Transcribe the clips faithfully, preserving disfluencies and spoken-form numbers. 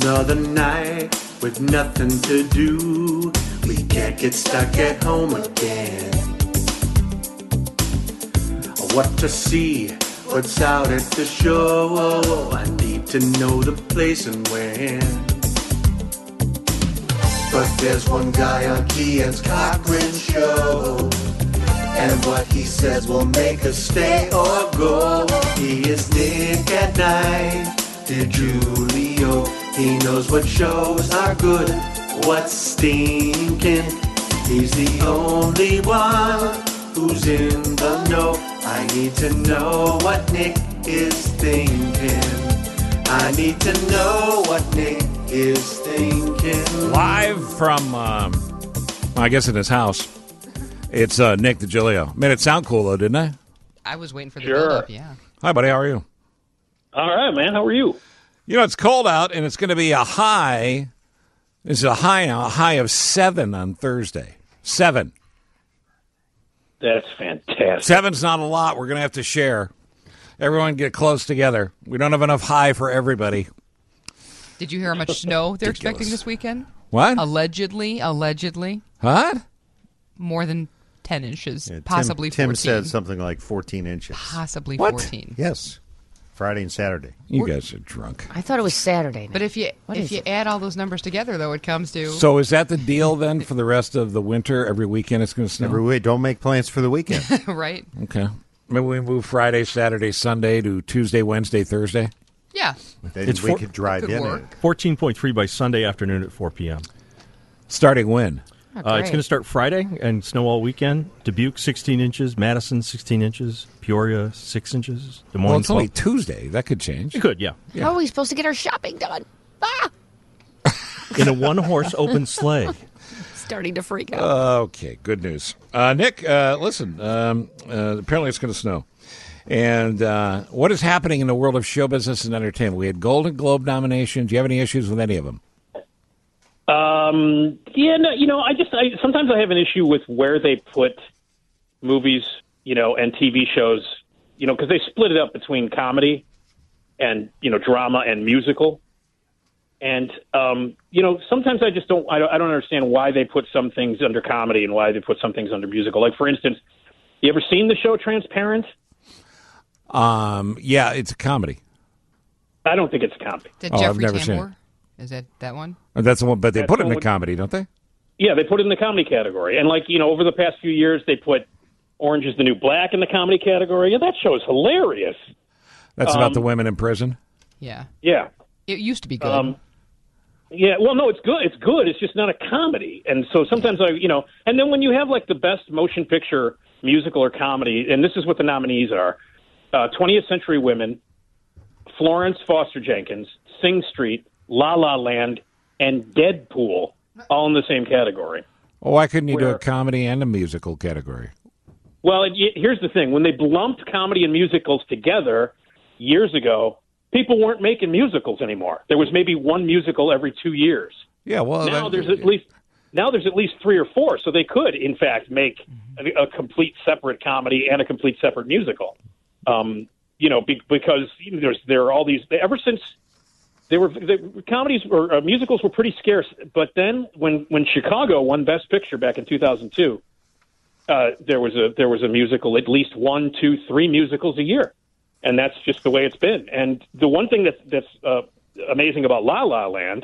Another night with nothing to do. We can't get stuck at home again. What to see, what's out at the show. I need to know the place and when. But there's one guy on Kian's Cochran show, and what he says will make us stay or go. He is Nick at Night, DiGiulio. He knows what shows are good, what's stinking. He's the only one who's in the know. I need to know what Nick is thinking. I need to know what Nick is thinking. Live from, um, I guess in his house, it's uh, Nick DiGiulio. Made it sound cool, though, didn't I? I was waiting for the Sure. build-up, yeah. Hi, buddy. How are you? All right, man. How are you? You know, it's cold out, and it's going to be a high. It's a high now, a high of seven on Thursday. Seven. That's fantastic. Seven's not a lot. We're going to have to share. Everyone get close together. We don't have enough high for everybody. Did you hear how much snow they're expecting this weekend? What? Allegedly, allegedly. What? More than ten inches, Yeah, Tim- possibly Tim fourteen. said something like fourteen inches. Possibly What? fourteen. Yes. Friday and Saturday. You guys are drunk. I thought it was Saturday. But if you What if is you it? add all those numbers together, though, it comes to So is that the deal then for the rest of the winter? Every weekend it's going to snow? Every week, don't make plans for the weekend. right. Okay. Maybe we move Friday, Saturday, Sunday to Tuesday, Wednesday, Thursday? Yeah. Then It's we four- could drive Could in. work. it. fourteen point three by Sunday afternoon at four p.m. Starting when? Oh, Uh, it's great. going to start Friday and snow all weekend. Dubuque, sixteen inches. Madison, sixteen inches. Peoria, six inches. Des Moines, Well, it's only twelve. Tuesday. That could change. It could, yeah. How are we supposed to get our shopping done? Ah! In a one-horse open sleigh. Starting to freak out. Okay, good news. Uh, Nick, uh, listen, um, uh, apparently it's going to snow. And uh, what is happening in the world of show business and entertainment? We had Golden Globe nominations. Do you have any issues with any of them? Um, yeah, no, you know, I just I, sometimes I have an issue with where they put movies, you know, and T V shows, you know, because they split it up between comedy and you know drama and musical. And um, you know, sometimes I just don't I, don't I don't understand why they put some things under comedy and why they put some things under musical. Like for instance, you ever seen the show Transparent? Um, yeah, it's a comedy. I don't think it's a comedy. Did Oh, I've Jeffrey never seen Tambor? Is that that one? That's the one, but they That's put it the in the one- comedy, don't they? Yeah, they put it in the comedy category. And, like, you know, over the past few years, they put Orange is the New Black in the comedy category. Yeah, that show is hilarious. That's Um, about the women in prison. Yeah. Yeah. It used to be good. Um, yeah, well, no, it's good. It's good. It's just not a comedy. And so sometimes I, you know, and then when you have, like, the best motion picture, musical, or comedy, and this is what the nominees are, uh, twentieth Century Women, Florence Foster Jenkins, Sing Street, La La Land, and Deadpool, all in the same category. Oh, why couldn't you do a Where- comedy and a musical category? Well, it, it- here's the thing. When they lumped comedy and musicals together years ago, people weren't making musicals anymore. There was maybe one musical every two years. Yeah, well, now that- there's at least now there's at least three or four, so they could, in fact, make a, a complete separate comedy and a complete separate musical. Um, you know, be, because you know, there's there are all these ever since they were the comedies or uh, musicals were pretty scarce. But then when when Chicago won Best Picture back in two thousand two, uh, there was a there was a musical, at least one, two, three musicals a year, and that's just the way it's been. And the one thing that's that's uh, amazing about La La Land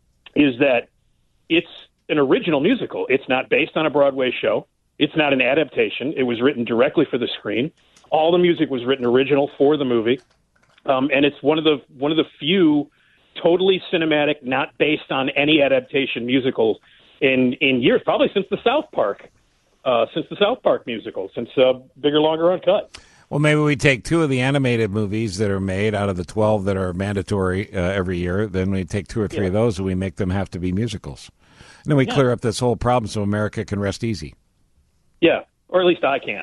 is that it's an original musical. It's not based on a Broadway show. It's not an adaptation. It was written directly for the screen. All the music was written original for the movie, um, and it's one of the one of the few totally cinematic, not based on any adaptation musicals in in years, probably since the South Park, uh, since the South Park musical, since uh, Bigger, Longer, Uncut. Well, maybe we take two of the animated movies that are made out of the twelve that are mandatory uh, every year. Then we take two or three Yeah. of those and we make them have to be musicals. And then we Yeah. clear up this whole problem so America can rest easy. Yeah, or at least I can.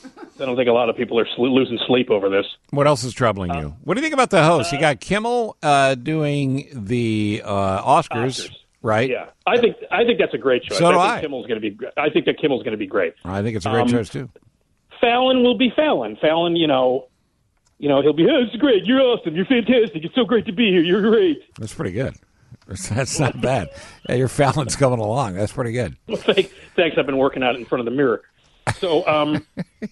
I don't think a lot of people are sl- losing sleep over this. What else is troubling you? What do you think about the host? you got Kimmel uh, doing the uh, Oscars, Oscars. right? Yeah, I think I think that's a great choice. So do I I. think Kimmel's going to be. I think that Kimmel's going to be great. I think it's a great Um, choice, too. Fallon will be Fallon. Fallon, you know, you know, he'll be. Oh, it's great. You're awesome. You're fantastic. It's so great to be here. You're great. That's pretty good. That's not bad. Yeah, your Fallon's coming along. That's pretty good. Well, thanks, thanks. I've been working out in front of the mirror. So, um,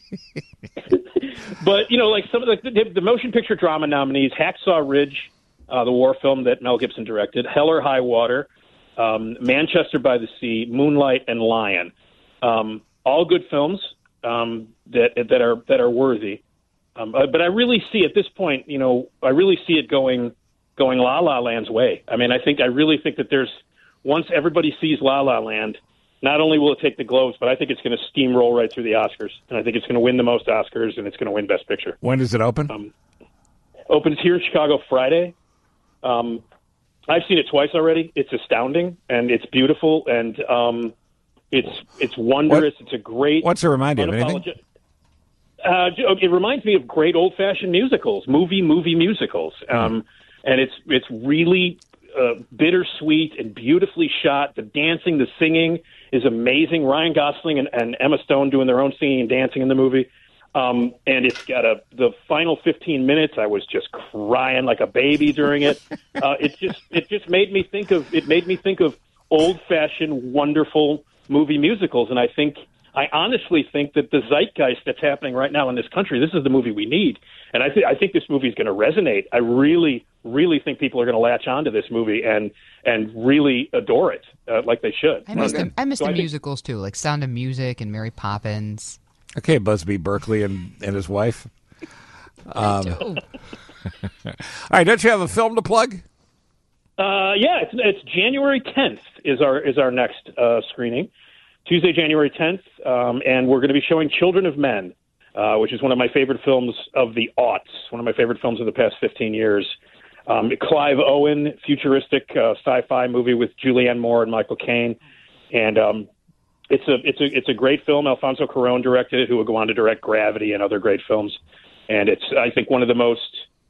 but you know, like some of the, the, the motion picture drama nominees: Hacksaw Ridge, uh, the war film that Mel Gibson directed; Hell or High Water, um, Manchester by the Sea, Moonlight, and Lion. Um, all good films um, that that are that are worthy. Um, but I really see at this point, you know, I really see it going going La La Land's way. I mean, I think I really think that there's once everybody sees La La Land. Not only will it take the Globes, but I think it's going to steamroll right through the Oscars. And I think it's going to win the most Oscars, and it's going to win Best Picture. When does it open? Um, opens here in Chicago Friday. Um, I've seen it twice already. It's astounding, and it's beautiful, and um, it's it's wondrous. What, it's a great... What's it remind you of? Anything? Uh, it reminds me of great old-fashioned musicals, movie, movie musicals. Um, and it's it's really... Uh, bittersweet and beautifully shot. The dancing, the singing is amazing. Ryan Gosling and, and Emma Stone doing their own singing and dancing in the movie. Um, and it's got a the final fifteen minutes. I was just crying like a baby during it. Uh, it just it just made me think of it made me think of old fashioned wonderful movie musicals. And I think I honestly think that the zeitgeist that's happening right now in this country, this is the movie we need. And I, th- I think this movie is going to resonate. I really, really think people are going to latch onto this movie and and really adore it uh, like they should. I missed, Okay. the, I missed So the I think- musicals, too, like Sound of Music and Mary Poppins. Okay, Busby Berkeley and, and his wife. Um, all right, don't you have a film to plug? Uh, yeah, it's, it's January tenth is our is our next uh, screening, Tuesday, January tenth, um, and we're going to be showing Children of Men, uh, which is one of my favorite films of the aughts, one of my favorite films of the past fifteen years. Um, Clive Owen, futuristic uh, sci-fi movie with Julianne Moore and Michael Caine, and um, it's a it's a it's a great film. Alfonso Cuarón directed it, who will go on to direct Gravity and other great films, and it's I think one of the most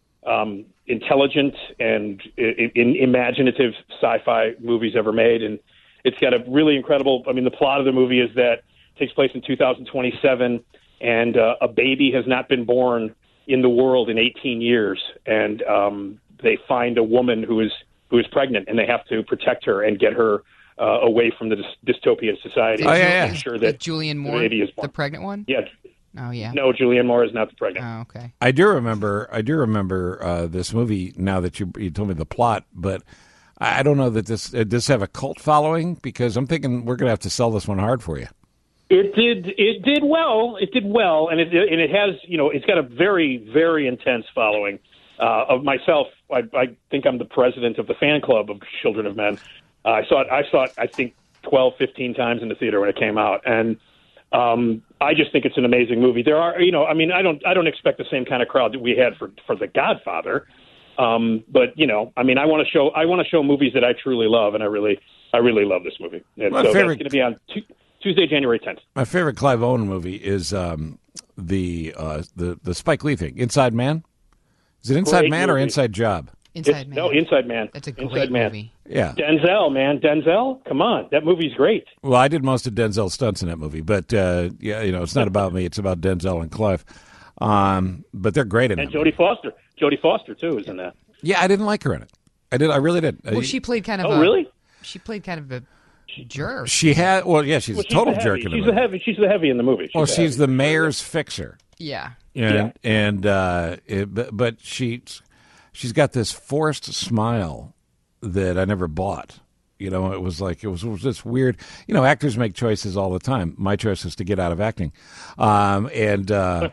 um, intelligent and I- I- imaginative sci-fi movies ever made, and it's got a really incredible. I mean, the plot of the movie is that it takes place in two thousand twenty-seven, and uh, a baby has not been born in the world in eighteen years, and um, they find a woman who is who is pregnant, and they have to protect her and get her uh, away from the dys- dystopian society. Oh, yeah, yeah. Make sure Like that Julianne the Moore, baby is the born. pregnant one? Yeah, Oh, yeah. no, Julianne Moore is not the pregnant. Oh, okay. I do remember. I do remember uh, this movie. Now that you you told me the plot, but I I don't know that this uh, does have a cult following, because I'm thinking we're going to have to sell this one hard for you. It did. It did well. It did well, and it and it has. You know, it's got a very, very intense following. Uh, of myself, I, I think I'm the president of the fan club of Children of Men. Uh, I saw it. I saw it. I think twelve, fifteen times in the theater when it came out, and um, I just think it's an amazing movie. There are, you know, I mean, I don't, I don't expect the same kind of crowd that we had for for The Godfather, um, but you know, I mean, I want to show, I want to show movies that I truly love, and I really, I really love this movie. And My so favorite- that's going to be on tu- Tuesday, January tenth. My favorite Clive Owen movie is um, the uh, the the Spike Lee thing, Inside Man. Is it Inside Great Man or movie. Inside Job? Inside It's, Man. No, Inside Man. That's a Inside great Man. movie. Yeah. Denzel, man, Denzel, come on, that movie's great. Well, I did most of Denzel's stunts in that movie, but uh, yeah, you know, it's not about me; it's about Denzel and Clive. Um, but they're great in it. And Jodie Foster, Jodie Foster too is in that. Yeah, I didn't like her in it. I did. I really did. Well, Uh, she played kind of Oh, a... really? She played kind of a jerk. She had. Well, yeah, she's Well, a total the jerk heavy. in the She's movie. the heavy. She's the heavy in the movie. well, the she's heavy. the mayor's fixer. Yeah. And, and uh, it, but, but she's she's got this forced smile that I never bought. You know, it was like it was, it was this weird. You know, actors make choices all the time. My choice is to get out of acting, um, and uh,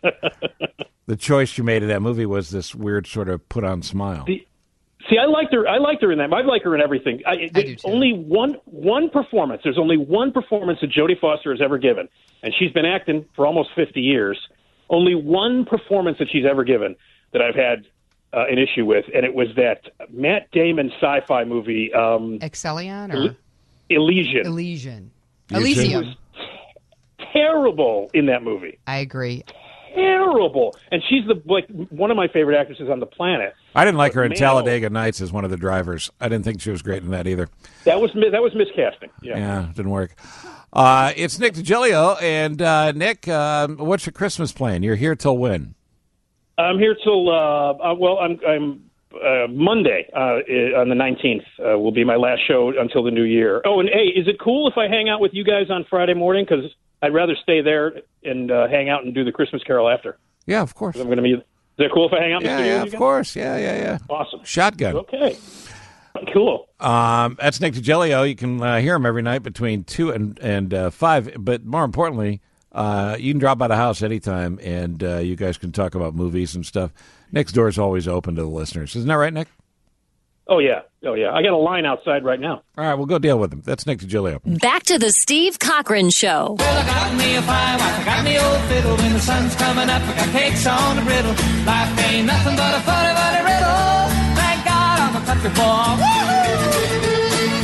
the choice she made in that movie was this weird sort of put on smile. The- See, I liked her. I liked her in that. I like her in everything. I, I there's do, too. Only one one performance. There's only one performance that Jodie Foster has ever given, and she's been acting for almost fifty years. Only one performance that she's ever given that I've had uh, an issue with, and it was that Matt Damon sci-fi movie, um, Excellion or Elysian. Elysian? Elysian. She was Elysium. terrible in that movie. I agree. Terrible, and she's the like one of my favorite actresses on the planet. I didn't like her in Man, Talladega Nights as one of the drivers. I didn't think she was great in that either. That was mi- that was miscasting. Yeah. Yeah, didn't work. Uh, it's Nick DiGilio, and uh, Nick, uh, what's your Christmas plan? You're here till when? I'm here till uh, uh well I'm I'm uh, Monday uh, on the nineteenth uh, will be my last show until the new year. Oh, and hey, is it cool if I hang out with you guys on Friday morning? Because I'd rather stay there and uh, hang out and do the Christmas Carol after. Yeah, of course. I'm going to be. Is it cool if I hang out? In Yeah, the studio yeah, with of you guys? course. Yeah, yeah, yeah. Awesome. Shotgun. Okay. Cool. Um, that's Nick DiGilio. You can uh, hear him every night between two and and uh, five. But more importantly, uh, you can drop by the house anytime, and uh, you guys can talk about movies and stuff. Nick's door is always open to the listeners. Isn't that right, Nick? Oh yeah. Oh yeah. I got a line outside right now. All right, we'll go deal with him. That's Nick DiGilio. Back to the Steve Cochran Show. Well, I got me a fine wife, I got me old fiddle. When the sun's coming up, I got cakes on the griddle. Life ain't nothing but a funny, funny riddle. Thank God I'm a country boy. Woo-hoo!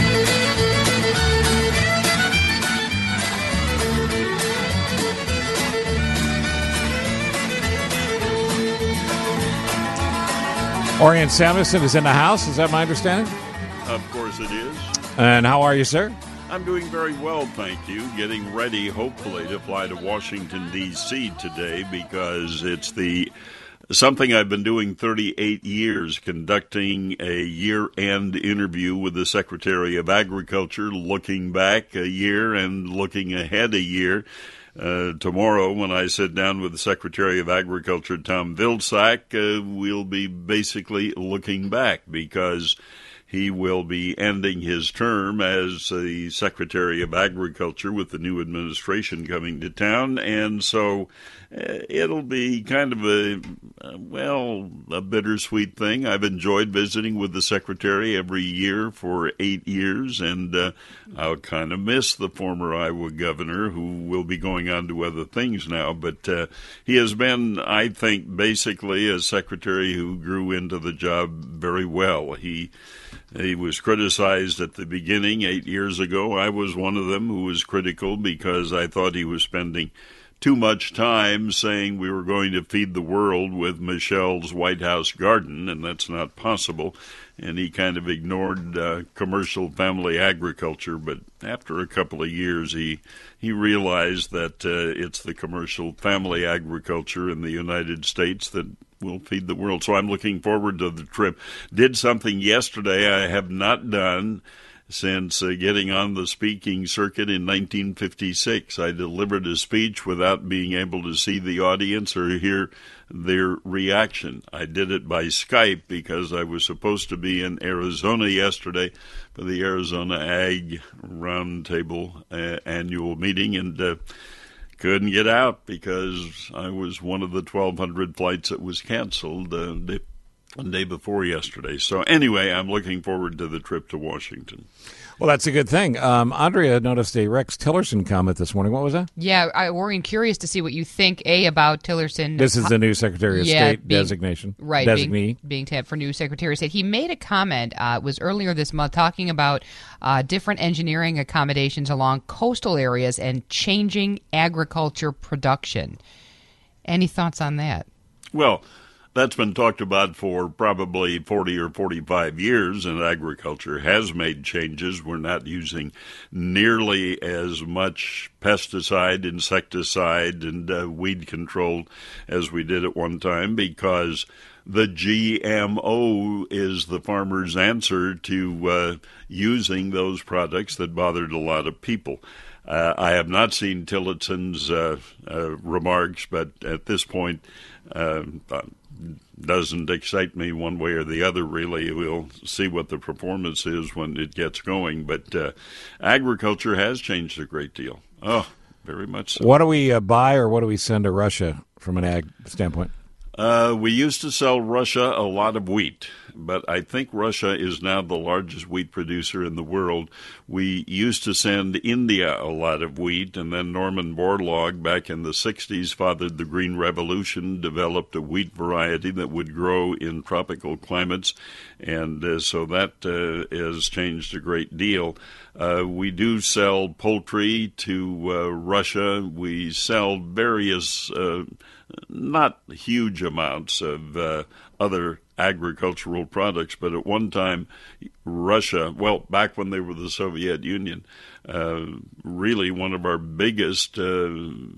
Orion Samuelson is in the house. Is that my understanding? Of course it is. And how are you, sir? I'm doing very well, thank you. Getting ready, hopefully, to fly to Washington, D C today because it's the something I've been doing thirty-eight years, conducting a year-end interview with the Secretary of Agriculture, looking back a year and looking ahead a year. Uh, tomorrow, when I sit down with the Secretary of Agriculture, Tom Vilsack, uh, we'll be basically looking back because he will be ending his term as the Secretary of Agriculture with the new administration coming to town. And so uh, it'll be kind of a, uh, well, a bittersweet thing. I've enjoyed visiting with the Secretary every year for eight years, and uh, I'll kind of miss the former Iowa governor, who will be going on to other things now. But uh, he has been, I think, basically a secretary who grew into the job very well. He He was criticized at the beginning eight years ago. I was one of them who was critical because I thought he was spending too much time saying we were going to feed the world with Michelle's White House garden, and that's not possible. And he kind of ignored uh, commercial family agriculture. But after a couple of years, he he realized that uh, it's the commercial family agriculture in the United States that will feed the world. So I'm looking forward to the trip. Did something yesterday I have not done since uh, getting on the speaking circuit in nineteen fifty-six. I delivered a speech without being able to see the audience or hear their reaction. I did it by Skype because I was supposed to be in Arizona yesterday for the Arizona Ag Roundtable uh, annual meeting, and uh, couldn't get out because I was one of the twelve hundred flights that was canceled uh, the day before yesterday. So anyway, I'm looking forward to the trip to Washington. Well, that's a good thing. Um, Andrea noticed a Rex Tillerson comment this morning. What was that? Yeah, I, Orion, curious to see what you think, A, about Tillerson. This is the new Secretary of Yeah, State being- designation. Right, Designee. being, being tabbed for new Secretary of State. He made a comment, uh, it was earlier this month, talking about uh, different engineering accommodations along coastal areas and changing agriculture production. Any thoughts on that? Well, that's been talked about for probably forty or forty-five years, and agriculture has made changes. We're not using nearly as much pesticide, insecticide, and uh, weed control as we did at one time because the G M O is the farmer's answer to uh, using those products that bothered a lot of people. Uh, I have not seen Tillerton's uh, uh, remarks, but at this point, uh, doesn't excite me one way or the other, really. We'll see what the performance is when it gets going. But uh, agriculture has changed a great deal. Oh, very much so. What do we uh, buy or what do we send to Russia from an ag standpoint? Uh, we used to sell Russia a lot of wheat, but I think Russia is now the largest wheat producer in the world. We used to send India a lot of wheat, and then Norman Borlaug back in the sixties fathered the Green Revolution, developed a wheat variety that would grow in tropical climates, and uh, so that uh, has changed a great deal. Uh, we do sell poultry to uh, Russia. We sell various uh, not huge amounts of uh, other agricultural products, but at one time, Russia, well, back when they were the Soviet Union, uh, really one of our biggest uh,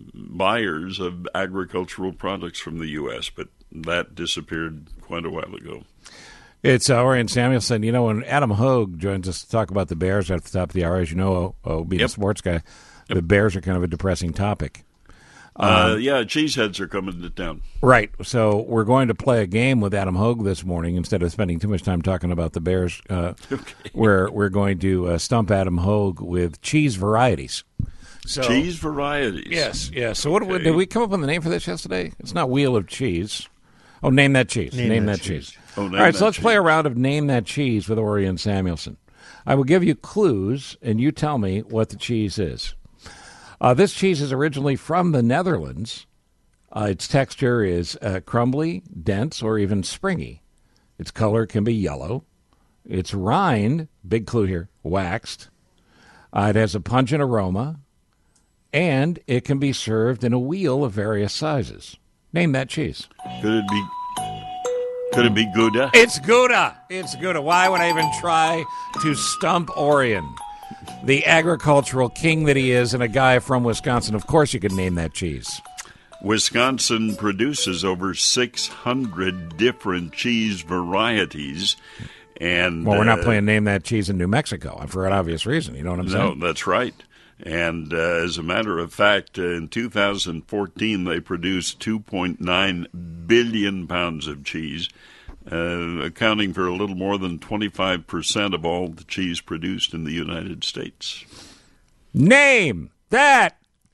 buyers of agricultural products from the U S, but that disappeared quite a while ago. It's uh, Orion Samuelson. You know, when Adam Hogue joins us to talk about the Bears at the top of the hour, as you know, oh, being Yep. a sports guy, Yep. the Bears are kind of a depressing topic. Uh, Um, yeah, cheeseheads are coming to town. Right. So we're going to play a game with Adam Hogue this morning instead of spending too much time talking about the Bears. Uh, Okay. We're we're going to uh, stump Adam Hogue with cheese varieties. So, Cheese varieties. Yes, yes. So what Okay. did we come up with the name for this yesterday? It's not Wheel of Cheese. Oh, Name That Cheese. Name, Name That, That cheese. Cheese. Oh, Name All right, That so let's play a Cheese. round of Name That Cheese with Orion Samuelson. I will give you clues, and you tell me what the cheese is. Uh, this cheese is originally from the Netherlands. Uh, its texture is uh, crumbly, dense, or even springy. Its color can be yellow. Its rind, big clue here, waxed. Uh, it has a pungent aroma, and it can be served in a wheel of various sizes. Name that cheese. Could it be? Could it be Gouda? It's Gouda. It's Gouda. Why would I even try to stump Orion, the agricultural king that he is, and a guy from Wisconsin? Of course, you could name that cheese. Wisconsin produces over six hundred different cheese varieties, and Well, we're not uh, playing Name That Cheese in New Mexico for an obvious reason. You know what I'm No, saying? that's right. And uh, as a matter of fact, uh, in two thousand fourteen, they produced two point nine billion pounds of cheese, uh, accounting for a little more than twenty-five percent of all the cheese produced in the United States. Name that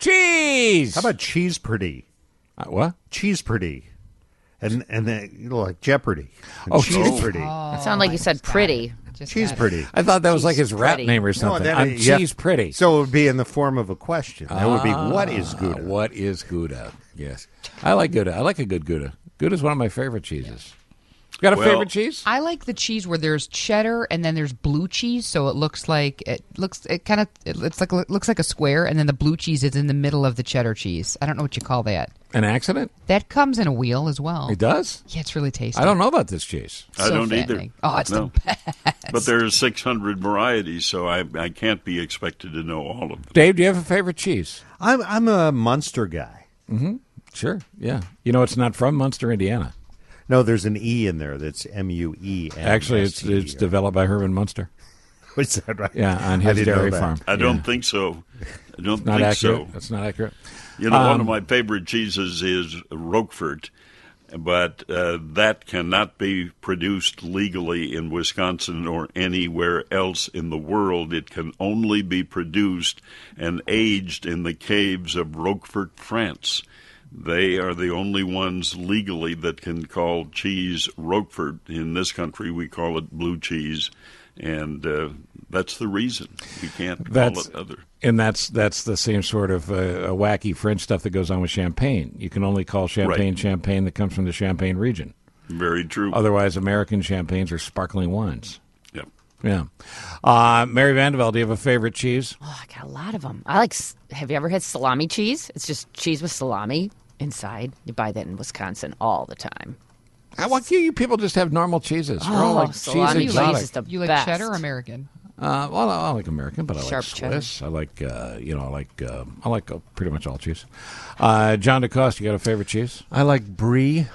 cheese. How about cheese pretty? Uh, what? Cheese pretty. And and then, you know, like Jeopardy. And Oh, cheese oh. pretty. It sounded like you said pretty. Just Cheese got it. pretty. I thought that was Cheese like his rap pretty. name or No, something. that- I'm yeah. cheese pretty. So it would be in the form of a question. That would be, Ah, what is Gouda? What is Gouda? Yes. I like Gouda. I like a good Gouda. Gouda is one of my favorite cheeses. Got a Well- favorite cheese? I like the cheese where there's cheddar and then there's blue cheese, so it looks like it looks it kind of it looks like it looks like a square, and then the blue cheese is in the middle of the cheddar cheese. I don't know what you call that. An accident? That comes in a wheel as well. It does? Yeah, it's really tasty. I don't know about this cheese. I So don't fattening. either. Oh, it's No. the best. But there are six hundred varieties, so I, I can't be expected to know all of them. Dave, do you have a favorite cheese? I'm, I'm a Munster guy. Sure. Yeah. You know, it's not from Munster, Indiana. No, there's an E in there that's M U E. Actually, it's it's developed by Herman Munster. Is that right? Yeah, on I his didn't know dairy that. farm. I don't Yeah. think so. I don't Not think accurate. so. That's not accurate. You know, one Um, of my favorite cheeses is Roquefort, but uh, that cannot be produced legally in Wisconsin or anywhere else in the world. It can only be produced and aged in the caves of Roquefort, France. They are the only ones legally that can call cheese Roquefort. In this country, we call it blue cheese, and uh, that's the reason we can't call That's- it other. And that's that's the same sort of uh, wacky French stuff that goes on with champagne. You can only call champagne Right. champagne that comes from the Champagne region. Very true. Otherwise, American champagnes are sparkling wines. Yep. Yeah. Uh, Mary Vandevelde, do you have a favorite cheese? Oh, I got a lot of them. I like. s- Have you ever had salami cheese? It's just cheese with salami inside. You buy that in Wisconsin all the time. Uh, Why can't you people just have normal cheeses? They're all Oh, like cheese salami cheese exotic. is the You like best. cheddar or American? Uh, well, I like American, but I like Sharp cheddar. Swiss. I like, uh, you know, I like, uh, I like uh, pretty much all cheese. Uh, John DeCoste, you got a favorite cheese? I like brie,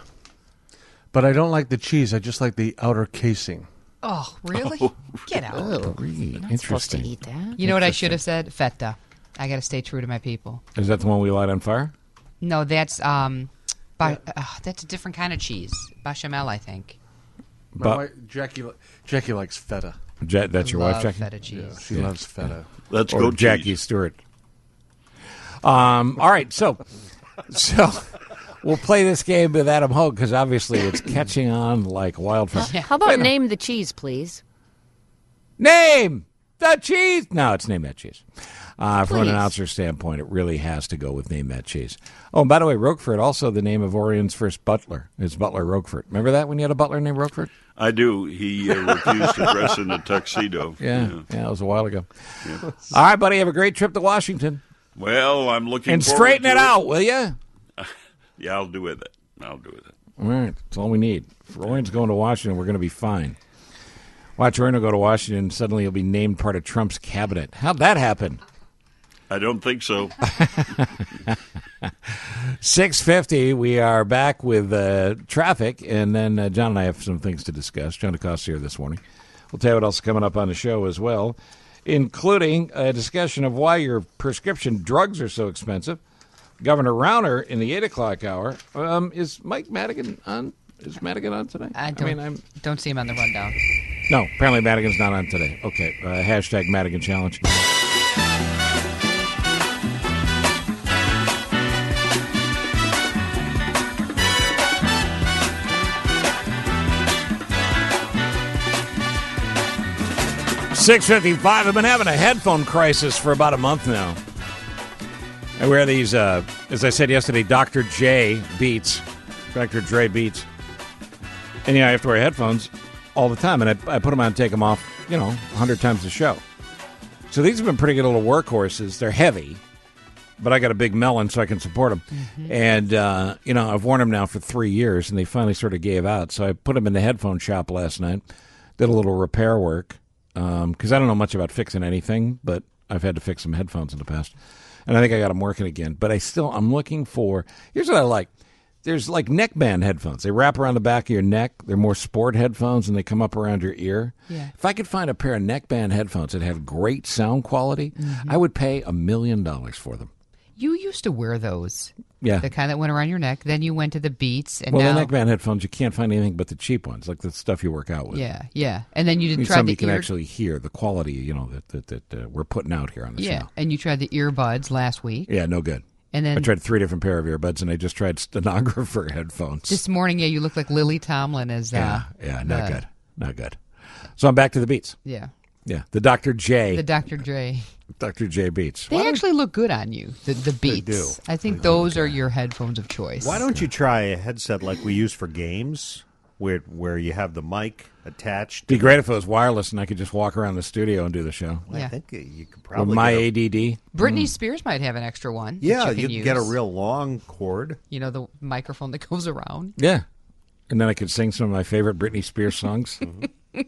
but I don't like the cheese. I just like the outer casing. Oh, really? Get out. Oh, Brie. you're not supposed Interesting. to eat that. You know what I should have said? Feta. I got to stay true to my people. Is that the one we light on fire? No, that's um, ba- uh, that's a different kind of cheese. Bechamel, I think. My But- wife, Jackie, li- Jackie likes feta. Ja- that's your Love wife, Jackie? feta cheese. She Yeah. loves feta. Let's Or go, Jackie cheese. Stewart. Um, all right, so so we'll play this game with Adam Hogue because obviously it's catching on like wildfire. How about name the cheese, please? Name the cheese. No, it's Name That Cheese. Uh, from an Please. announcer standpoint, it really has to go with Name That Cheese. Oh, and by the way, Roquefort, also the name of Orion's first butler. It's Butler Roquefort. Remember that when you had a butler named Roquefort? I do. He uh, refused to dress in a tuxedo. Yeah, yeah, that was a while ago. All right, buddy, have a great trip to Washington. Well, I'm looking And forward straighten to it out, will you? Yeah, I'll do with it. I'll do with it. All right, that's all we need. If Orion's going to Washington, we're going to be fine. Watch Orion will go to Washington, and suddenly he'll be named part of Trump's cabinet. How'd that happen? I don't think so. six fifty, we are back with uh, traffic, and then uh, John and I have some things to discuss. John DeCosta here this morning. We'll tell you what else is coming up on the show as well, including a discussion of why your prescription drugs are so expensive. Governor Rauner in the eight o'clock hour. Um, is Mike Madigan on? Is Madigan on today? I don't, I mean, I'm, don't see him on the rundown. No, apparently Madigan's not on today. Okay, uh, hashtag Madigan Challenge. six fifty-five. I've been having a headphone crisis for about a month now. I wear these, uh, as I said yesterday, Doctor J Beats, Doctor Dre Beats. And, you know, I have to wear headphones all the time, and I, I put them on and take them off, you know, a hundred times a show. So these have been pretty good little workhorses. They're heavy, but I got a big melon so I can support them. Mm-hmm. And, uh, you know, I've worn them now for three years, and they finally sort of gave out. So I put them in the headphone shop last night, did a little repair work, because um, I don't know much about fixing anything, but I've had to fix some headphones in the past. And I think I got them working again. But I still, I'm looking for, here's what I like. There's like neckband headphones. They wrap around the back of your neck. They're more sport headphones, and they come up around your ear. Yeah. If I could find a pair of neckband headphones that had great sound quality, mm-hmm. I would pay a million dollars for them. You used to wear those. Yeah. The kind that went around your neck. Then you went to the Beats. And well, now... the neckband headphones, you can't find anything but the cheap ones, like the stuff you work out with. Yeah, yeah. And then you did I mean, try somebody the can ear... actually hear the quality, you know, that that, that uh, we're putting out here on the yeah. show. Yeah, and you tried the earbuds last week. Yeah, no good. And then I tried three different pair of earbuds, and I just tried stenographer headphones. This morning, yeah, you look like Lily Tomlin as... Uh, yeah, yeah, not the... good. Not good. So I'm back to the Beats. Yeah. Yeah, the Doctor J. The Doctor J. Doctor J Beats. They Why actually look good on you, the, the Beats. They do. I think they those do. are your headphones of choice. Why don't you try a headset like we use for games, where where you have the mic attached? It'd be great if it was wireless and I could just walk around the studio and do the show. Well, yeah. I think you could probably With my get a, A D D. Britney mm. Spears might have an extra one. Yeah, that you you can could get a use. real long cord. You know, the microphone that goes around. Yeah. And then I could sing some of my favorite Britney Spears songs. It'd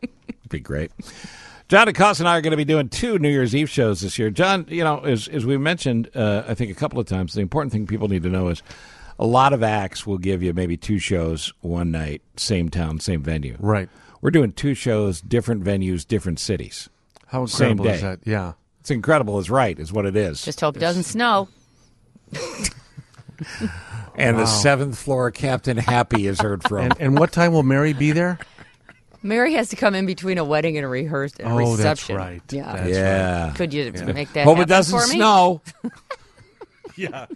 be great. John DeCosta and I are going to be doing two New Year's Eve shows this year. John, you know, as, as we mentioned, uh, I think a couple of times, the important thing people need to know is a lot of acts will give you maybe two shows one night, same town, same venue. Right. We're doing two shows, different venues, different cities. How incredible same day. is that? Yeah. It's incredible is right, is what it is. Just hope it doesn't snow. And wow. the seventh floor Captain Happy is heard from. And, and what time will Mary be there? Mary has to come in between a wedding and a rehearsal. Oh, reception. that's right. Yeah. That's yeah. right. Could you yeah. make that Hope happen it doesn't for me? snow. Yeah.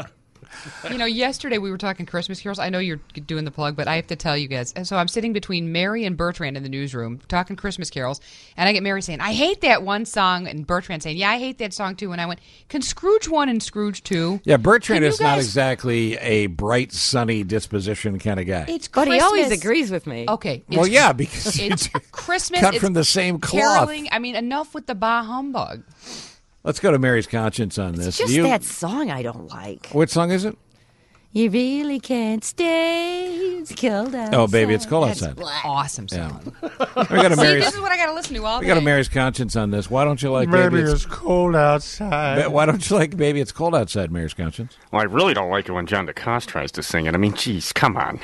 You know, yesterday we were talking Christmas carols. I know you're doing the plug, but I have to tell you guys. So I'm sitting between Mary and Bertrand in the newsroom talking Christmas carols, and I get Mary saying, I hate that one song, and Bertrand saying, yeah, I hate that song too. And I went, can Scrooge one and Scrooge two? Yeah, Bertrand Can is you not guys- exactly a bright, sunny disposition kind of guy. It's But Christmas. he always agrees with me. Okay. well, it's- yeah, because It's it's Christmas. cut it's from the same cloth. caroling. I mean, enough with the bah humbug. Let's go to Mary's conscience on this. It's just You- that song I don't like. What song is it? You really can't stay. It's cold outside. Oh, baby, it's cold That's outside. an awesome Yeah. song. We got a See, Mary's. this is what I got to listen to all We day. got a Mary's conscience on this. Why don't you like Maybe Baby it's cold outside. Why don't you like Baby It's Cold Outside, Mary's conscience? Well, I really don't like it when John DeCosta tries to sing it. I mean, geez, come on.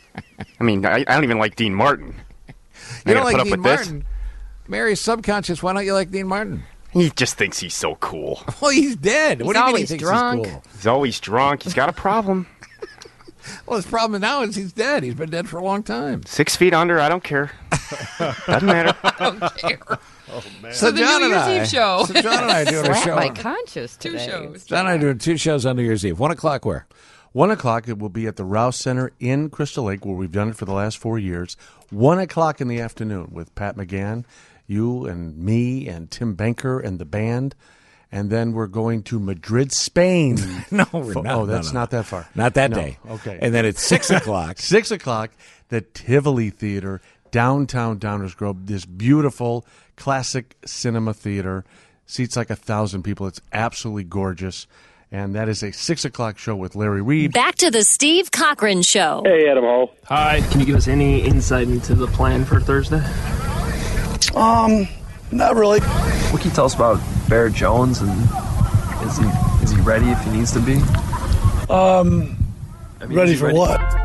I mean, I, I don't even like Dean Martin. You I don't gotta like put up Dean with Martin? Mary's subconscious. Why don't you like Dean Martin? this? He just thinks he's so cool. Well, he's dead. He's what do you mean he always thinks drunk. he's cool? He's always drunk. He's got a problem. Well, his problem now is he's dead. He's been dead for a long time. Six feet under, I don't care. Doesn't matter. I don't care. Oh, man. So the John New and Year's I- Eve show. So John and I are doing a Slap show. my conscience Two today. shows. John and I are doing two shows on New Year's Eve. One o'clock where? One o'clock, it will be at the Rouse Center in Crystal Lake, where we've done it for the last four years. One o'clock in the afternoon with Pat McGann, you and me and Tim Banker and the band. And then we're going to Madrid, Spain. No, we're For- not. Oh, No, that's no. not that far. Not that No. day. Okay. And then it's six o'clock. Six o'clock, the Tivoli Theater, downtown Downers Grove. This beautiful classic cinema theater. Seats like a thousand people. It's absolutely gorgeous. And that is a six o'clock show with Larry Reed. Back to the Steve Cochran Show. Hey, Adam Hall. Hi. Can you give us any insight into the plan for Thursday? Um, not really. What can you tell us about Barrett Jones and Is he is he ready if he needs to be? Um, I mean, ready is he for ready?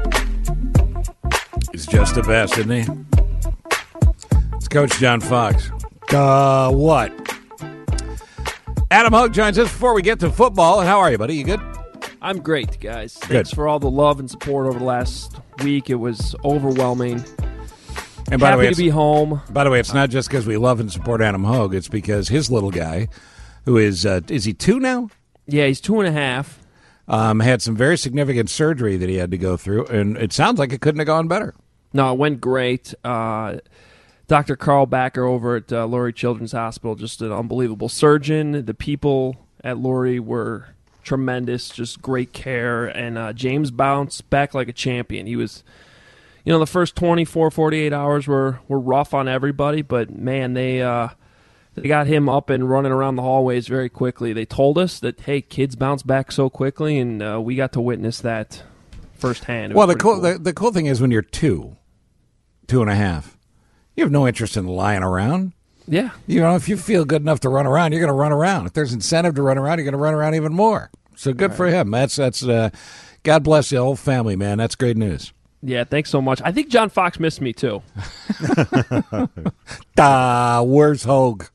what? He's just the best, isn't he? It's Coach John Fox. Uh, what? Adam Hogue joins us before we get to football. How are you, buddy? You good? I'm great, guys. Good. Thanks for all the love and support over the last week. It was overwhelming. And by Happy the way, to be home. By the way, it's not just because we love and support Adam Hogue. It's because his little guy, who is uh, is he two now? Yeah, he's two and a half. Um, had some very significant surgery that he had to go through, and it sounds like it couldn't have gone better. No, it went great. Uh, Doctor Carl Backer over at uh, Lurie Children's Hospital, just an unbelievable surgeon. The people at Lurie were tremendous, just great care. And uh, James bounced back like a champion. He was, you know, the first twenty-four, forty-eight hours were, were rough on everybody, but, man, they uh, they got him up and running around the hallways very quickly. They told us that, hey, kids bounce back so quickly, and uh, we got to witness that firsthand. It Well, was the cool, pretty The, the cool thing is when you're two, two and a half, you have no interest in lying around. Yeah. You know, if you feel good enough to run around, you're going to run around. If there's incentive to run around, you're going to run around even more. So good Right. for him. That's that's. Uh, God bless the whole family, man. That's great news. Yeah, thanks so much. I think John Fox missed me, too. Ah, where's Hogue?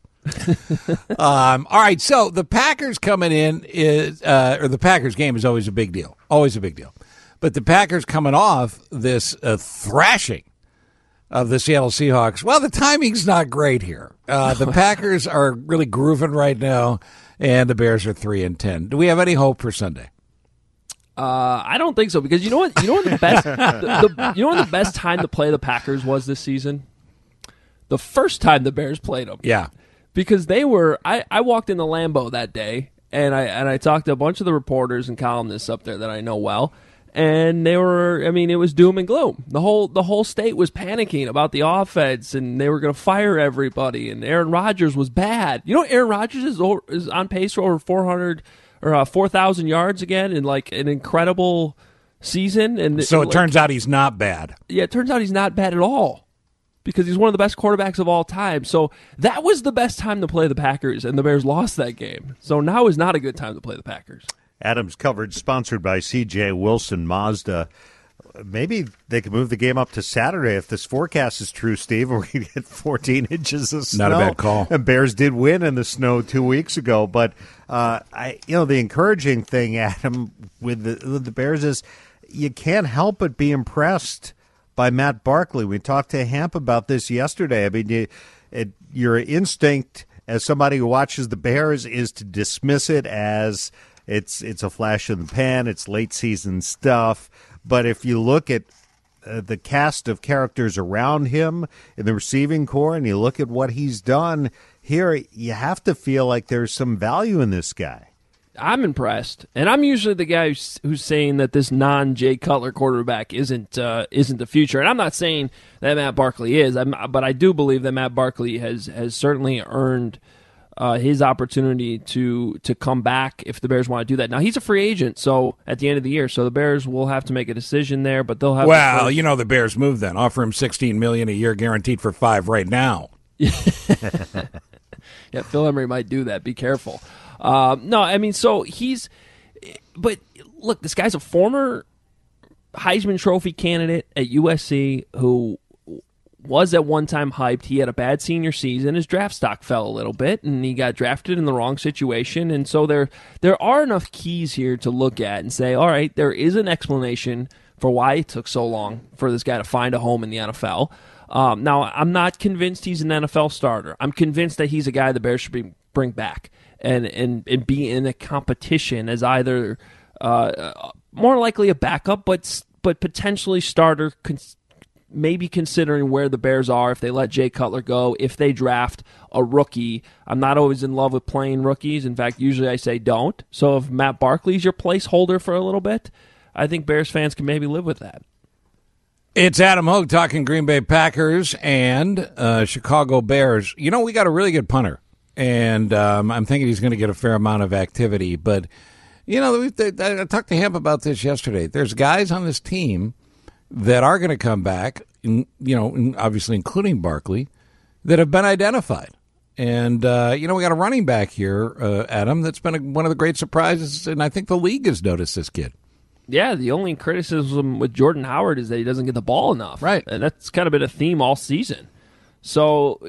um, all right, so the Packers coming in is, uh, or the Packers game is always a big deal, always a big deal. But the Packers coming off this uh, thrashing of the Seattle Seahawks, well, the timing's not great here. Uh, the Packers are really grooving right now, and the Bears are three and ten. Do we have any hope for Sunday? Uh, I don't think so, because you know what? You know what the best, the, the, you know when the best time to play the Packers was this season? The first time the Bears played them. Yeah, because they were. I, I walked into Lambeau that day, and I and I talked to a bunch of the reporters and columnists up there that I know well, and they were. I mean, it was doom and gloom. The whole the whole state was panicking about the offense, and they were going to fire everybody. And Aaron Rodgers was bad. You know, Aaron Rodgers is over, is on pace for over four hundred. Or uh, four thousand yards again in like an incredible season. And so it like, turns out he's not bad. Yeah, it turns out he's not bad at all because he's one of the best quarterbacks of all time. So that was the best time to play the Packers, and the Bears lost that game. So now is not a good time to play the Packers. Adam's coverage sponsored by C J Wilson Mazda. Maybe they could move the game up to Saturday if this forecast is true, Steve, where we get fourteen inches of snow. Not a bad call. And Bears did win in the snow two weeks ago. But, uh, I, you know, the encouraging thing, Adam, with the, with the Bears is you can't help but be impressed by Matt Barkley. We talked to Hamp about this yesterday. I mean, you, it, your instinct as somebody who watches the Bears is to dismiss it as it's it's a flash in the pan, it's late season stuff. But if you look at uh, the cast of characters around him in the receiving core and you look at what he's done here, you have to feel like there's some value in this guy. I'm impressed, and I'm usually the guy who's, who's saying that this non-Jay Cutler quarterback isn't uh, isn't the future. And I'm not saying that Matt Barkley is, I'm, but I do believe that Matt Barkley has has certainly earned Uh, his opportunity to to come back if the Bears want to do that. Now, he's a free agent, so at the end of the year, so the Bears will have to make a decision there, but they'll have Well, to you know the Bears move then. Offer him sixteen million dollars a year guaranteed for five right now. Yeah, Phil Emery might do that. Be careful. Um, no, I mean, so he's – but, look, this guy's a former Heisman Trophy candidate at U S C who – was at one time hyped. He had a bad senior season. His draft stock fell a little bit, and he got drafted in the wrong situation. And so there there are enough keys here to look at and say, all right, there is an explanation for why it took so long for this guy to find a home in the N F L. Um, now, I'm not convinced he's an N F L starter. I'm convinced that he's a guy the Bears should be, bring back and, and, and be in a competition as either uh, more likely a backup, but but potentially starter, cons- maybe considering where the Bears are if they let Jay Cutler go, if they draft a rookie. I'm not always in love with playing rookies. In fact, usually I say don't. So if Matt Barkley's your placeholder for a little bit, I think Bears fans can maybe live with that. It's Adam Hogue talking Green Bay Packers and uh, Chicago Bears. You know, we got a really good punter, and um, I'm thinking he's going to get a fair amount of activity. But, you know, we, I talked to him about this yesterday. There's guys on this team that are going to come back, you know, obviously including Barkley, that have been identified. And, uh, you know, we got a running back here, uh, Adam, that's been a, one of the great surprises, and I think the league has noticed this kid. Yeah, the only criticism with Jordan Howard is that he doesn't get the ball enough. Right. And that's kind of been a theme all season. So,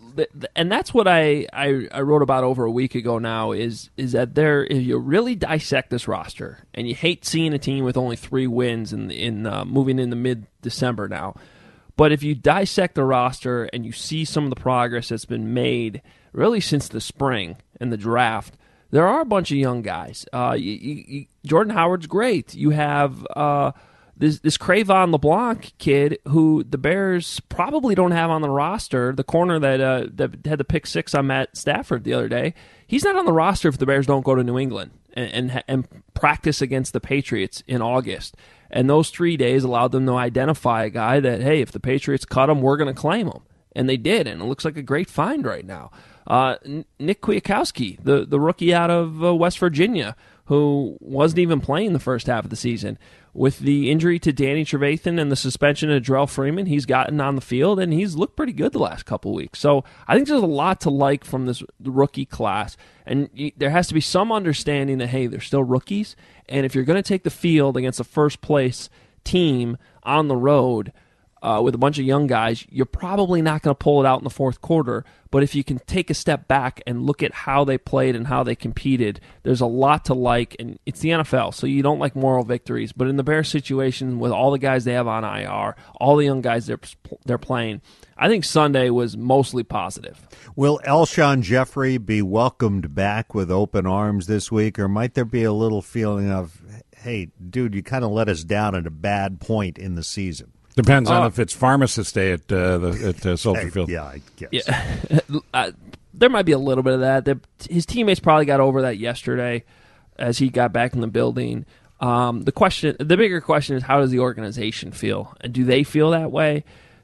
and that's what I, I, I wrote about over a week ago now is is that there, if you really dissect this roster, and you hate seeing a team with only three wins in, in uh, moving into mid-December now, but if you dissect the roster and you see some of the progress that's been made really since the spring and the draft, there are a bunch of young guys. Uh, you, you, Jordan Howard's great. You have uh, this this Crayvon LeBlanc kid who the Bears probably don't have on the roster. The corner that uh, that had the pick six on Matt Stafford the other day. He's not on the roster if the Bears don't go to New England and and, and practice against the Patriots in August. And those three days allowed them to identify a guy that, hey, if the Patriots cut him, we're going to claim him. And they did, and it looks like a great find right now. Uh, Nick Kwiatkowski, the, the rookie out of uh, West Virginia, who wasn't even playing the first half of the season. With the injury to Danny Trevathan and the suspension of Jarrell Freeman, he's gotten on the field, and he's looked pretty good the last couple weeks. So I think there's a lot to like from this rookie class, and you, there has to be some understanding that, hey, they're still rookies, and if you're going to take the field against a first-place team on the road uh, with a bunch of young guys, you're probably not going to pull it out in the fourth quarter. But if you can take a step back and look at how they played and how they competed, there's a lot to like, and it's the N F L, so you don't like moral victories. But in the Bears situation, with all the guys they have on I R, all the young guys they're they're playing, I think Sunday was mostly positive. Will Alshon Jeffrey be welcomed back with open arms this week, or might there be a little feeling of, hey, dude, you kind of let us down at a bad point in the season? Depends on Uh, if it's Pharmacist Day at uh, the at uh, Soldier Field. Yeah, I guess. Yeah, uh, there might be a little bit of that. The, his teammates probably got over that yesterday as he got back in the building. Um, the question, the bigger question is, how does the organization feel, and do they feel that way?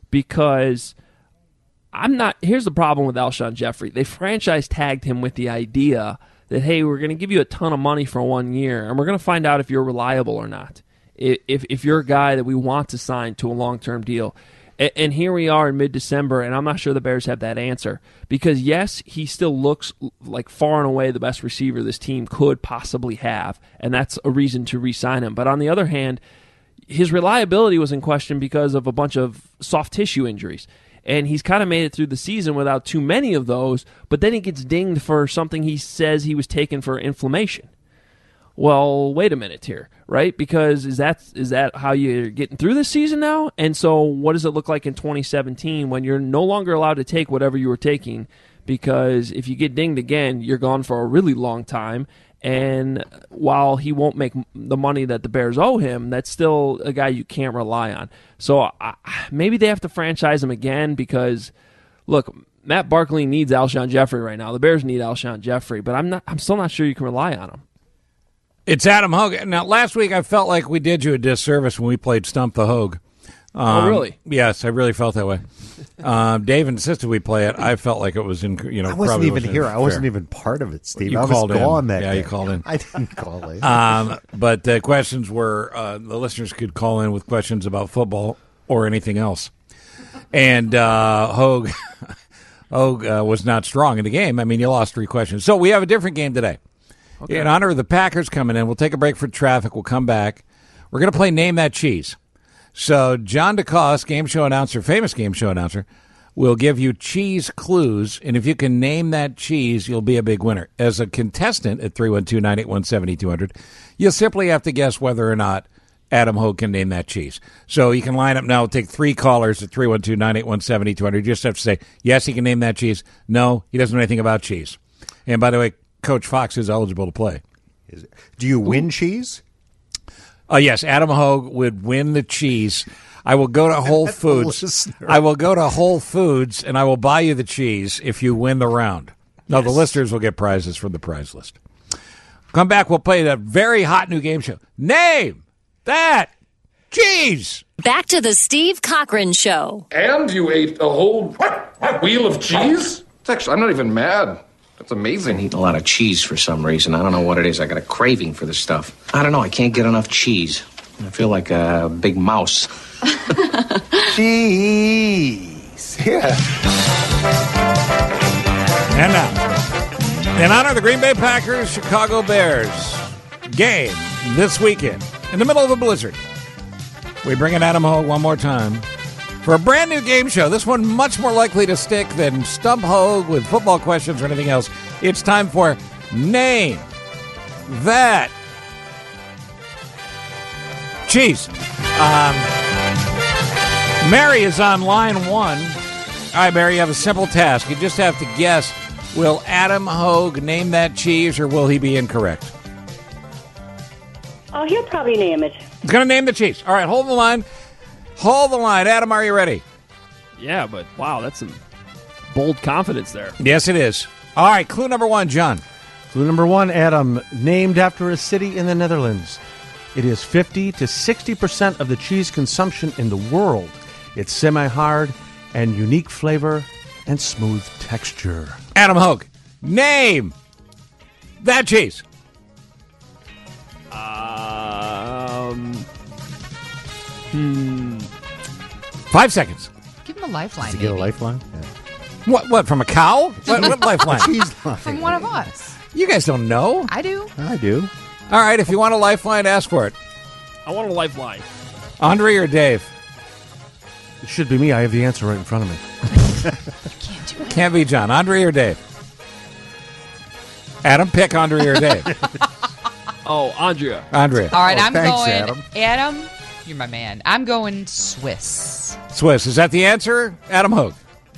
Because I'm not. Here's the problem with Alshon Jeffrey. They franchise tagged him with the idea that, hey, we're going to give you a ton of money for one year, and we're going to find out if you're reliable or not. If if you're a guy that we want to sign to a long-term deal. And here we are in mid-December, and I'm not sure the Bears have that answer. Because, yes, he still looks like far and away the best receiver this team could possibly have, and that's a reason to re-sign him. But on the other hand, his reliability was in question because of a bunch of soft tissue injuries. And he's kind of made it through the season without too many of those, but then he gets dinged for something he says he was taking for inflammation. Well, wait a minute here, right? Because is that is that how you're getting through this season now? And so what does it look like in twenty seventeen when you're no longer allowed to take whatever you were taking? Because if you get dinged again, you're gone for a really long time. And while he won't make the money that the Bears owe him, that's still a guy you can't rely on. So I, maybe they have to franchise him again because, look, Matt Barkley needs Alshon Jeffrey right now. The Bears need Alshon Jeffrey, but I'm not. I'm still not sure you can rely on him. It's Adam Hogue. Now, last week I felt like we did you a disservice when we played Stump the Hogue. Um, oh, really? Yes, I really felt that way. um, Dave insisted we play it. I felt like it was in. You know, I wasn't probably even wasn't here. fair. I wasn't even part of it, Steve. You I was called gone in. that yeah, day. you called in. I didn't call in. um, but the questions were uh, the listeners could call in with questions about football or anything else. And uh, Hogue, Hogue uh, was not strong in the game. I mean, you lost three questions. So we have a different game today. Okay. In honor of the Packers coming in, we'll take a break for traffic. We'll come back. We're going to play Name That Cheese. So John DeCoste, game show announcer, famous game show announcer, will give you cheese clues, and if you can name that cheese, you'll be a big winner. As a contestant at three one two, nine eight one, seven two zero zero, you'll simply have to guess whether or not Adam Hogue can name that cheese. So you can line up now, take three callers at three one two, nine eight one, seven two zero zero. You just have to say, yes, he can name that cheese. No, he doesn't know anything about cheese. And by the way, Coach Fox is eligible to play. Is it? Do you win cheese? Oh, uh, yes. Adam Hogue would win the cheese. I will go to Whole Foods. I will go to Whole Foods, and I will buy you the cheese if you win the round. No, yes. The listeners will get prizes from the prize list. Come back. We'll play that very hot new game show. Name that cheese. Back to the Steve Cochran Show. And you ate a whole wheel of cheese? It's actually, I'm not even mad. That's amazing. I eat a lot of cheese for some reason. I don't know what it is. I got a craving for this stuff. I don't know. I can't get enough cheese. I feel like a big mouse. Cheese. Yeah. And now, in honor of the Green Bay Packers, Chicago Bears game this weekend, in the middle of a blizzard, we bring in Adam Hogue one more time for a brand new game show. This one much more likely to stick than Stump Hogue with football questions or anything else. It's time for Name That Cheese. Um, Mary is on line one. All right, Mary, you have a simple task. You just have to guess, will Adam Hogue name that cheese or will he be incorrect? Oh, he'll probably name it. He's going to name the cheese. All right, hold the line. Hold the line. Adam, are you ready? Yeah, but wow, that's some bold confidence there. Yes, it is. All right, clue number one, John. Clue number one, Adam, named after a city in the Netherlands. It is fifty to sixty percent of the cheese consumption in the world. It's semi-hard and unique flavor and smooth texture. Adam Hogue, name that cheese. Um, hmm. Five seconds. Give him a lifeline. Does he get a maybe. lifeline? What? What? From a cow? What, what lifeline? Cheese line. From one of us. You guys don't know. I do. I do. All right, if you want a lifeline, ask for it. I want a lifeline. Andre or Dave? It should be me. I have the answer right in front of me. Can't do it. Can't be John. Andre or Dave? Adam, pick Andre or Dave. Oh, Andrea. Andrea. All right, Oh, I'm thanks, going. Adam. Adam, you're my man. I'm going Swiss. Swiss. Is that the answer? Adam Hogue?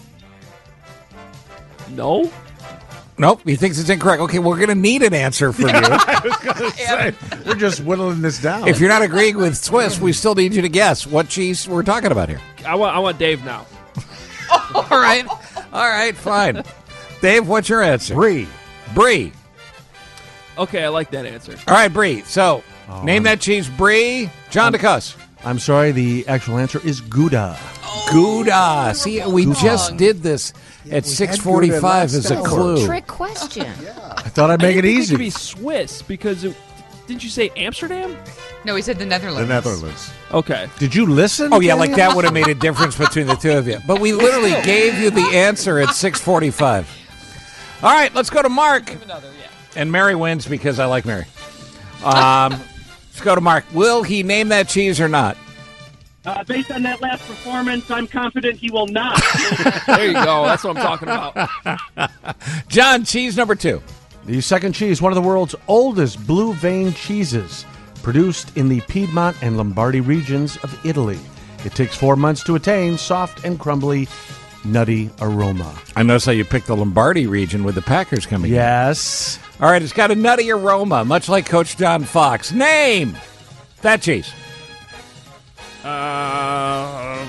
No. Nope. He thinks it's incorrect. Okay, we're going to need an answer from you. We're just whittling this down. If you're not agreeing with Swiss, we still need you to guess what cheese we're talking about here. I want. I want Dave now. All right. All right, fine. Dave, what's your answer? Brie. Brie. Okay, I like that answer. All right, Brie. So, Oh, name that cheese, Brie. John DeCuss. I'm sorry, the actual answer is Gouda. Gouda. See, we Gouda. just did this at six forty-five as a clue. Trick question. I thought I'd make I it didn't think easy. It could be Swiss because it, didn't you say Amsterdam? No, he said the Netherlands. The Netherlands. Okay. Did you listen? Oh, yeah, like that would have made a difference between the two of you. But we literally gave you the answer at six forty-five. All right, let's go to Mark. Another, yeah. And Mary wins because I like Mary. Um, let's go to Mark. Will he name that cheese or not? Uh, based on that last performance, I'm confident he will not. There you go. That's what I'm talking about. John, cheese number two. The second cheese, one of the world's oldest blue vein cheeses, produced in the Piedmont and Lombardy regions of Italy. It takes four months to attain soft and crumbly, nutty aroma. I notice how you picked the Lombardy region with the Packers coming in. Yes. All right, it's got a nutty aroma, much like Coach John Fox. Name that cheese. Uh,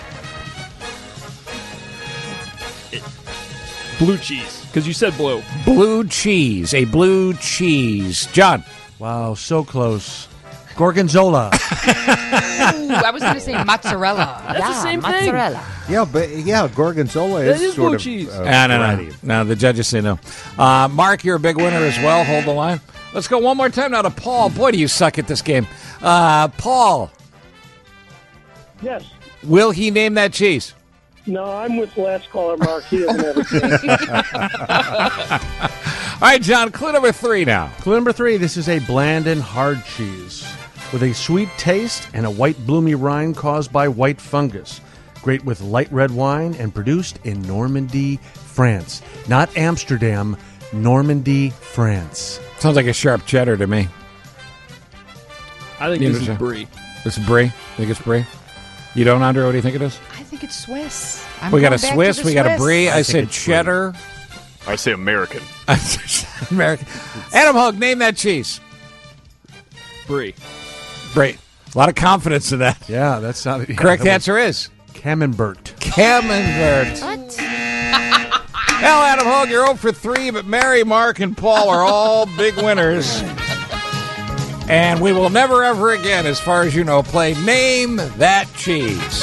it- blue cheese, because you said blue. Blue cheese. A blue cheese. John. Wow, so close. Gorgonzola. Ooh, I was going to say mozzarella. That's yeah, the same mozzarella. Yeah, but yeah, gorgonzola That is, is sort blue of cheese. uh, Ah, no, no, bready. no. The judges say no. Uh, Mark, you're a big winner as well. Hold the line. Let's go one more time now to Paul. Boy, do you suck at this game. Uh, Paul, Yes. will he name that cheese? No, I'm with the last caller, Mark. He doesn't have a chance. All right, John, clue number three now. Clue number three, this is a bland and hard cheese with a sweet taste and a white bloomy rind caused by white fungus. Great with light red wine and produced in Normandy, France. Not Amsterdam, Normandy, France. Sounds like a sharp cheddar to me. I think You this is know, brie. This is brie? Think it's brie? You don't, Andre? What do you think it is? I think it's Swiss. I'm we got going a back to Swiss. the We got a Swiss. brie. I, think said it's brie. cheddar. I say American. American. Adam Hogue, name that cheese. Brie. Brie. A lot of confidence in that. Yeah, that's not... Yeah, Correct that was answer is Camembert. Camembert. What? Well, Adam Hogue, you're zero for three, but Mary, Mark, and Paul are all big winners. And we will never, ever again, as far as you know, play Name That Cheese.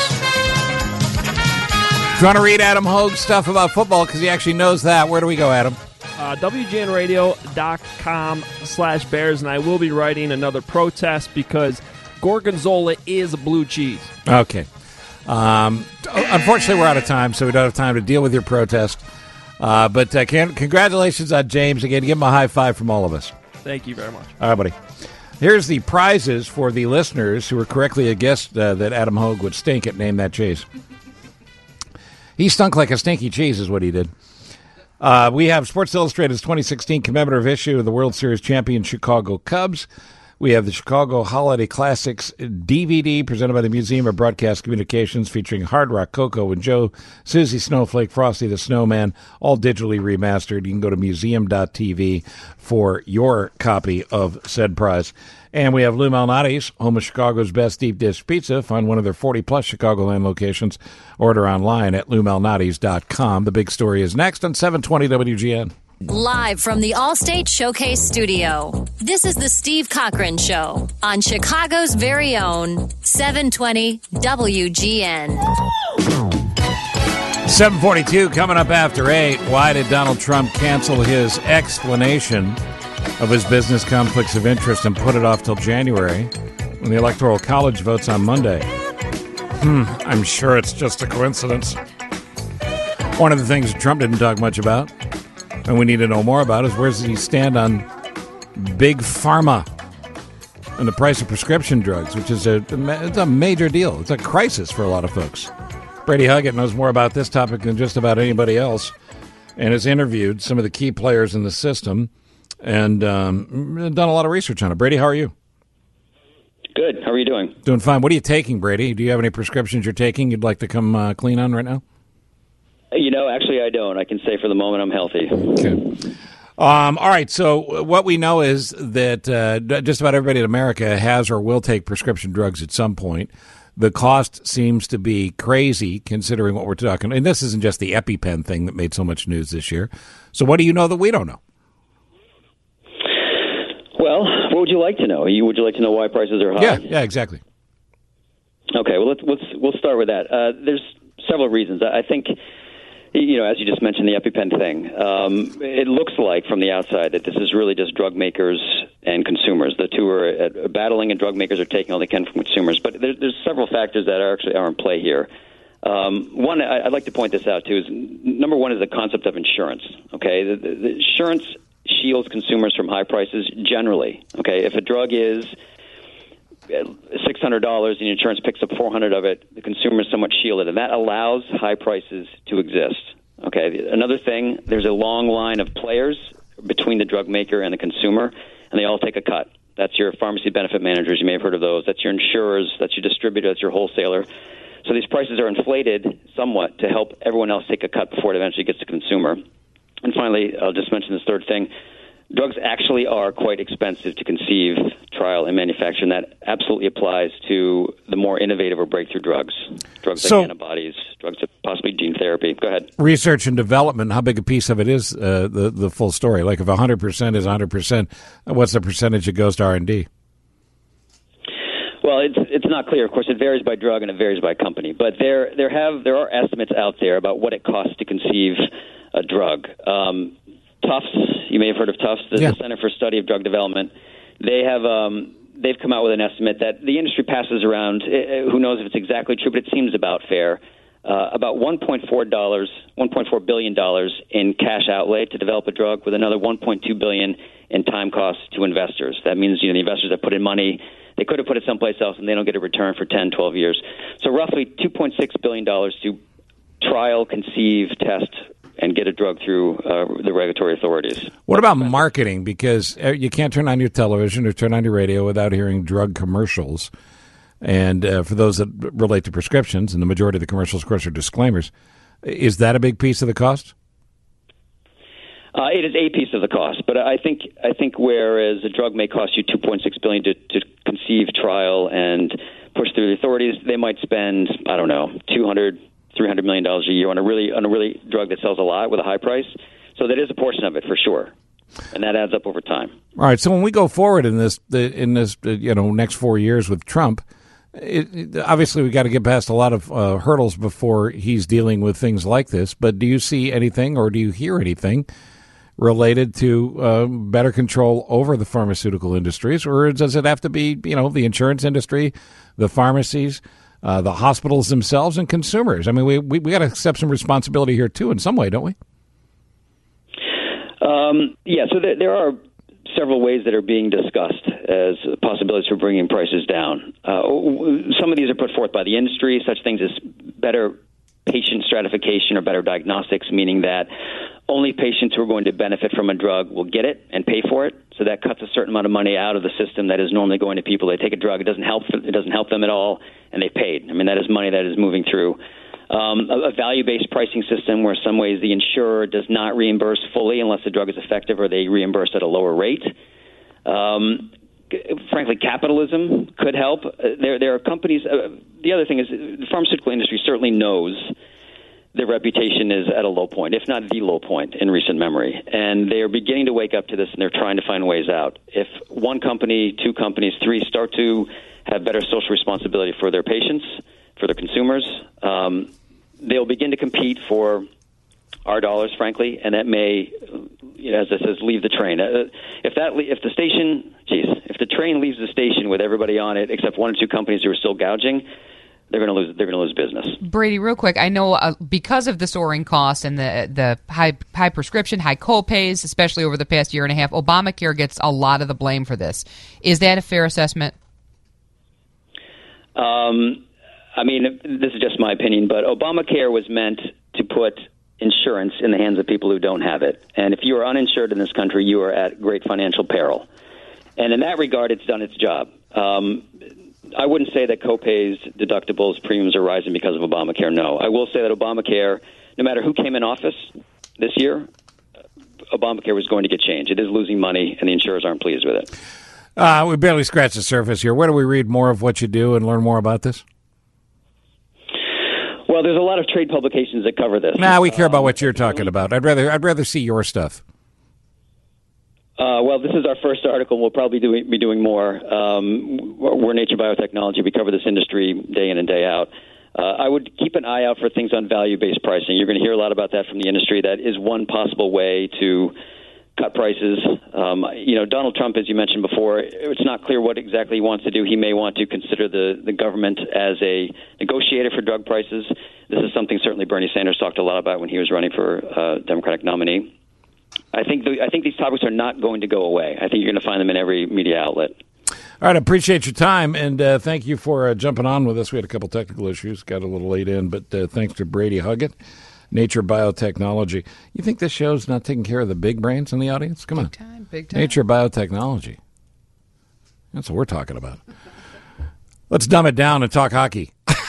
If you want to read Adam Hogue's stuff about football, because he actually knows that, where do we go, Adam? Uh, W G N radio dot com slash Bears, and I will be writing another protest because Gorgonzola is a blue cheese. Okay. Um, unfortunately, we're out of time, so we don't have time to deal with your protest. Uh, but uh, can, congratulations on James. Again, give him a high five from all of us. Thank you very much. All right, buddy. Here's the prizes for the listeners who were correctly guessed uh, that Adam Hogue would stink at Name That Cheese. He stunk like a stinky cheese is what he did. Uh, we have Sports Illustrated's twenty sixteen commemorative issue of the World Series champion Chicago Cubs. We have the Chicago Holiday Classics D V D presented by the Museum of Broadcast Communications featuring Hard Rock Coco and Joe, Susie Snowflake, Frosty the Snowman, all digitally remastered. You can go to museum dot t v for your copy of said prize. And we have Lou Malnati's, home of Chicago's best deep dish pizza. Find one of their forty-plus Chicagoland locations. Order online at lou malnatis dot com. The big story is next on seven twenty W G N. Live from the Allstate Showcase Studio, this is the Steve Cochran Show on Chicago's very own seven twenty W G N. seven forty-two coming up after eight. Why did Donald Trump cancel his explanation of his business conflicts of interest and put it off till January when the Electoral College votes on Monday? Hmm, I'm sure it's just a coincidence. One of the things Trump didn't talk much about, and we need to know more about, is where does he stand on big pharma and the price of prescription drugs, which is a, it's a major deal. It's a crisis for a lot of folks. Brady Huggett knows more about this topic than just about anybody else and has interviewed some of the key players in the system and um, done a lot of research on it. Brady, how are you? Good. How are you doing? Doing fine. What are you taking, Brady? Do you have any prescriptions you're taking you'd like to come uh, clean on right now? You know, actually, I don't. I can say for the moment I'm healthy. Okay. Um, all right. So what we know is that uh, just about everybody in America has or will take prescription drugs at some point. The cost seems to be crazy considering what we're talking. And this isn't just the EpiPen thing that made so much news this year. So what do you know that we don't know? Well, what would you like to know? You, would you like to know why prices are high? Yeah, yeah, exactly. Okay, well, let's, let's we'll start with that. Uh, there's several reasons. I think, you know, as you just mentioned, the EpiPen thing. Um, it looks like from the outside that this is really just drug makers and consumers. The two are uh, battling, and drug makers are taking all they can from consumers. But there, there's several factors that are actually are in play here. Um, one, I, I'd like to point this out too, is number one is the concept of insurance. Okay, the, the, the insurance shields consumers from high prices generally. Okay, if a drug is six hundred dollars and the insurance picks up four hundred dollars of it, the consumer is somewhat shielded, and that allows high prices to exist. Okay, another thing, there's a long line of players between the drug maker and the consumer, and they all take a cut. That's your pharmacy benefit managers. You may have heard of those. That's your insurers. That's your distributor. That's your wholesaler. So these prices are inflated somewhat to help everyone else take a cut before it eventually gets to consumer. And finally, I'll just mention this third thing. Drugs actually are quite expensive to conceive, trial, and manufacture, and that absolutely applies to the more innovative or breakthrough drugs, drugs so, like antibodies, drugs that possibly gene therapy. Go ahead. Research and development, how big a piece of it is uh, the, the full story? Like if one hundred percent is one hundred percent, what's the percentage that goes to R and D? Well, it's it's not clear. Of course, it varies by drug and it varies by company. But there there have there are estimates out there about what it costs to conceive a drug. Um, Tufts, you may have heard of Tufts, the, yeah. the Center for Study of Drug Development. They have um, they've come out with an estimate that the industry passes around. Uh, who knows if it's exactly true, but it seems about fair. Uh, about one point four dollars, one point four billion dollars in cash outlay to develop a drug, with another one point two billion dollars in time costs to investors. That means you know the investors that put in money, they could have put it someplace else, and they don't get a return for ten, twelve years. So roughly two point six billion dollars to trial, conceive, test, and get a drug through uh, the regulatory authorities. What about marketing? Because you can't turn on your television or turn on your radio without hearing drug commercials. And uh, for those that relate to prescriptions, and the majority of the commercials, of course, are disclaimers, is that a big piece of the cost? Uh, it is a piece of the cost, but I think I think whereas a drug may cost you two point six billion dollars to, to conceive, trial, and push through the authorities, they might spend, I don't know, two hundred, three hundred million dollars a year on a really on a really drug that sells a lot with a high price. So that is a portion of it for sure, and that adds up over time. All right. So when we go forward in this in this you know next four years with Trump, it, it, obviously we got to get past a lot of uh, hurdles before he's dealing with things like this. But do you see anything, or do you hear anything related to uh, better control over the pharmaceutical industries, or does it have to be you know the insurance industry, the pharmacies, Uh, the hospitals themselves, and consumers? I mean, we we, we got to accept some responsibility here, too, in some way, don't we? Um, yeah, so there, there are several ways that are being discussed as possibilities for bringing prices down. Uh, some of these are put forth by the industry, such things as better patient stratification or better diagnostics, meaning that only patients who are going to benefit from a drug will get it and pay for it. So that cuts a certain amount of money out of the system that is normally going to people. They take a drug, it doesn't help, it doesn't help them at all, and they paid. I mean, that is money that is moving through. Um, a, a value-based pricing system where some ways the insurer does not reimburse fully unless the drug is effective, or they reimburse at a lower rate. Um, frankly, capitalism could help. Uh, there, there are companies. Uh, the other thing is the pharmaceutical industry certainly knows their reputation is at a low point, if not the low point in recent memory. And they are beginning to wake up to this, and they're trying to find ways out. If one company, two companies, three start to have better social responsibility for their patients, for their consumers, um, they'll begin to compete for our dollars, frankly, and that may, you know, as it says, leave the train. Uh, if that, if the station, geez, if the train leaves the station with everybody on it except one or two companies who are still gouging, they're going to lose. They're going to lose business. Brady, real quick, I know uh, because of the soaring costs and the the high high prescription, high co-pays, especially over the past year and a half, Obamacare gets a lot of the blame for this. Is that a fair assessment? Um, I mean, this is just my opinion, but Obamacare was meant to put insurance in the hands of people who don't have it. And if you are uninsured in this country, you are at great financial peril. And in that regard, it's done its job. Um, I wouldn't say that co-pays, deductibles, premiums are rising because of Obamacare. No. I will say that Obamacare, no matter who came in office this year, Obamacare was going to get changed. It is losing money, and the insurers aren't pleased with it. Uh, we barely scratched the surface here. Where do we read more of what you do and learn more about this? Well, there's a lot of trade publications that cover this. Nah, we care about what you're talking about. I'd rather I'd rather see your stuff. Uh, well, this is our first article. We'll probably do, be doing more. Um, we're Nature Biotechnology. We cover this industry day in and day out. Uh, I would keep an eye out for things on value-based pricing. You're going to hear a lot about that from the industry. That is one possible way to cut prices. Um, you know, Donald Trump, as you mentioned before, it's not clear what exactly he wants to do. He may want to consider the, the government as a negotiator for drug prices. This is something certainly Bernie Sanders talked a lot about when he was running for uh, Democratic nominee. I think the, I think these topics are not going to go away. I think you're going to find them in every media outlet. All right, I appreciate your time, and uh, thank you for uh, jumping on with us. We had a couple technical issues, got a little late in, but uh, thanks to Brady Huggett, Nature Biotechnology. You think this show's not taking care of the big brains in the audience? Come on. Big time, big time. Nature Biotechnology. That's what we're talking about. Let's dumb it down and talk hockey.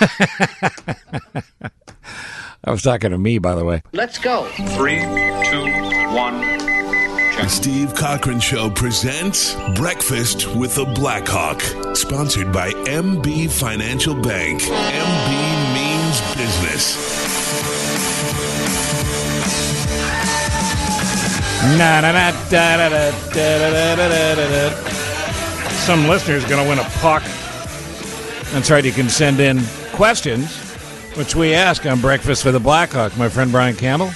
I was talking to me, by the way. Let's go. Three, two, one. The Steve Cochran Show presents Breakfast with the Blackhawk, sponsored by M B Financial Bank. M B means business. Na, na, na, da, da, da, da, da, da, da, da. Some listener's going to win a puck. That's right, you can send in questions, which we ask on Breakfast with the Blackhawk. My friend Brian Campbell.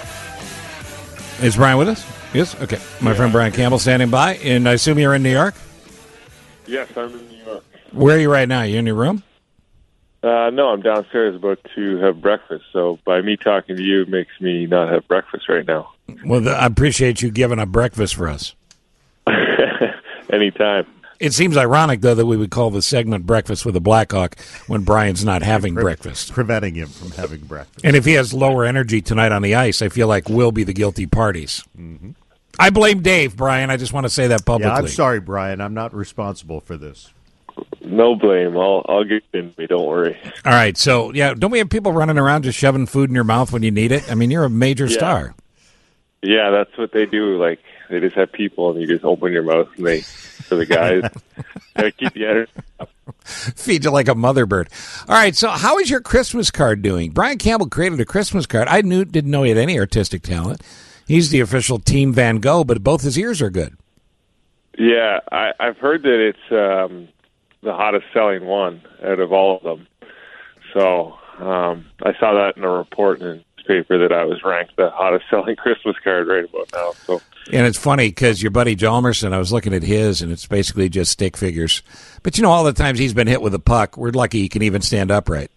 Is Brian with us? Yes? Okay. My yeah. friend Brian Campbell standing by. And I assume you're in New York? Yes, I'm in New York. Where are you right now? You in your room? Uh, no, I'm downstairs about to have breakfast. So by me talking to you makes me not have breakfast right now. Well, I appreciate you giving up breakfast for us. Anytime. It seems ironic, though, that we would call the segment Breakfast with the Blackhawk when Brian's not having Pre- breakfast. Preventing him from having breakfast. And if he has lower energy tonight on the ice, I feel like we'll be the guilty parties. Mm-hmm. I blame Dave, Brian. I just want to say that publicly. Yeah, I'm sorry, Brian. I'm not responsible for this. No blame. I'll I'll get in me. Don't worry. All right. So, yeah, don't we have people running around just shoving food in your mouth when you need it? I mean, you're a major yeah. star. Yeah, that's what they do. Like, they just have people, and you just open your mouth, and they, for the guys, gotta keep the energy up. Feed you like a mother bird. All right, so how is your Christmas card doing? Brian Campbell created a Christmas card. I knew didn't know he had any artistic talent. He's the official Team Van Gogh, but both his ears are good. Yeah, I, I've heard that it's um, the hottest selling one out of all of them. So um, I saw that in a report in paper that I was ranked the hottest selling Christmas card right about now. So, and it's funny because your buddy Jalmerson, I was looking at his, and it's basically just stick figures. But you know, all the times he's been hit with a puck, we're lucky he can even stand upright.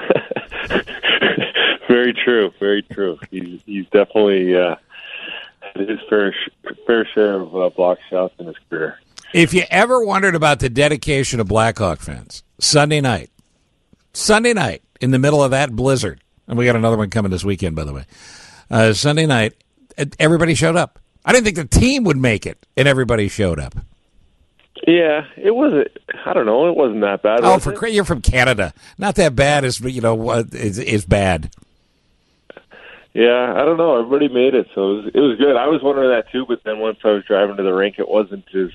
Very true, very true. He's he's definitely uh, his fair sh- fair share of uh, block shots in his career. If you ever wondered about the dedication of Blackhawk fans, Sunday night, Sunday night, in the middle of that blizzard, and we got another one coming this weekend, by the way, uh, Sunday night, everybody showed up. I didn't think the team would make it, and everybody showed up. Yeah, it wasn't. I don't know. It wasn't that bad. Oh, was for it? cra- you're from Canada. Not that bad is, you know, what is is bad. Yeah, I don't know. Everybody made it, so it was, it was good. I was wondering that too, but then once I was driving to the rink, it wasn't as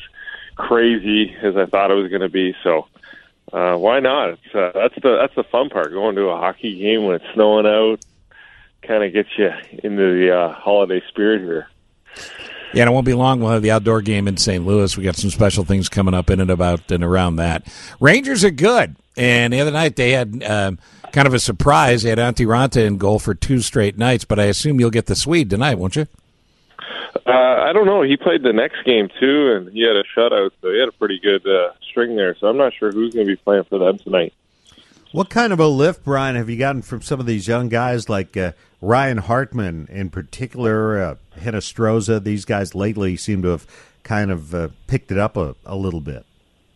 crazy as I thought it was going to be. So uh, why not? It's, uh, that's the that's the fun part. Going to a hockey game when it's snowing out kind of gets you into the uh, holiday spirit here. Yeah, and it won't be long. We'll have the outdoor game in Saint Louis. We got some special things coming up in and about and around that. Rangers are good, and the other night they had um, kind of a surprise. They had Antti Ranta in goal for two straight nights, but I assume you'll get the Swede tonight, won't you? Uh, I don't know. He played the next game, too, and he had a shutout, so he had a pretty good uh, string there. So I'm not sure who's going to be playing for them tonight. What kind of a lift, Brian, have you gotten from some of these young guys like uh, Ryan Hartman in particular, uh, Hinostroza? These guys lately seem to have kind of uh, picked it up a, a little bit.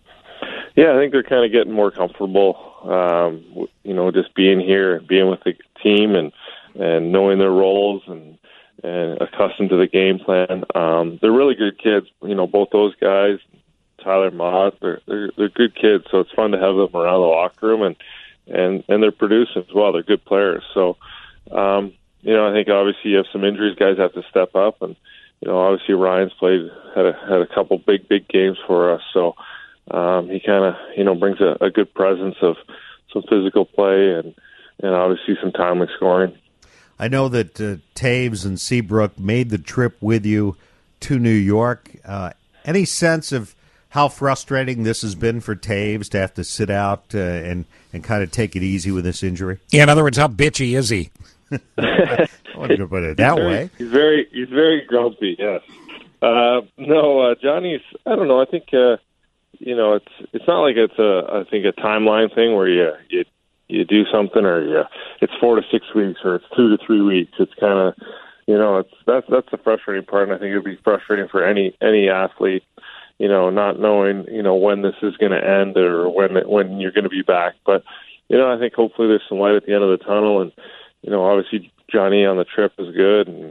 Yeah, I think they're kind of getting more comfortable, um, you know, just being here, being with the team and, and knowing their roles and and accustomed to the game plan. Um, they're really good kids. You know, both those guys, Tyler Mott, they're, they're they're good kids. So it's fun to have them around the locker room, and and and they're producing as well. They're good players. So, um, you know, I think obviously you have some injuries. Guys have to step up, and you know, obviously Ryan's played had a had a couple big big games for us. So um, he kind of you know brings a, a good presence of some physical play and and obviously some timely scoring. I know that uh, Taves and Seabrook made the trip with you to New York. Uh, any sense of how frustrating this has been for Taves to have to sit out uh, and, and kind of take it easy with this injury? Yeah, in other words, how bitchy is he? I wasn't going to put it that he's very, way. He's very he's very grumpy, yes. Uh, no, uh, Johnny's, I don't know, I think, uh, you know, it's it's not like it's a, I think, a timeline thing where you, you you do something, or you, it's four to six weeks, or it's two to three weeks. It's kind of, you know, it's that's that's the frustrating part, and I think it would be frustrating for any any athlete, you know, not knowing, you know, when this is going to end or when when you're going to be back. But, you know, I think hopefully there's some light at the end of the tunnel, and, you know, obviously Johnny on the trip is good, and,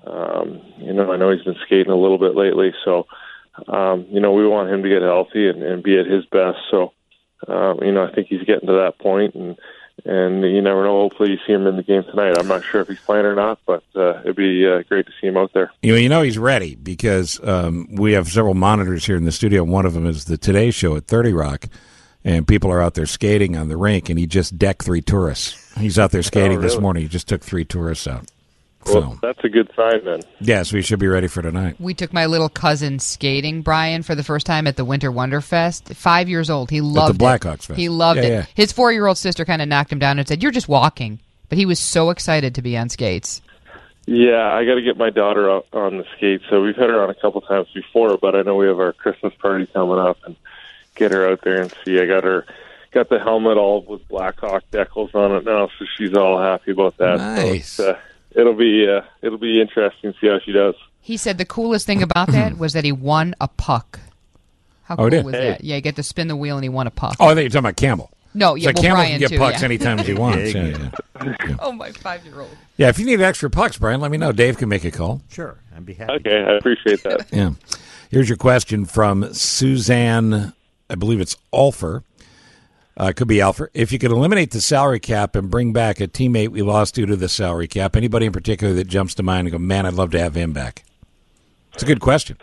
um, you know, I know he's been skating a little bit lately, so, um, you know, we want him to get healthy and, and be at his best, so, Um, you know, I think he's getting to that point, and and you never know. Hopefully, you see him in the game tonight. I'm not sure if he's playing or not, but uh, it'd be uh, great to see him out there. You know, you know he's ready because um, we have several monitors here in the studio. One of them is the Today Show at thirty Rock, and people are out there skating on the rink, and he just decked three tourists. He's out there skating Oh, this really? morning. He just took three tourists out. Well, So, that's a good sign then. yes, we should be ready for tonight. We took my little cousin skating, Brian, for the first time at the Winter Wonder Fest. Five years old. He loved the it. Blackhawks Fest. He loved Yeah, it. yeah. His four-year-old sister kind of knocked him down and said, "You're just walking." But he was so excited to be on skates. Yeah, I got to get my daughter out on the skates. So we've had her on a couple times before, but I know we have our Christmas party coming up, and get her out there and see. I got her. Got the helmet all with Blackhawk decals on it now, so she's all happy about that. Nice. So it's, uh, it'll be uh, it'll be interesting to see how she does. He said the coolest thing about that was that he won a puck. How Oh, cool he did? was Hey. that? Yeah, you get to spin the wheel and he won a puck. Oh, I think you're talking about Campbell. No, yeah, so well, Campbell Brian can get too, pucks yeah. anytime he wants. Yeah, Yeah, yeah. Yeah. Oh, my five-year-old. Yeah, if you need extra pucks, Brian, let me know. Dave can make a call. Sure, I'd be happy. Okay, I appreciate that. Yeah. Here's your question from Suzanne, I believe it's Alfer. Uh, could be Alfer. If you could eliminate the salary cap and bring back a teammate we lost due to the salary cap, anybody in particular that jumps to mind and go, man, I'd love to have him back? It's a good question.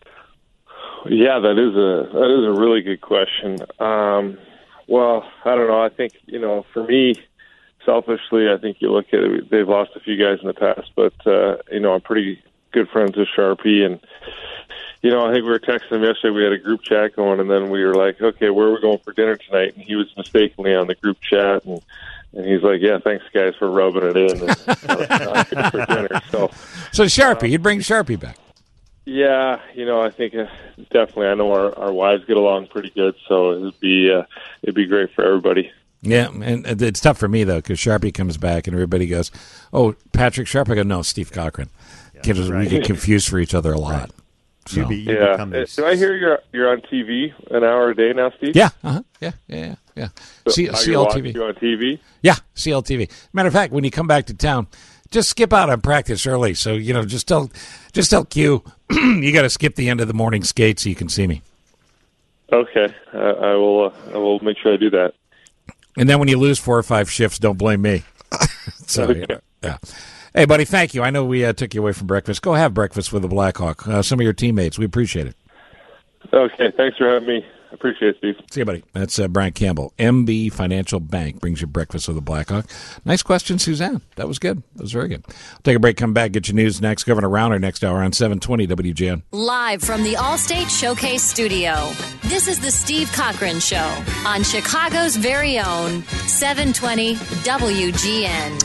Yeah, that is a that is a really good question. Um, well, I don't know. I think, you know, for me, selfishly, I think you look at it, they've lost a few guys in the past, but, uh, you know, I'm pretty good friends with Sharpie, and, you know, I think we were texting him yesterday. We had a group chat going, and then we were like, okay, where are we going for dinner tonight? And he was mistakenly on the group chat, and, and he's like, yeah, thanks, guys, for rubbing it in. And, uh, for dinner. So, So Sharpie, you'd bring Sharpie back. yeah, you know, I think uh, definitely. I know our, our wives get along pretty good, so it'd be uh, it'd be great for everybody. Yeah, and it's tough for me, though, because Sharpie comes back and everybody goes, oh, Patrick Sharp. I go, no, Steve Cochran. get we get confused for each other a lot. So. You be, you Yeah. become Uh, this. Do I hear you're you're on T V an hour a day now, Steve? Yeah, uh-huh. yeah, yeah, yeah, yeah. So C- now you're C L T V. watching you on T V? Yeah, C L T V. Matter of fact, when you come back to town, just skip out on practice early. So you know, just tell, just tell Q, you got to skip the end of the morning skate so you can see me. Okay, uh, I will. Uh, I will make sure I do that. And then when you lose four or five shifts, don't blame me. so Okay. yeah, yeah. Hey, buddy, thank you. I know we uh, took you away from breakfast. Go have breakfast with the Blackhawk. Uh, some of your teammates, we appreciate it. Okay, thanks for having me. I appreciate it, Steve. See you, buddy. That's uh, Brian Campbell. M B Financial Bank brings you breakfast with the Blackhawk. Nice question, Suzanne. That was good. That was very good. Take a break, come back, get your news next. Governor Rauner next hour on seven twenty W G N. Live from the Allstate Showcase Studio, this is the Steve Cochran Show on Chicago's very own seven twenty W G N.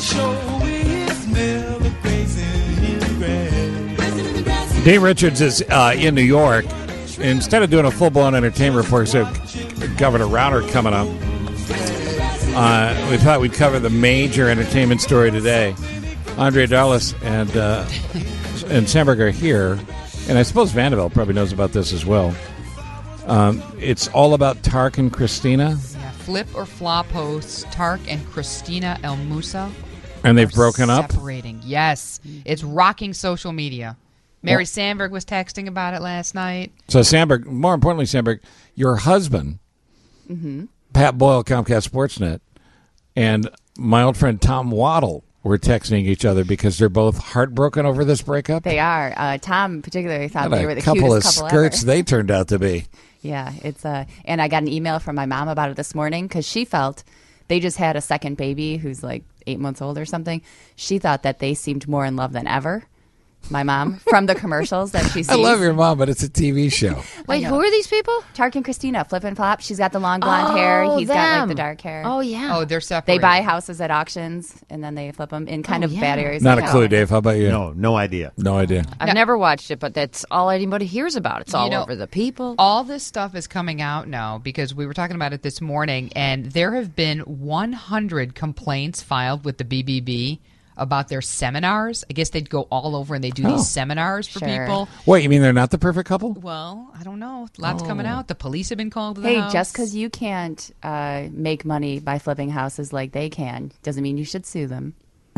Dave Richards is uh, in New York. Instead of doing a full-blown entertainment report, so Governor Rauner coming up, uh, we thought we'd cover the major entertainment story today. Andre Darlis and uh, and Sandberg are here, and I suppose Vanderbilt probably knows about this as well. Um, it's all about Tark and Christina. Yeah, flip or flop hosts Tark and Christina El Moussa. And they've are broken up? Separating. Yes, it's rocking social media. Mary Sandberg was texting about it last night. So Sandberg, more importantly, Sandberg, your husband, Mm-hmm. Pat Boyle, Comcast Sportsnet, and my old friend Tom Waddle were texting each other because they're both heartbroken over this breakup. They are. Uh, Tom particularly thought What they a were the couple of cutest couple skirts ever. they turned out to be. Yeah, it's uh, and I got an email from my mom about it this morning because she felt they just had a second baby who's like eight months old or something. She thought that they seemed more in love than ever. My mom, from the commercials that she sees. I love your mom, but it's a T V show. Wait, who are these people? Tark and Christina, flip and flop. She's got the long blonde hair. Oh, He's got like them. the dark hair. Oh, yeah. Oh, they're They separated. buy houses at auctions and then they flip them in kind Oh, of yeah. bad areas. Not a of clue, town. Dave. How about you? No, no idea. No idea. I've never watched it, but that's all anybody hears about. It's You all know, over the people. All this stuff is coming out now because we were talking about it this morning, and there have been one hundred complaints filed with the B B B about their seminars. I guess they'd go all over and they do Oh. these seminars for Sure. people. Wait, you mean they're not the perfect couple? Well, I don't know. Lots coming Oh. out. The police have been called to the Hey, house. just because you can't uh, make money by flipping houses like they can doesn't mean you should sue them.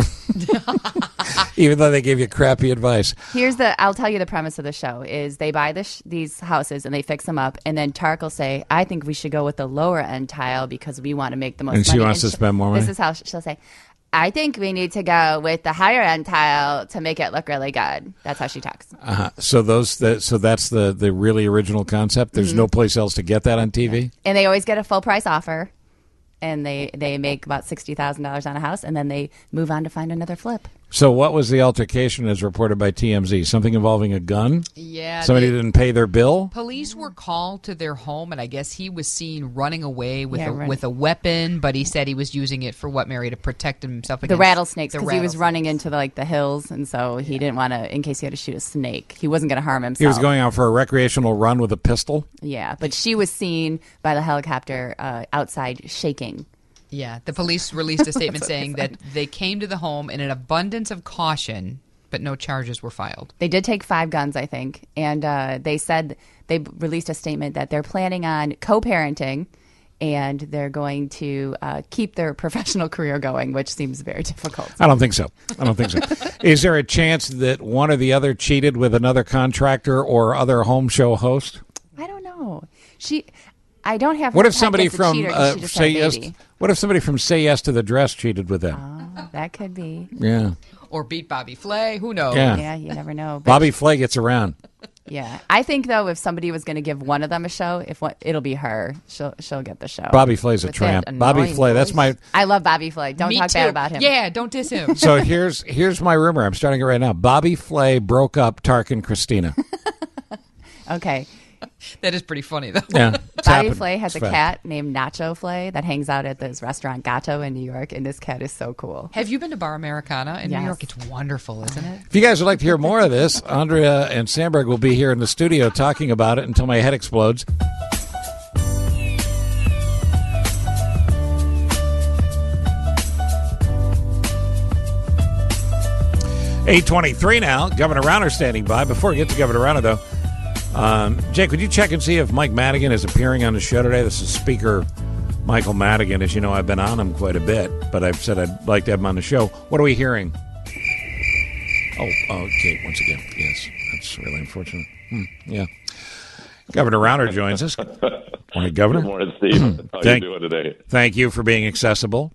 Even though they gave you crappy advice. Here's the, I'll tell you the premise of the show is they buy the sh- these houses and they fix them up, and then Tark will say, I think we should go with the lower end tile because we want to make the most And she money. wants to sh- spend more This money? is how sh- she'll say, I think we need to go with the higher end tile to make it look really good. That's how she talks. Uh-huh. So those, that, so that's the, the really original concept. There's Mhm. no place else to get that on T V. And they always get a full price offer, and they, they make about sixty thousand dollars on a house, and then they move on to find another flip. So what was the altercation as reported by T M Z? Something involving a gun? Yeah, Somebody they- didn't pay their bill? Police were called to their home, and I guess he was seen running away with Yeah, a, right. with a weapon. But he said he was using it for what, Mary, to protect himself The against rattlesnakes, the because he was rattlesnakes. running into the, like the hills, and so he didn't want to, in case he had to shoot a snake, he wasn't going to harm himself. He was going out for a recreational run with a pistol? Yeah, but she was seen by the helicopter uh, outside shaking. Yeah, the police released a statement saying that they came to the home in an abundance of caution, but no charges were filed. They did take five guns, I think, and uh, they said they b- released a statement that they're planning on co-parenting, and they're going to uh, keep their professional career going, which seems very difficult. I don't think so. I don't think so. Is there a chance that one or the other cheated with another contractor or other home show host? I don't know. She, I don't have. What her if somebody pegged as a from cheater 'cause uh, she just say had a yes? baby. What if somebody from Say Yes to the Dress cheated with them? Oh, that could be. Yeah, Or beat Bobby Flay. Who knows? Yeah. Yeah, you never know. But Bobby Flay gets around. Yeah, I think though, if somebody was going to give one of them a show, if what it'll be her, she'll she'll get the show. Bobby Flay's a With tramp. that Bobby annoying Flay. That's voice. my. I love Bobby Flay. Don't Me talk too. bad about him. Yeah, don't diss him. So here's here's my rumor. I'm starting it right now. Bobby Flay broke up Tark and Christina. Okay. That is pretty funny, though. Yeah, it's Bobby happened. Flay has It's a fact. cat named Nacho Flay that hangs out at this restaurant Gato in New York, and this cat is so cool. Have you been to Bar Americana in Yes. New York? It's wonderful, isn't it? If you guys would like to hear more of this, Andrea and Sandberg will be here in the studio talking about it until my head explodes. eight twenty-three now. Governor Rauner standing by. Before we get to Governor Rauner, though, um, Jake, would you check and see if Mike Madigan is appearing on the show today? This is Speaker Michael Madigan. As you know, I've been on him quite a bit, but I've said I'd like to have him on the show. What are we hearing? Oh, okay, once again, yes. That's really unfortunate. Hmm, yeah. Governor Rauner joins us. Morning, Governor. Good morning, Steve. How thank, are you doing today? Thank you for being accessible.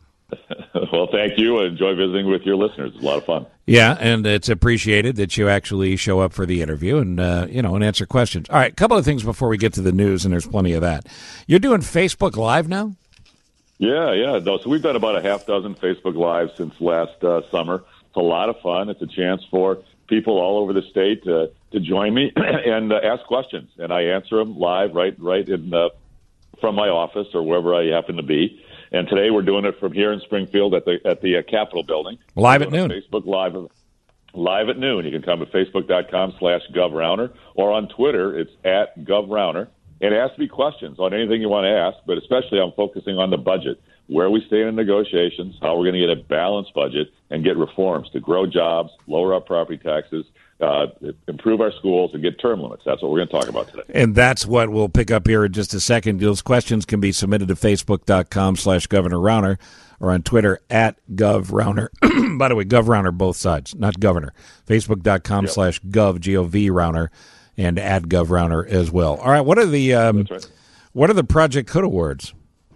Well, thank you. I enjoy visiting with your listeners. It's a lot of fun. Yeah, and it's appreciated that you actually show up for the interview and, uh, you know, and answer questions. All right, a couple of things before we get to the news, and there's plenty of that. You're doing Facebook Live now? Yeah, yeah. No, so we've done about a half dozen Facebook Lives since last uh, summer. It's a lot of fun. It's a chance for people all over the state uh, to join me and uh, ask questions, and I answer them live right right in uh, from my office or wherever I happen to be. And today we're doing it from here in Springfield at the at the uh, Capitol building. Live at noon. Facebook Live, live at noon. You can come to facebook.com slash GovRauner or on Twitter. It's at GovRauner. And ask me questions on anything you want to ask, but especially I'm focusing on the budget, where we stand in negotiations, how we're going to get a balanced budget and get reforms to grow jobs, lower our property taxes, uh, improve our schools, and get term limits. That's what we're going to talk about today. And that's what we'll pick up here in just a second. Those questions can be submitted to facebook.com slash Governor Rauner or on Twitter at GovRauner. By the way, GovRauner both sides, not Governor. Facebook.com yep. slash Gov, G O V Rauner, and at GovRauner as well. All right, what are the um, right. what are the Project Hood Awards?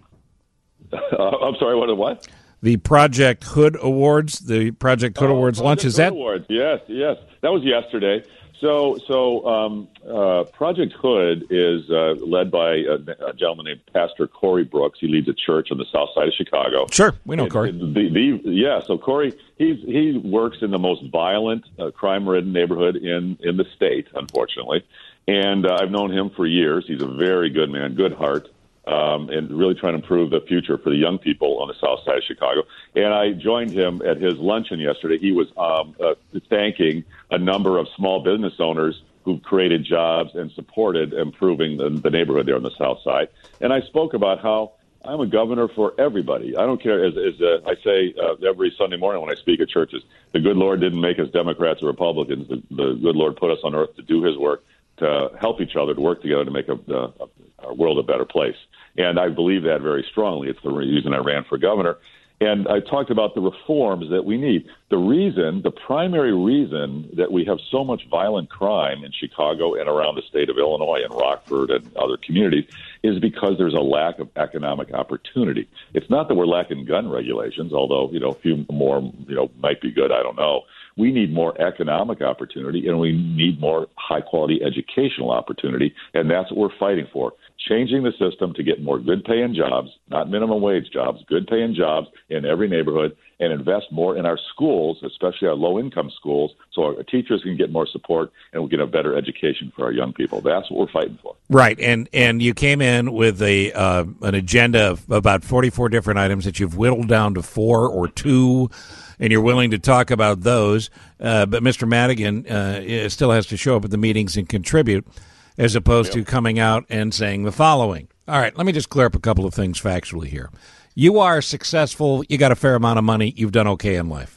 Uh, I'm sorry, what are what? The Project Hood Awards, the Project Hood oh, Awards Project lunch. Is Hood that Awards? Yes, yes. That was yesterday. So, so um, uh, Project Hood is uh, led by a, a gentleman named Pastor Corey Brooks. He leads a church on the south side of Chicago. Sure, we know and, Corey. and the, the, yeah, so Corey, he's, he works in the most violent, uh, crime-ridden neighborhood in, in the state, unfortunately. And uh, I've known him for years. He's a very good man, good heart. Um, and really trying to improve the future for the young people on the south side of Chicago. And I joined him at his luncheon yesterday. He was um, uh, thanking a number of small business owners who've created jobs and supported improving the, the neighborhood there on the south side. And I spoke about how I'm a governor for everybody. I don't care, as, as uh, I say uh, every Sunday morning when I speak at churches, the good Lord didn't make us Democrats or Republicans. The, the good Lord put us on earth to do his work, to help each other, to work together to make a, a, our world a better place. And I believe that very strongly. It's the reason I ran for governor. And I talked about the reforms that we need. The reason, the primary reason that we have so much violent crime in Chicago and around the state of Illinois and Rockford and other communities is because there's a lack of economic opportunity. It's not that we're lacking gun regulations, although, you know, a few more, you know, might be good. I don't know. We need more economic opportunity, and we need more high-quality educational opportunity, and that's what we're fighting for. Changing the system to get more good-paying jobs, not minimum wage jobs, good-paying jobs in every neighborhood, and invest more in our schools, especially our low-income schools, so our teachers can get more support and we get a better education for our young people. That's what we're fighting for. Right, and and you came in with a uh, an agenda of about forty-four different items that you've whittled down to four or two, and you're willing to talk about those. Uh, but Mister Madigan uh, still has to show up at the meetings and contribute, as opposed yep. to coming out and saying the following. All right, let me just clear up a couple of things factually here. You are successful. You got a fair amount of money. You've done okay in life.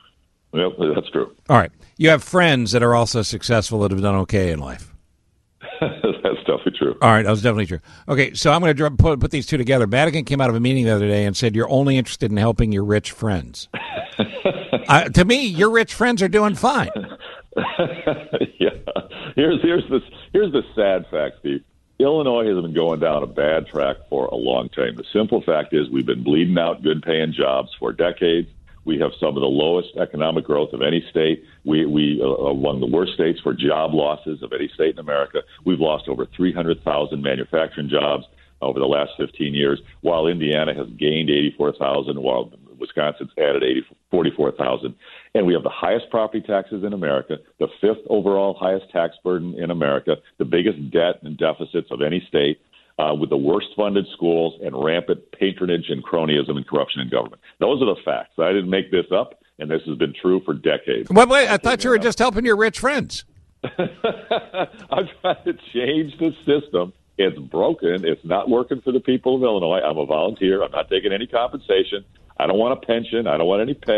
Yep, that's true. All right. You have friends that are also successful that have done okay in life. That's definitely true. All right, that's definitely true. Okay, so I'm going to put, put these two together. Madigan came out of a meeting the other day and said you're only interested in helping your rich friends. uh, to me, your rich friends are doing fine. yeah. Here's here's the here's the sad fact, Steve. Illinois has been going down a bad track for a long time. The simple fact is we've been bleeding out good-paying jobs for decades. We have some of the lowest economic growth of any state. We we uh, among the worst states for job losses of any state in America. We've lost over three hundred thousand manufacturing jobs over the last fifteen years, while Indiana has gained eighty-four thousand, while Wisconsin's added forty-four thousand. And we have the highest property taxes in America, the fifth overall highest tax burden in America, the biggest debt and deficits of any state, uh, with the worst funded schools and rampant patronage and cronyism and corruption in government. Those are the facts. I didn't make this up, and this has been true for decades. Wait, wait, I thought you were just helping your rich friends. I'm trying to change the system. It's broken. It's not working for the people of Illinois. I'm a volunteer. I'm not taking any compensation. I don't want a pension. I don't want any pay.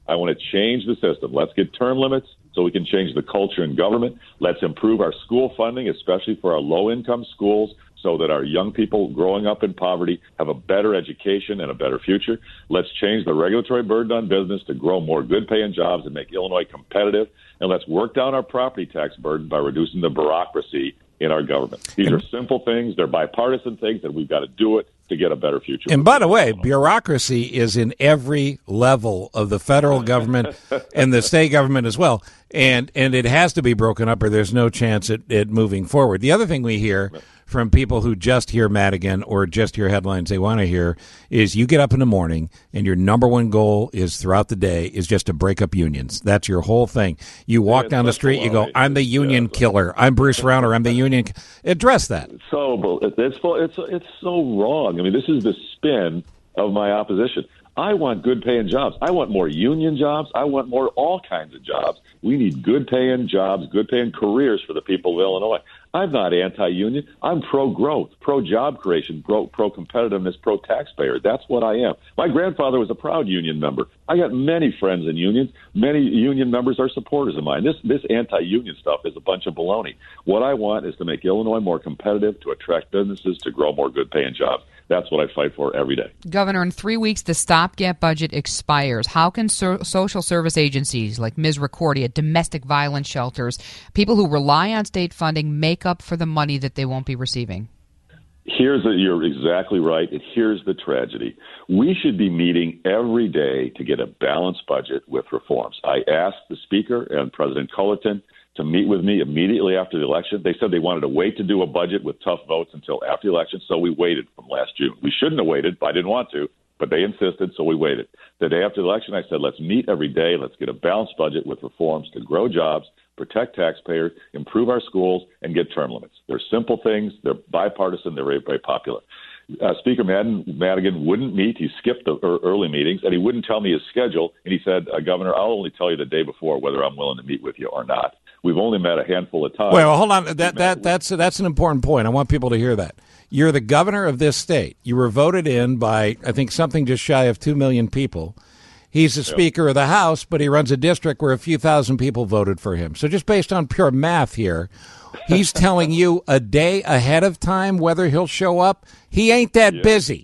I want to change the system. Let's get term limits so we can change the culture in government. Let's improve our school funding, especially for our low-income schools, so that our young people growing up in poverty have a better education and a better future. Let's change the regulatory burden on business to grow more good-paying jobs and make Illinois competitive. And let's work down our property tax burden by reducing the bureaucracy in our government. These are simple things. They're bipartisan things, and we've got to do it to get a better future. And by the way, bureaucracy is in every level of the federal government and the state government as well. And and it has to be broken up or there's no chance at it moving forward. The other thing we hear from people who just hear Madigan or just hear headlines they want to hear is you get up in the morning and your number one goal is throughout the day is just to break up unions. That's your whole thing. You walk yeah, down the street, you go, I'm the union yeah. killer. I'm Bruce Rauner. I'm the union. Address that. So it's, it's, it's so wrong. I mean, this is the spin of my opposition. I want good-paying jobs. I want more union jobs. I want more all kinds of jobs. We need good-paying jobs, good-paying careers for the people of Illinois. I'm not anti-union. I'm pro-growth, pro-job creation, pro- pro-competitiveness, pro-taxpayer. That's what I am. My grandfather was a proud union member. I got many friends in unions. Many union members are supporters of mine. This this anti-union stuff is a bunch of baloney. What I want is to make Illinois more competitive, to attract businesses, to grow more good-paying jobs. That's what I fight for every day. Governor, in three weeks, the stopgap budget expires. How can so- social service agencies like Misericordia, domestic violence shelters, people who rely on state funding, make up for the money that they won't be receiving? Here's a, you're exactly right. And here's the tragedy. We should be meeting every day to get a balanced budget with reforms. I asked the Speaker and President Cullerton to meet with me immediately after the election. They said they wanted to wait to do a budget with tough votes until after the election, so we waited from last June. We shouldn't have waited, but I didn't want to, but they insisted, so we waited. The day after the election, I said, let's meet every day. Let's get a balanced budget with reforms to grow jobs, protect taxpayers, improve our schools, and get term limits. They're simple things. They're bipartisan. They're very, very popular. Uh, Speaker Madden, Madigan wouldn't meet. He skipped the early meetings, and he wouldn't tell me his schedule. And he said, uh, Governor, I'll only tell you the day before whether I'm willing to meet with you or not. We've only met a handful of times. Well, hold on. That that that's that's an important point. I want people to hear that. You're the governor of this state. You were voted in by, I think, something just shy of two million people. He's the Speaker yep. of the House, but he runs a district where a few thousand people voted for him. So just based on pure math here, he's telling you a day ahead of time whether he'll show up. He ain't that yeah. busy.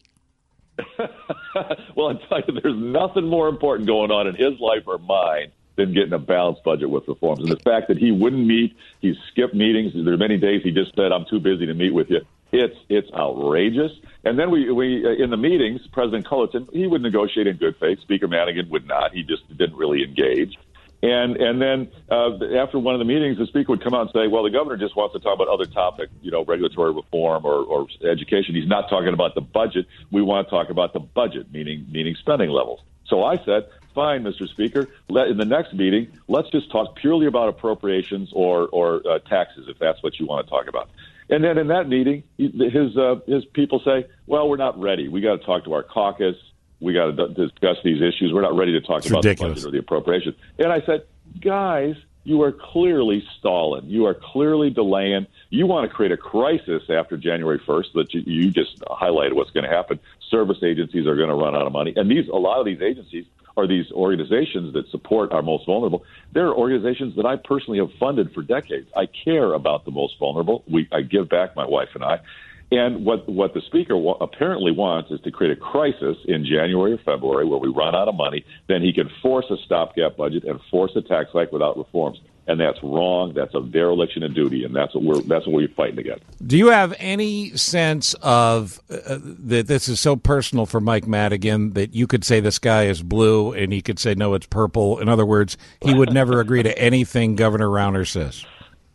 Well, I tell you, there's nothing more important going on in his life or mine than getting a balanced budget with reforms. And the fact that he wouldn't meet, he skipped meetings. There are many days he just said, I'm too busy to meet with you. It's it's outrageous. And then we, we uh, in the meetings, President Cullerton, he would negotiate in good faith. Speaker Madigan would not. He just didn't really engage. And and then uh, after one of the meetings, the Speaker would come out and say, well, the governor just wants to talk about other topics, you know, regulatory reform or, or education. He's not talking about the budget. We want to talk about the budget, meaning meaning spending levels. So I said, fine, Mister Speaker, let, in the next meeting, let's just talk purely about appropriations or, or uh, taxes, if that's what you want to talk about. And then in that meeting, he, his uh, his people say, well, we're not ready. We got to talk to our caucus. We got to d- discuss these issues. We're not ready to talk it's about ridiculous. the budget or the appropriations. And I said, guys, you are clearly stalling. You are clearly delaying. You want to create a crisis after January first that you, you just highlighted what's going to happen. Service agencies are going to run out of money. And these a lot of these agencies are these organizations that support our most vulnerable. There are organizations that I personally have funded for decades. I care about the most vulnerable. We, I give back, my wife and I. And what, what the Speaker wa- apparently wants is to create a crisis in January or February where we run out of money. Then he can force a stopgap budget and force a tax hike without reforms. And that's wrong. That's a dereliction of duty, and that's what we're that's what we're fighting against. Do you have any sense of uh, that this is so personal for Mike Madigan that you could say the sky is blue and he could say no, it's purple? In other words, he would never agree to anything Governor Rauner says.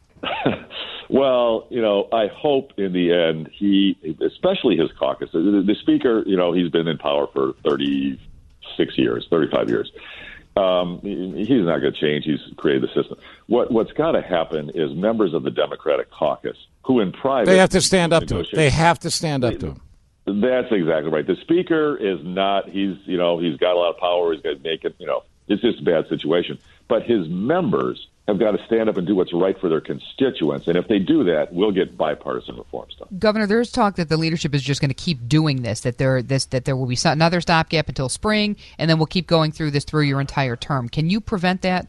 Well, you know, I hope in the end he, especially his caucus, the, the Speaker, you know, he's been in power for thirty-six years, thirty-five years. Um, he's not going to change. He's created the system. What, what's got to happen is members of the Democratic caucus who in private... They have to stand up to him. They have to stand up to him. That's exactly right. The Speaker is not, he's, you know, he's got a lot of power. He's going to make it, you know, It's just a bad situation. But his members have got to stand up and do what's right for their constituents. And if they do that, we'll get bipartisan reform stuff. Governor, there's talk that the leadership is just going to keep doing this, that there this that there will be some, another stopgap until spring, and then we'll keep going through this through your entire term. Can you prevent that?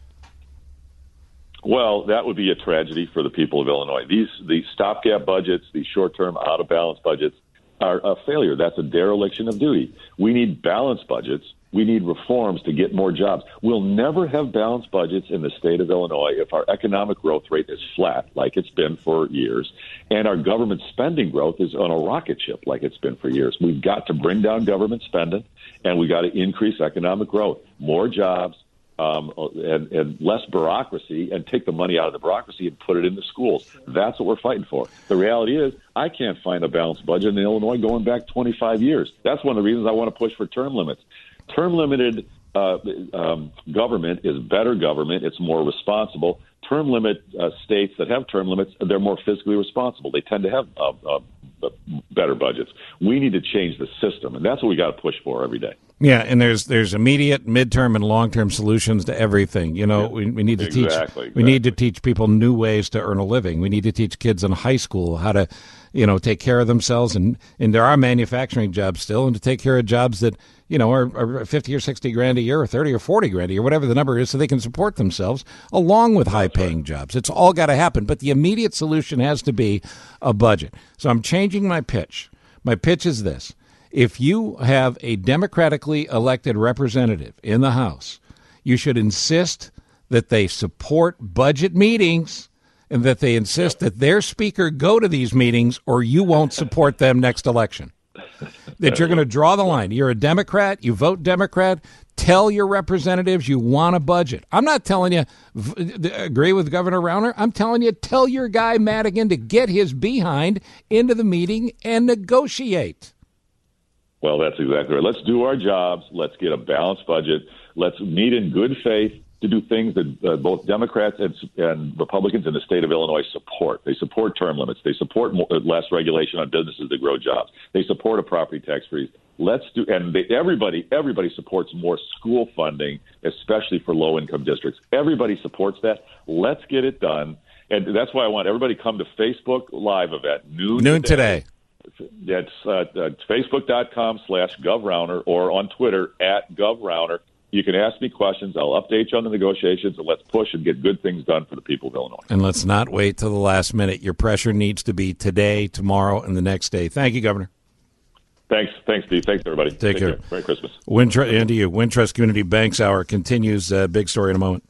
Well, that would be a tragedy for the people of Illinois. These these stopgap budgets, these short-term, out-of-balance budgets, are a failure. That's a dereliction of duty. We need balanced budgets. We need reforms to get more jobs. We'll never have balanced budgets in the state of Illinois if our economic growth rate is flat, like it's been for years, and our government spending growth is on a rocket ship, like it's been for years. We've got to bring down government spending, and we've got to increase economic growth, more jobs, um, and, and less bureaucracy, and take the money out of the bureaucracy and put it in the schools. That's what we're fighting for. The reality is, I can't find a balanced budget in Illinois going back twenty-five years. That's one of the reasons I want to push for term limits. Term-limited uh, um, government is better government. It's more responsible. Term limit uh, states that have term limits, they're more fiscally responsible. They tend to have uh, uh, better budgets. We need to change the system, and that's what we got to push for every day. Yeah, and there's there's immediate, midterm, and long-term solutions to everything. You know, yeah, we, we need to exactly, teach exactly. we need to teach people new ways to earn a living. We need to teach kids in high school how to, you know, take care of themselves, and, and there are manufacturing jobs still, and to take care of jobs that, you know, are, are fifty or sixty grand a year, or thirty or forty grand a year, whatever the number is, so they can support themselves along with high-paying jobs. It's all got to happen, but the immediate solution has to be a budget. So I'm changing my pitch. My pitch is this. If you have a democratically elected representative in the House, you should insist that they support budget meetings and that they insist that their speaker go to these meetings, or you won't support them next election. That you're going to draw the line. You're a Democrat. You vote Democrat. Tell your representatives you want a budget. I'm not telling you v- agree with Governor Rauner. I'm telling you tell your guy Madigan to get his behind into the meeting and negotiate. Well, that's exactly right. Let's do our jobs. Let's get a balanced budget. Let's meet in good faith to do things that uh, both Democrats and, and Republicans in the state of Illinois support. They support term limits. They support more, less regulation on businesses to grow jobs. They support a property tax freeze. Let's do, and they, everybody, everybody supports more school funding, especially for low-income districts. Everybody supports that. Let's get it done. And that's why I want everybody to come to Facebook Live event noon, noon today. today. That's uh, uh, facebook.com slash GovRauner or on Twitter at GovRauner. You can ask me questions. I'll update you on the negotiations, and let's push and get good things done for the people of Illinois. And let's not wait till the last minute. Your pressure needs to be today, tomorrow, and the next day. Thank you, Governor. Thanks, thanks, Steve. Thanks, everybody. Take, Take care. care. Merry Christmas. Wintrust, and to you. Wintrust Community Banks Hour continues. Uh, big story in a moment.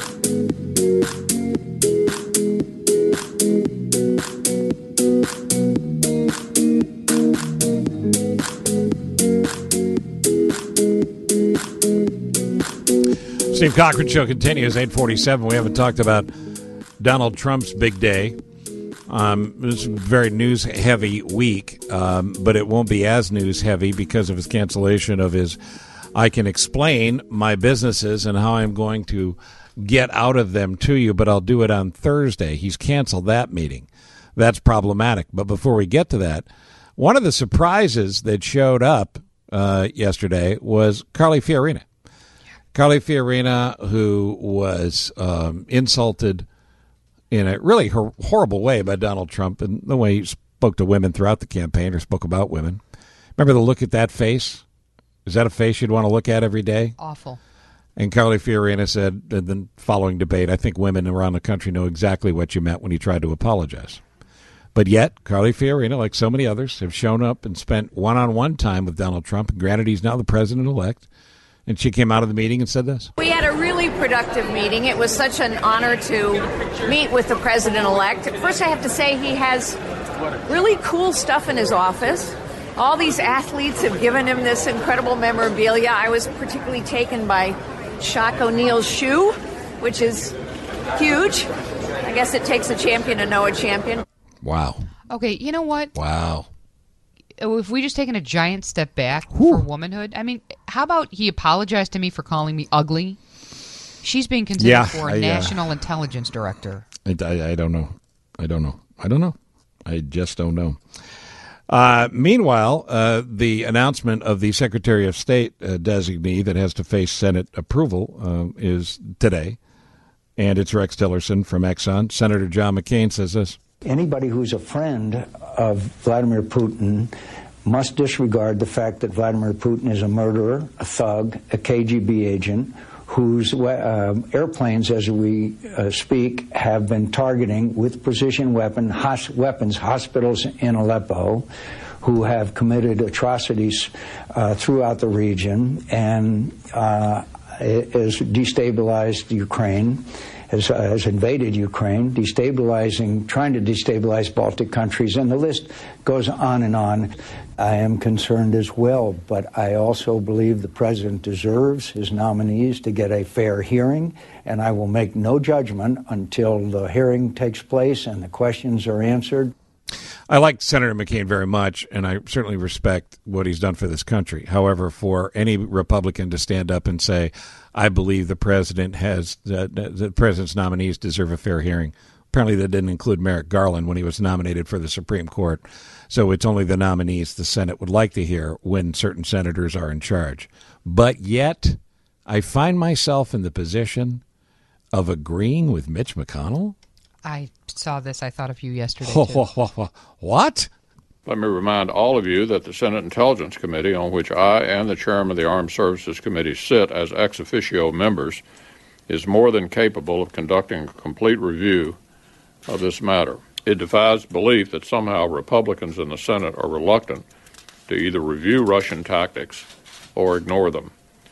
Steve Cochran Show continues, eight forty-seven. We haven't talked about Donald Trump's big day. Um, it was a very news-heavy week, um, but it won't be as news-heavy because of his cancellation of his I Can Explain My Businesses and How I'm Going to Get Out of Them to You, but I'll do it on Thursday. He's canceled that meeting. That's problematic. But before we get to that, one of the surprises that showed up uh, yesterday was Carly Fiorina. Carly Fiorina, who was um, insulted in a really hor- horrible way by Donald Trump and the way he spoke to women throughout the campaign or spoke about women. Remember the look at that face? Is that a face you'd want to look at every day? Awful. And Carly Fiorina said in the following debate, I think women around the country know exactly what you meant when you tried to apologize. But yet, Carly Fiorina, like so many others, have shown up and spent one-on-one time with Donald Trump. And granted, he's now the president-elect. And she came out of the meeting and said this. We had a really productive meeting. It was such an honor to meet with the president-elect. First, I have to say he has really cool stuff in his office. All these athletes have given him this incredible memorabilia. I was particularly taken by Shaq O'Neal's shoe, which is huge. I guess it takes a champion to know a champion. Wow. Okay, you know what? Wow. If we just taken a giant step back Whew. for womanhood, I mean, how about he apologized to me for calling me ugly? She's being considered yeah, for a I, national uh, intelligence director. I, I, I don't know. I don't know. I don't know. I just don't know. Uh, meanwhile, uh, the announcement of the Secretary of State uh, designee that has to face Senate approval uh, is today, and it's Rex Tillerson from Exxon. Senator John McCain says this. Anybody who's a friend of Vladimir Putin must disregard the fact that Vladimir Putin is a murderer, a thug, a K G B agent, whose uh, airplanes, as we uh, speak, have been targeting with precision weapon, hos- weapons hospitals in Aleppo, who have committed atrocities uh, throughout the region and uh, has destabilized Ukraine, has, uh, has invaded Ukraine, destabilizing, trying to destabilize Baltic countries, and the list goes on and on. I am concerned as well, but I also believe the president deserves his nominees to get a fair hearing, and I will make no judgment until the hearing takes place and the questions are answered. I like Senator McCain very much, and I certainly respect what he's done for this country. However, for any Republican to stand up and say, I believe the president has, uh, the president's nominees deserve a fair hearing. Apparently that didn't include Merrick Garland when he was nominated for the Supreme Court. So it's only the nominees the Senate would like to hear when certain senators are in charge. But yet, I find myself in the position of agreeing with Mitch McConnell. I saw this. I thought of you yesterday, too. What? Let me remind all of you that the Senate Intelligence Committee, on which I and the chairman of the Armed Services Committee sit as ex officio members, is more than capable of conducting a complete review of this matter. It defies belief that somehow Republicans in the Senate are reluctant to either review Russian tactics or ignore them.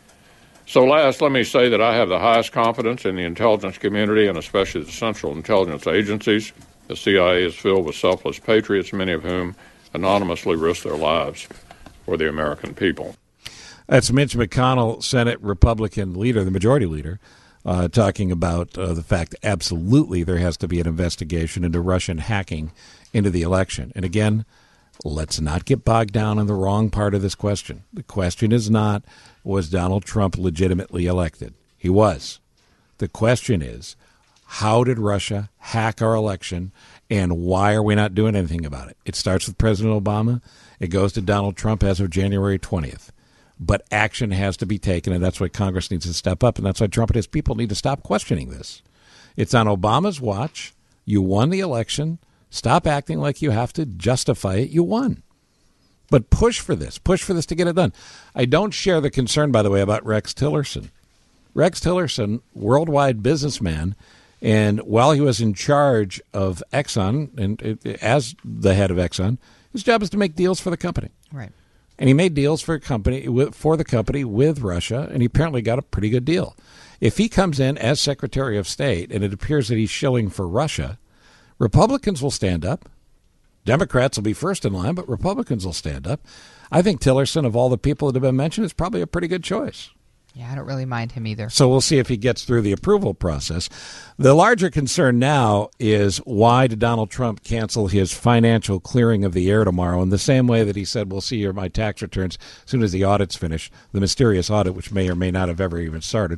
So last, let me say that I have the highest confidence in the intelligence community and especially the Central Intelligence Agencies. The C I A is filled with selfless patriots, many of whom anonymously risk their lives for the American people. That's Mitch McConnell, Senate Republican leader, the majority leader, uh, talking about uh, the fact that absolutely there has to be an investigation into Russian hacking into the election. And again, let's not get bogged down in the wrong part of this question. The question is not, was Donald Trump legitimately elected? He was. The question is, how did Russia hack our election, and why are we not doing anything about it? It starts with President Obama. It goes to Donald Trump as of January twentieth. But action has to be taken, and that's why Congress needs to step up, and that's why Trump and his people need to stop questioning this. It's on Obama's watch. You won the election. Stop acting like you have to justify it. You won. But push for this. Push for this to get it done. I don't share the concern, by the way, about Rex Tillerson. Rex Tillerson, worldwide businessman, and while he was in charge of Exxon, and as the head of Exxon, his job is to make deals for the company. Right. And he made deals for a company for the company with Russia, and he apparently got a pretty good deal. If he comes in as Secretary of State and it appears that he's shilling for Russia, Republicans will stand up. Democrats will be first in line, but Republicans will stand up. I think Tillerson, of all the people that have been mentioned, is probably a pretty good choice. Yeah, I don't really mind him either. So we'll see if he gets through the approval process. The larger concern now is, why did Donald Trump cancel his financial clearing of the air tomorrow in the same way that he said, we'll see your my tax returns as soon as the audit's finished, the mysterious audit, which may or may not have ever even started.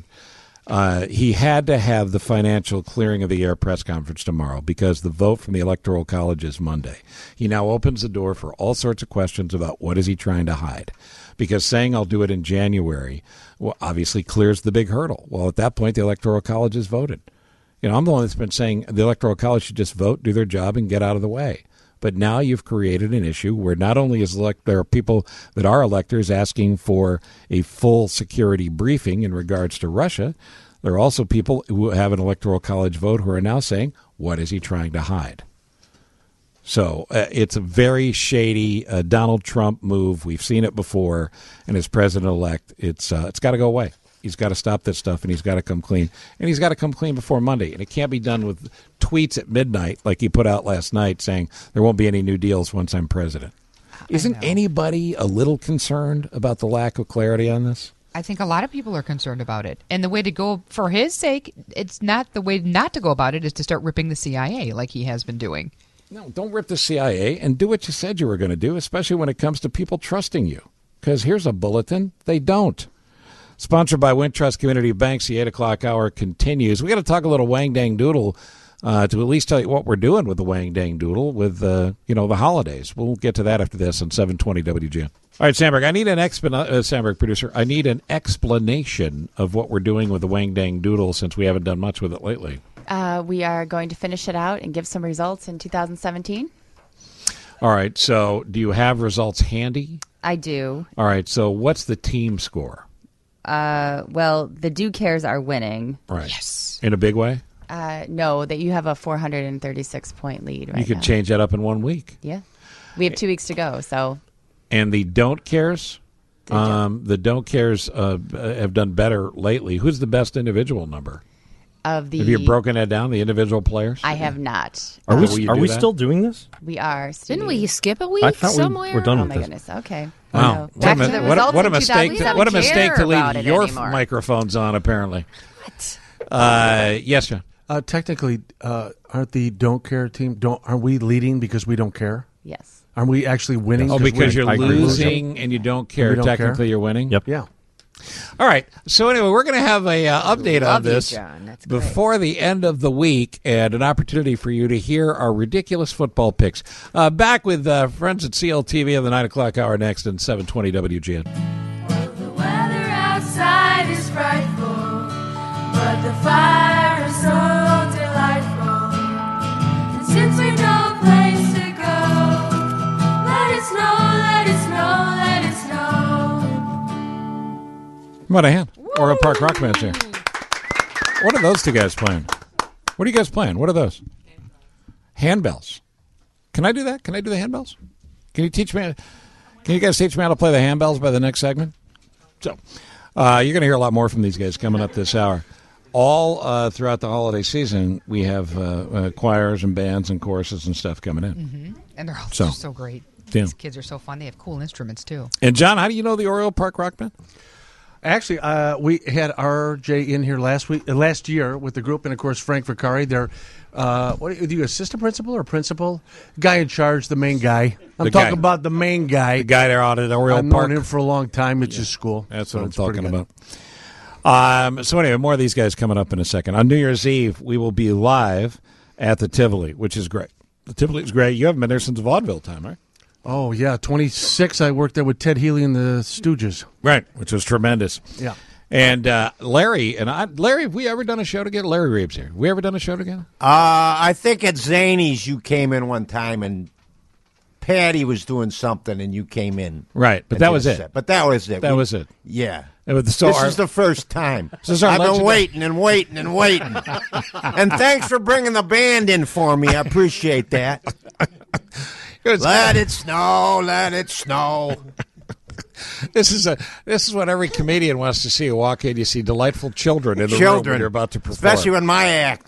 Uh, he had to have the financial clearing of the air press conference tomorrow because the vote from the Electoral College is Monday. He now opens the door for all sorts of questions about what is he trying to hide. Because saying I'll do it in January, well, obviously clears the big hurdle. Well, at that point, the Electoral College has voted. You know, I'm the one that's been saying the Electoral College should just vote, do their job, and get out of the way. But now you've created an issue where not only is elect, there are people that are electors asking for a full security briefing in regards to Russia. There are also people who have an Electoral College vote who are now saying, what is he trying to hide? So uh, it's a very shady uh, Donald Trump move. We've seen it before. And as president-elect, it's uh, it's got to go away. He's got to stop this stuff, and he's got to come clean. And he's got to come clean before Monday. And it can't be done with tweets at midnight like he put out last night saying there won't be any new deals once I'm president. Isn't anybody a little concerned about the lack of clarity on this? I think a lot of people are concerned about it. And the way to go, for his sake, it's not the way not to go about it is to start ripping the C I A like he has been doing. No, don't rip the C I A and do what you said you were going to do, especially when it comes to people trusting you. Because here's a bulletin. They don't. Sponsored by Wintrust Community Banks, the eight o'clock hour continues. We got to talk a little wang dang doodle uh, to at least tell you what we're doing with the Wang Dang Doodle with, uh, you know, the holidays. We'll get to that after this on seven twenty W G N. All right, Sandberg, I need an exp- uh, Sandberg producer. I need an explanation of what we're doing with the Wang Dang Doodle since we haven't done much with it lately. Uh, we are going to finish it out and give some results in two thousand seventeen. All right, so do you have results handy? I do. All right, so what's the team score? Uh, well, the Do Cares are winning. Right. Yes. In a big way? Uh, no, that you have a four hundred thirty-six point lead right You could now. change that up in one week. Yeah. We have two weeks to go, so. And the Don't Cares? Um, the Don't Cares uh, have done better lately. Who's the best individual number? Of the, have you broken that down, the individual players? I have not. Are we, Um, will you Are do we that? still doing this? We are. Steve. Didn't we skip a week I thought we somewhere? were done Oh with my this. goodness. Okay. Wow. So, What, back a, to the what, a, results what a in mistake! two To, thousand what a care mistake to leave about it your anymore. microphones on, apparently. What? Uh, yes, John. Uh, technically, uh, aren't the Don't Care team, don't aren't we leading because we don't care? Yes. Aren't we actually winning? Oh, because you're I agree. losing and you don't care. We don't Technically, care? you're winning? Yep. Yeah. All right. So anyway, we're going to have a uh, update on Love you, this John. That's great. before the end of the week, and an opportunity for you to hear our ridiculous football picks. Uh, back with uh, friends at C L T V on the nine o'clock hour next in seven twenty W G N. The weather outside is frightful, but the fire is so delightful. And since we've no place to go, let it snow, let it snow, let it snow. What a hand. Oriole Park Rock Band's here. What are those two guys playing? What are you guys playing? What are those? Handbells. Can I do that? Can I do the handbells? Can you teach me? Can you guys teach me how to play the handbells by the next segment? So, uh, you're going to hear a lot more from these guys coming up this hour. All uh, throughout the holiday season, we have uh, uh, choirs and bands and choruses and stuff coming in. Mm-hmm. And they're all So, so, so great. yeah. These kids are so fun. They have cool instruments, too. And, John, how do you know the Oriole Park Rock Band? Actually, uh, we had R J in here last week, uh, last year with the group, and of course Frank Vicari. They're uh, what are you, assistant principal or principal? Guy in charge, the main guy. I'm The talking guy. about the main guy. The guy there out at Oriole I've Park. known him for a long time. It's his school. That's so what I'm it's pretty talking good. about. Um, so anyway, more of these guys coming up in a second. On New Year's Eve, we will be live at the Tivoli, which is great. The Tivoli is great. You haven't been there since vaudeville time, right? Oh yeah, twenty-six. I worked there with Ted Healy and the Stooges. Right, which was tremendous. Yeah. And uh, Larry and I, Larry, have we ever done a show together? Larry Reeves here. Have we ever done a show together? Uh, I think at Zany's you came in one time and Patty was doing something and you came in. Right, but and that did was a it. set. But that was it. That We- was it. Yeah. It was- so this our- is the first time. This is our I've been legendary- waiting and waiting and waiting. And thanks for bringing the band in for me. I appreciate that. Let it snow, let it snow. This is a this is what every comedian wants to see. You walk in, you see delightful children in the room Children, when you're about to perform. especially with my act.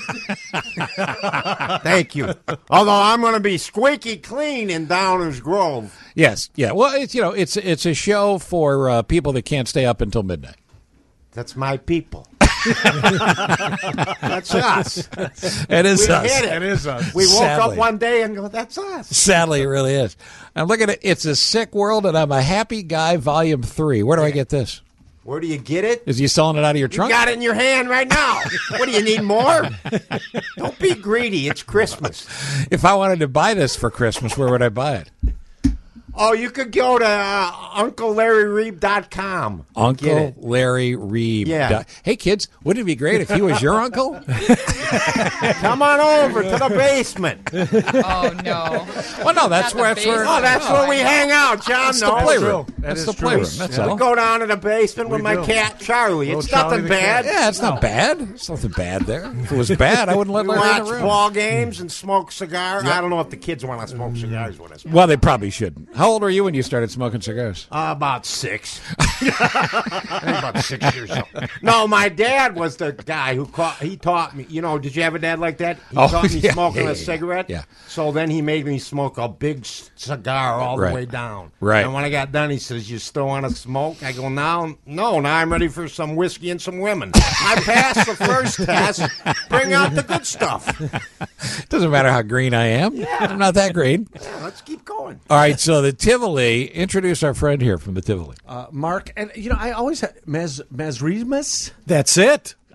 Thank you. Although I'm going to be squeaky clean in Downers Grove. Yes, yeah. Well, it's you know, it's it's a show for uh, people that can't stay up until midnight. That's my people. That's us. It is we us. Hit it. It is us. We woke Sadly. up one day and go, that's us. Sadly, it really is. I'm looking at It's a Sick World, and I'm a Happy Guy, Volume Three. Where do I get this? Where do you get it? Is he selling it out of your You trunk? got it in your hand right now. What do you need more? Don't be greedy. It's Christmas. If I wanted to buy this for Christmas, where would I buy it? Oh, you could go to uh, Uncle Larry Reeb dot com. Uncle Larry Reeb. Yeah. Hey, kids, wouldn't it be great if he was your uncle? Come on over to the basement. Oh, no. Well, no, that's where that's where. Oh, that's where we hang out, John. That's no, the playroom. True. That's That the is playroom. true. That's We all. go down to the basement with We my do. cat Charlie. Little It's Charlie nothing the bad. cat. Yeah, it's not bad. It's nothing bad there. If it was bad, I wouldn't let We Larry in watch the room. ball games and smoke cigars. I don't know if the kids want to smoke cigars with us. Well, they probably shouldn't. How old were you when you started smoking cigars? Uh, about six. I think about six years old. No, my dad was the guy who caught, he taught me. You know, did you have a dad like that? He Oh, taught me yeah, smoking yeah, a yeah, cigarette. yeah. So then he made me smoke a big c- cigar all Right. the way down. Right. And when I got done, he says, "You still want to smoke?" I go, "Now, no. Now I'm ready for some whiskey and some women." I passed the first test. Bring out the good stuff. Doesn't matter how green I am. Yeah. I'm not that green. Yeah, let's keep going. All right, so the Tivoli. Introduce our friend here from the Tivoli. Uh, Mark, and you know, I always had Maz Mazrimas. That's it.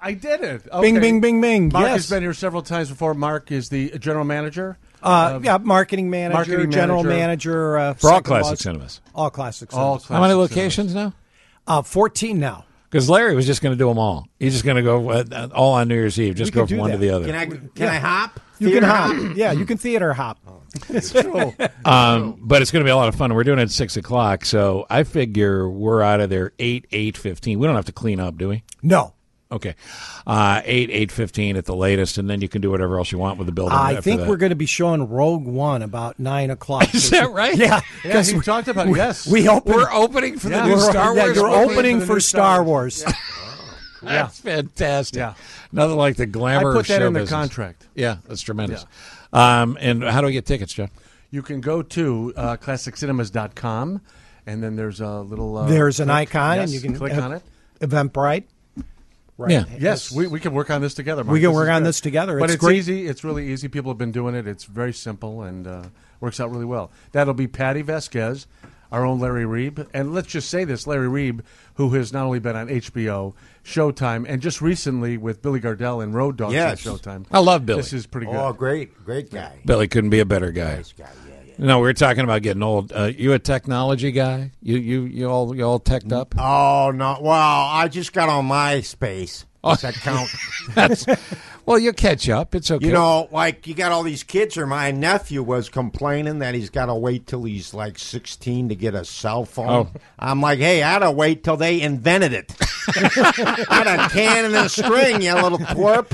I did it. Bing, Okay. bing, bing, bing. Mark yes. has been here several times before. Mark is the general manager. Uh, of- yeah, marketing manager, marketing general manager. manager. uh, For all Second classic Laws- cinemas. All classic All cinemas. How many classic locations now? Uh, fourteen now. Because Larry was just going to do them all. He's just going to go uh, all on New Year's Eve. Just We go could from do one that. to the other. Can I can Yeah. I hop? You Theater can hop. Yeah, you can theater hop. It's true. Um, but it's going to be a lot of fun. We're doing it at six o'clock, so I figure we're out of there eight eight fifteen. We don't have to clean up, do we? No. Okay, uh, eight eight fifteen at the latest, and then you can do whatever else you want with the building. I after think that. we're going to be showing Rogue One about nine o'clock. Is that right? Yeah, Yeah, because he we- talked about we, yes. We open, We're opening for the yeah, new we're- Star yeah, Wars. you're movie? opening for the for new Star Star Wars. That's fantastic. Yeah. Nothing like the glamour. I put of that show in the business. contract. Yeah, that's tremendous. Um, and how do we get tickets, John? You can go to uh, classic cinemas dot com, and then there's a little. Uh, There's an click. icon, Yes, and you can click have on it. Eventbrite. Right. Yeah. Yes, we, we can work on this together. Mark. We can This work is on good. this together. But It's it's great. easy. It's really easy. People have been doing it. It's very simple and uh, works out really well. That'll be Patty Vasquez, our own Larry Reeb. And let's just say this, Larry Reeb, who has not only been on H B O, Showtime, and just recently with Billy Gardell and Road Dogs Yes. on Showtime. I love Billy. This is pretty good. Oh, great, great guy. Billy couldn't be a better guy. Nice guy. Yeah, yeah. No, we were talking about getting old. Uh, you a technology guy? You you you all you all teched up? Oh no! Well, I just got on MySpace. Does that count? That's, well, you catch up. It's okay. You know, like you got all these kids. Or my nephew was complaining that he's got to wait till he's like sixteen to get a cell phone. Oh. I'm like, hey, I had to wait till they invented it. I had a can and a string, you little twerp.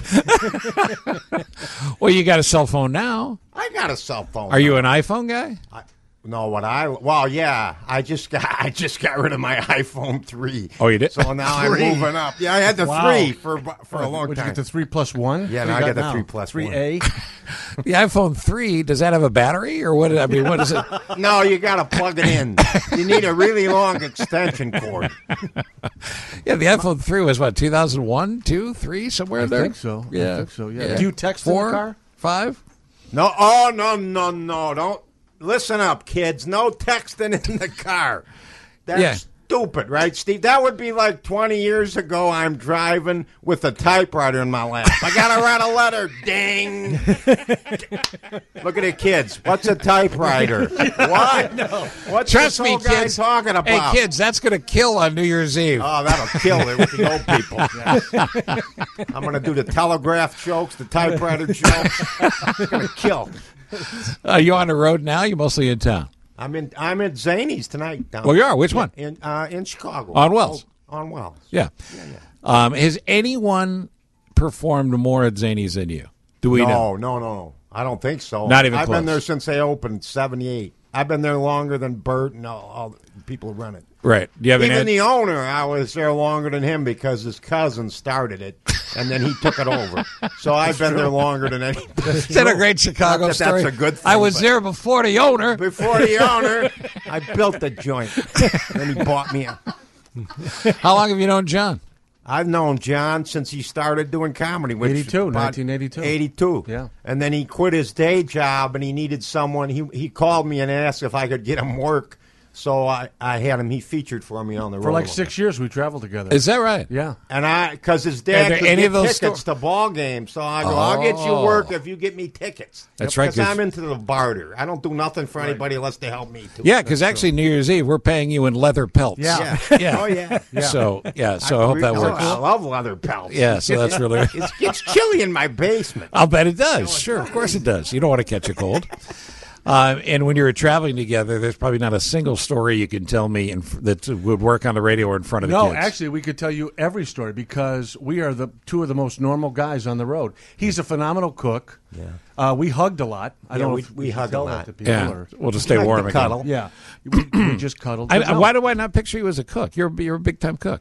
Well, you got a cell phone now. I got a cell phone. Are you an iPhone guy? I, no, what I well, yeah, I just got I just got rid of my iPhone three. Oh, you did? So now Three. I'm moving up. Yeah, I had the Wow. three for for a long Would you time. get the three plus one? Yeah, What now do I you get the got three now? plus three one. A. The iPhone three, does that have a battery or what? I mean, what is it? No, you got to plug it in. You need a really long extension cord. Yeah, the iPhone three was what, two thousand one, two, three, somewhere I in there? think so. I Yeah. think so, yeah. Do you text in the Four, car? five? No, oh no, no, no! Don't listen up, kids. No texting in the car. That's Yeah. stupid, right, Steve? That would be like twenty years ago. I'm driving with a typewriter in my lap. I gotta write a letter. Ding. Look at the kids. What's a typewriter? What? What's Trust this me, old guy kids. talking about? Hey, kids, that's going to kill on New Year's Eve. Oh, that'll kill it with the old people. I'm going to do the telegraph jokes, the typewriter jokes. It's going to kill. Are you on the road now? You mostly in town? I'm in. I'm at Zany's tonight. Down Well, you are. Which one? In uh, in Chicago. On Wells. Oh, on Wells. Yeah. Um, has anyone performed more at Zany's than you? Do we no, know? No, no, no. I don't think so. Not even I've close. been there since they opened, seventy-eight. I've been there longer than Bert and all, all the people who run it. Right. Do you have Even any? the owner, I was there longer than him because his cousin started it, and then he took it over. So I've been there longer than anybody. Is that a great Chicago Not that story? That's a good thing. I was but there before the owner. Before the owner, I built the joint. Then he bought me a... How long have you known John? I've known John since he started doing comedy. Which eighty-two, about nineteen eighty-two. eighty-two. Yeah. And then he quit his day job, and he needed someone. He he called me and asked if I could get him work. So I, I had him. He featured for me on the road. For like six years, we traveled together. Is that right? Yeah. And I, because his Are dad there could any get of those tickets sto- to ball games, so I go, I'll get you Oh. work if you get me tickets. That's right, Because 'cause- I'm into the barter. I don't do nothing for anybody unless they help me. Too. Yeah, because actually New Year's Eve we're paying you in leather pelts. Yeah. yeah. Oh yeah. Yeah. So yeah, so I, hope that oh, works. I love leather pelts. Yeah, so that's really. It's, it's chilly in my basement. I'll bet it does. Sure, of course it does. You don't want to catch a cold. Uh, and when you were traveling together, there's probably not a single story you can tell me in, that would work on the radio or in front of the No, kids. actually, we could tell you every story because we are the two of the most normal guys on the road. He's a phenomenal cook. Yeah. Uh, we hugged a lot. I Yeah, don't know we- if we should hug a tell lot. that to people. Yeah. Or, Well, to stay like warm to again. cuddle. yeah, we, we just cuddled. I, But no, Why do I not picture you as a cook? You're you're a big time cook.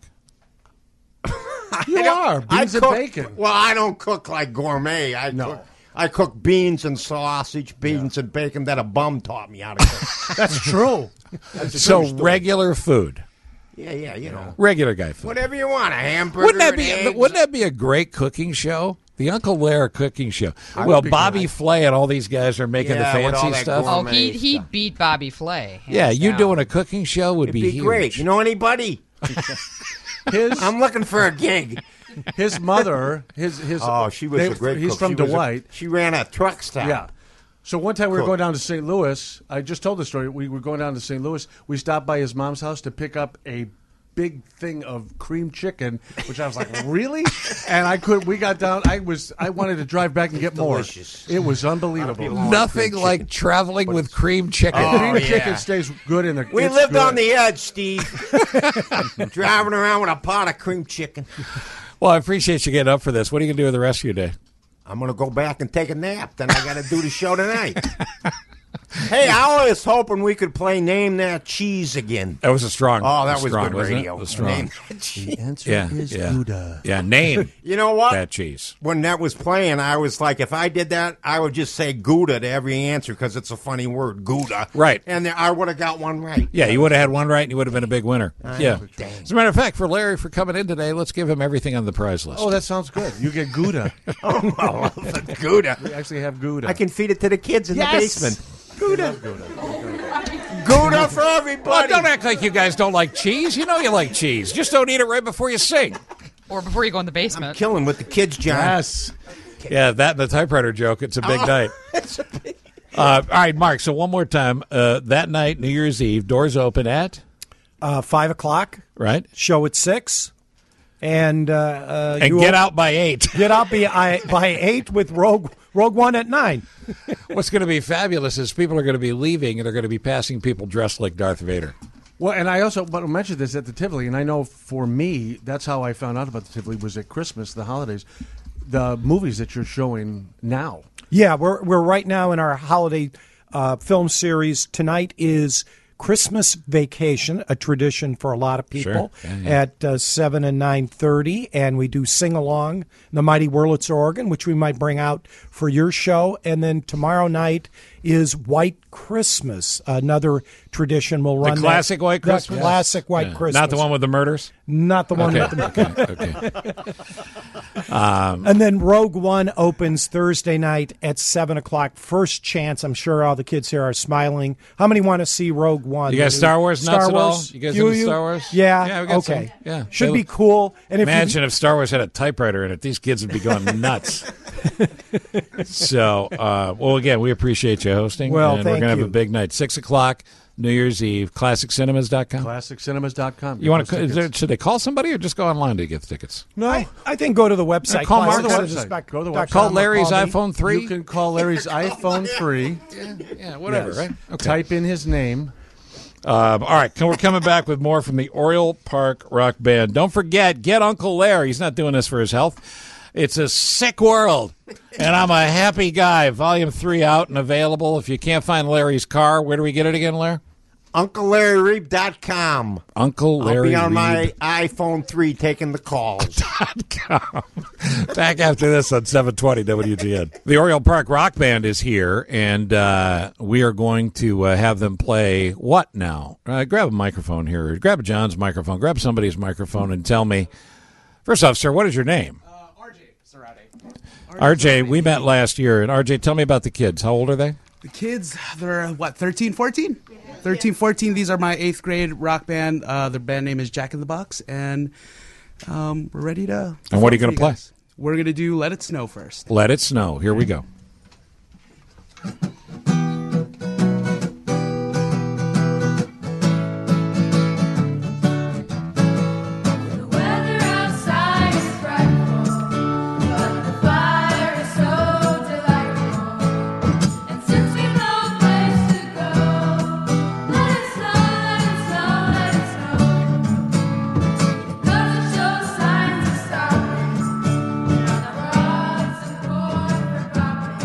you are beans I and cook, bacon. Well, I don't cook like gourmet. I No. cook. I cook beans and sausage, beans and bacon that a bum taught me how to cook. That's true. That's a So true story. regular food, Yeah, yeah, you know, regular guy food. whatever you want, a hamburger. Wouldn't that an be? eggs. Wouldn't that be a great cooking show? The Uncle Larry cooking show. I Well, would be Bobby good. Flay and all these guys are making Yeah, the with all fancy that stuff. gourmet- Oh, Gourmet he'd, he'd stuff. beat Bobby Flay. hands Yeah, you down. doing a cooking show would It'd be, be huge. great. You know anybody? His I'm looking for a gig. his mother, his his. Oh, she was they- a great He's cook. from She was a- Dwight. she ran a truck stop. Yeah. So one time we were Cook. going down to Saint Louis. I just told the story. We were going down to Saint Louis. We stopped by his mom's house to pick up a big thing of cream chicken, which I was like, really? And I could. We got down. I was. I wanted to drive back and get Delicious. more. It was unbelievable. Nothing like traveling with cream chicken. Oh, cream yeah. chicken stays good in the. We it's lived good. on the edge, Steve. Driving around with a pot of cream chicken. Well, I appreciate you getting up for this. What are you going to do with the rest of your day? I'm going to go back and take a nap. Then I got to do the show tonight. Hey, I was hoping we could play Name That Cheese again. That was a strong. Oh, that was strong, good wasn't it? radio. It was strong. Name That Cheese. The answer Yeah, is yeah. Gouda. Yeah, name You know what? that cheese. When that was playing, I was like, if I did that, I would just say Gouda to every answer because it's a funny word, Gouda. Right. And then I would have got one right. Yeah, you would have had one right, and you would have been a big winner. I yeah. know, dang. As a matter of fact, for Larry for coming in today, let's give him everything on the prize list. Oh, that sounds good. You get Gouda. Oh, I love it. Gouda. We actually have Gouda. I can feed it to the kids in Yes. the basement. Gouda. Gouda for Well, everybody. don't act like you guys don't like cheese. You know you like cheese. Just don't eat it right before you sing. Or before you go in the basement. Killing with the kids, John. Yes. Yeah, that and the typewriter joke. It's a big night. It's a big- Uh, all right, Mark. So one more time. Uh, that night, New Year's Eve, doors open at Uh, five o'clock. right, Show at six. And uh, uh, and you get will- out by eight. Get out by, I, by eight with Rogue Rogue One at nine. What's going to be fabulous is people are going to be leaving and they're going to be passing people dressed like Darth Vader. Well, and I also but I mentioned this at the Tivoli, and I know for me, that's how I found out about the Tivoli was at Christmas, the holidays, the movies that you're showing now. Yeah, we're we're right now in our holiday uh, film series. Tonight is Christmas Vacation, a tradition for a lot of people, Sure. Yeah, yeah. at uh, seven and nine thirty, and we do sing along the Mighty Wurlitzer organ, which we might bring out for your show, and then tomorrow night is White Christmas, another tradition. We'll run The that- classic White the Christmas? classic White Yeah. Christmas, Not the one with the murders? not the one Okay, with the okay, okay. Um, And then Rogue One opens Thursday night at seven o'clock. First chance. I'm sure all the kids here are smiling. How many want to see Rogue One? You guys The new Star Wars nuts Star at all? Wars? You guys Few into of Star Wars? Yeah. Yeah, we got okay. some. Yeah. Should They be look- cool. And if Imagine you, if Star Wars had a typewriter in it. These kids would be going nuts. So, uh, well, again, we appreciate you hosting. Well, and we're thank going to have you. a big night. Six o'clock, New Year's Eve, classic cinemas dot com. classic cinemas dot com. You want to? Should they call somebody or just go online to get the tickets? No. I, I think go to the website. Call Mark classic the cinemas website. dot Go to the com website. Call or Larry's call me. iPhone three. You can call Larry's iPhone three. Yeah, whatever, Yes. right? Okay. Type in his name. Um, all right, we're coming back with more from the Oriole Park Rock Band. Don't forget, get Uncle Larry. He's not doing this for his health. It's a sick world, and I'm a happy guy. Volume three out and available. If you can't find Larry's car, where do we get it again, Larry? Uncle Larry Reeb dot com. Uncle I'll Larry be on my Reeb. iPhone three taking the calls. Back after this on seven twenty W G N. The Oriole Park Rock Band is here, and uh, we are going to uh, have them play what now? Uh, grab a microphone here. Grab John's microphone. Grab somebody's microphone and tell me. First off, sir, what is your name? Uh, R J Sarate. R J, we met last year. And R J, tell me about the kids. How old are they? The kids, they're what, thirteen, fourteen? thirteen, fourteen. These are my eighth grade rock band. Uh, the band name is Jack in the Box, and um, we're ready to. And what are you perform gonna for play? guys. We're going to do Let It Snow first. Let It Snow. Here we go. The weather outside is frightful, but the fire is so delightful. And since we've no place to go, let it snow, let it snow, let it snow. It doesn't show signs of stopping, and on the roads and corn for property.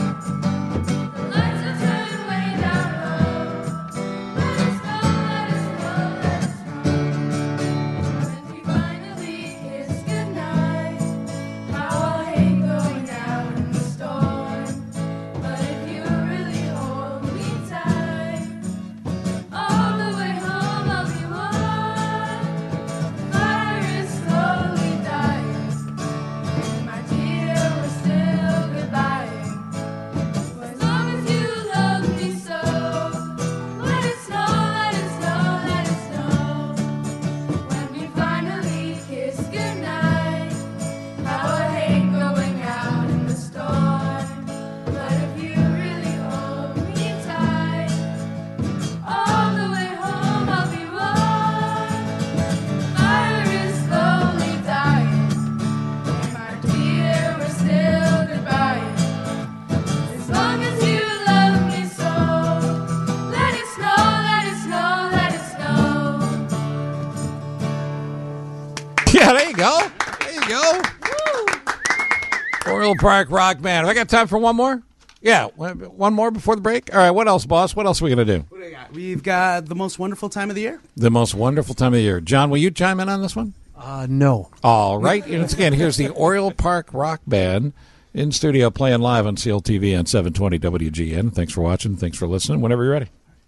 Park Rock Band. Have I got time for one more? Yeah, one more before the break? All right, what else, boss? What else are we going to do? What do we got? We've got the most wonderful time of the year. The most wonderful time of the year. John, will you chime in on this one? Uh, no. All right. And once again, here's the Oriole Park Rock Band in studio playing live on C L T V on seven twenty W G N. Thanks for watching. Thanks for listening. Whenever you're ready.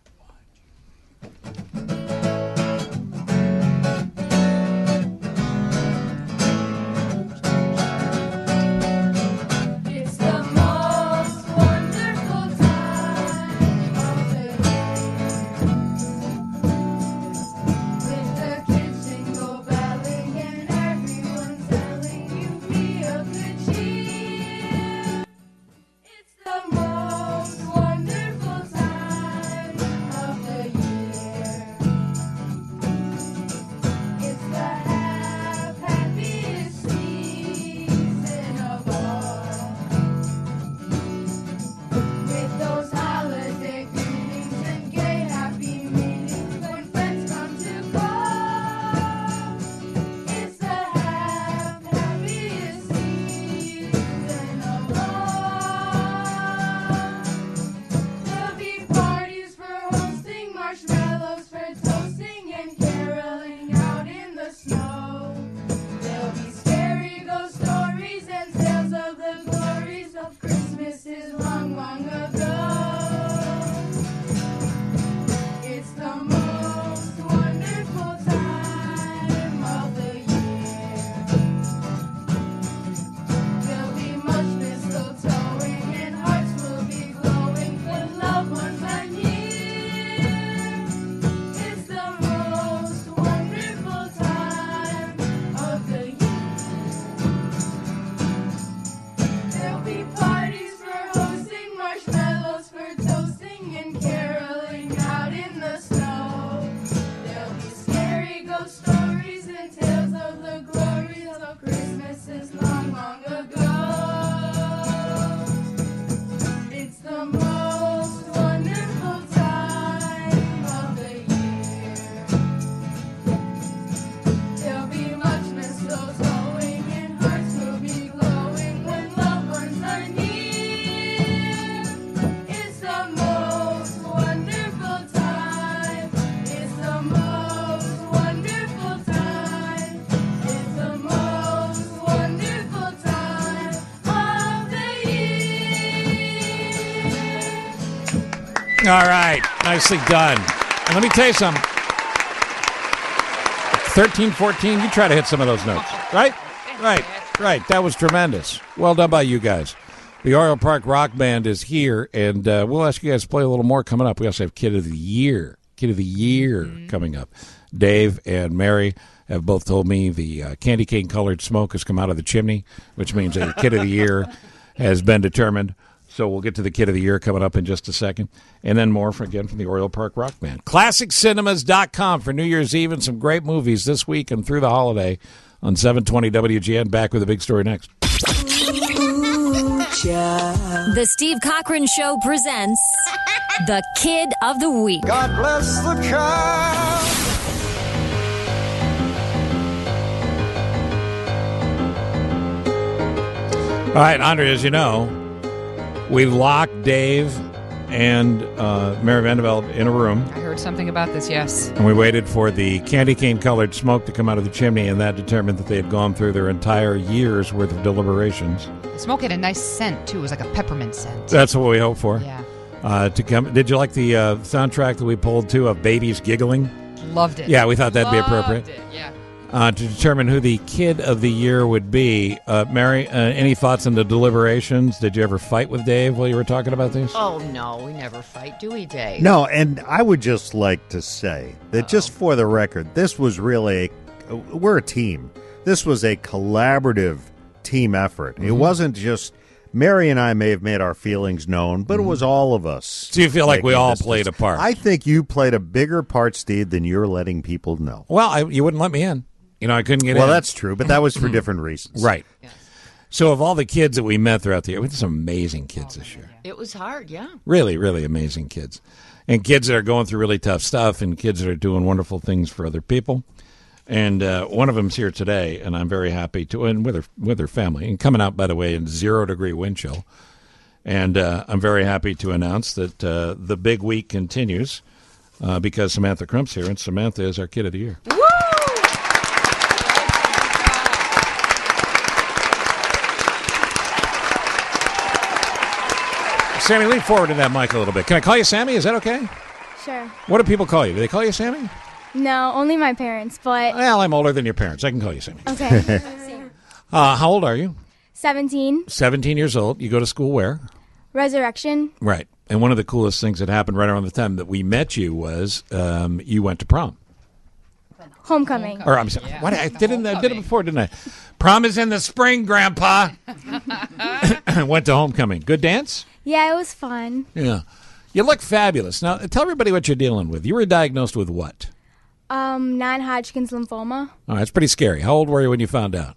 It's the most wonderful time of the year. With the kids jingle belling and everyone telling you feel good cheer. It's the most wonderful time of the year. It's the hap- happiest season of all. With those holiday greetings and gay happy meetings when friends come to call. It's the hap- happiest season of all. There'll be parties for hosting, marshmallows for toasting, and caroling out in the snow. There'll be scary ghost stories and tales of the glories of Christmases long, long ago. It's the most wonderful time of the year. There'll be much mistletoeing and hearts will be glowing when loved ones are near. It's the most wonderful time of the year. There'll be parties for hosting, marshmallows for toasting, and caroling out in the snow. There'll be scary ghost stories and tales of the glories of Christmases long, long ago. It's the most wonderful time of the year. There'll be much mistletoeing and hearts will be glowing when loved ones are near. It's the most wonderful time. It's the most wonderful time. It's the most wonderful time of the year. All right. Nicely done. And let me tell you something. thirteen, fourteen, you try to hit some of those notes. Right? Right. Right. That was tremendous. Well done by you guys. The Oriole Park Rock Band is here, and uh, we'll ask you guys to play a little more coming up. We also have Kid of the Year. Kid of the Year coming up. Dave and Mary have both told me the uh, candy cane colored smoke has come out of the chimney, which means a Kid of the Year has been determined. So we'll get to the Kid of the Year coming up in just a second. And then more, from, again, from the Oriole Park Rock Band. Classic Cinemas dot com for New Year's Eve and some great movies this week and through the holiday on seven twenty W G N. Back with a big story next. The Steve Cochran Show presents the Kid of the Week. God bless the child. All right, Andre, as you know, we locked Dave and uh, Mary Vanderveld in a room. I heard something about this, yes. And we waited for the candy cane colored smoke to come out of the chimney, and that determined that they had gone through their entire year's worth of deliberations. The smoke had a nice scent, too. It was like a peppermint scent. That's what we hoped for. Yeah. Uh, to come, did you like the uh, soundtrack that we pulled too of babies giggling? Loved it. Yeah, we thought that'd be appropriate. Loved it, yeah. Uh, to determine who the Kid of the Year would be, uh, Mary, uh, any thoughts on the deliberations? Did you ever fight with Dave while you were talking about these? Oh, no, we never fight, do we, Dave? No, and I would just like to say that just for the record, this was really, a, we're a team. This was a collaborative team effort. It Mhm. wasn't just, Mary and I may have made our feelings known, but it was all of us. So you feel like we making all this played a decision. part? I think you played a bigger part, Steve, than you're letting people know. Well, I, you wouldn't let me in. You know, I couldn't get Well, in. that's true, but that was for different reasons. Right. So of all the kids that we met throughout the year, we had some amazing kids this year. It was hard, yeah. Really, really amazing kids. And kids that are going through really tough stuff and kids that are doing wonderful things for other people. And uh, one of them's here today, and I'm very happy to, and with her, with her family, and coming out, by the way, in zero-degree wind chill. And uh, I'm very happy to announce that uh, the big week continues uh, because Samantha Crump's here, and Samantha is our Kid of the Year. Woo! Sammy, lean forward to that mic a little bit. Can I call you Sammy? Is that okay? Sure. What do people call you? Do they call you Sammy? No, only my parents, but... Well, I'm older than your parents. I can call you Sammy. Okay. uh, how old are you? seventeen. seventeen years old. You go to school where? Resurrection. Right. And one of the coolest things that happened right around the time that we met you was um, you went to prom. Homecoming. Or I'm sorry, what I did it, I did it before, didn't I? Prom is in the spring, Grandpa. Went to homecoming. Good dance? Yeah, it was fun. Yeah. You look fabulous. Now, tell everybody what you're dealing with. You were diagnosed with what? Um, non-Hodgkin's lymphoma. Oh, that's pretty scary. How old were you when you found out?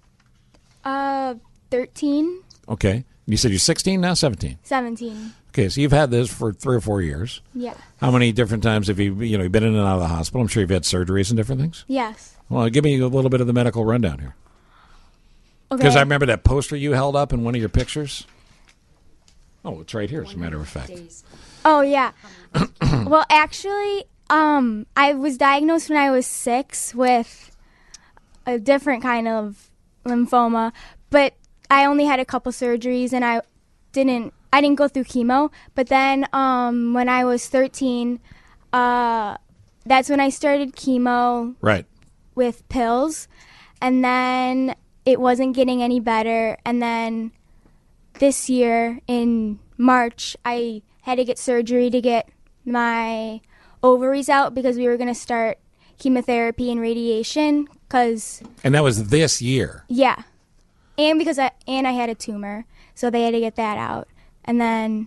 Uh, thirteen. Okay. You said you're sixteen now, seventeen? seventeen. Okay, so you've had this for three or four years. Yeah. How many different times have you, you know, you've been in and out of the hospital? I'm sure you've had surgeries and different things. Yes. Well, give me a little bit of the medical rundown here. Okay. Because I remember that poster you held up in one of your pictures. Oh, it's right here, as a matter of fact. Oh, yeah. Well, actually, um, I was diagnosed when I was six with a different kind of lymphoma, but I only had a couple surgeries, and I didn't I didn't go through chemo. But then um, when I was thirteen, uh, that's when I started chemo. Right. With pills, and then it wasn't getting any better, and then this year in March, I had to get surgery to get my ovaries out because we were going to start chemotherapy and radiation. Cause and that was this year. Yeah, and because I and I had a tumor, so they had to get that out, and then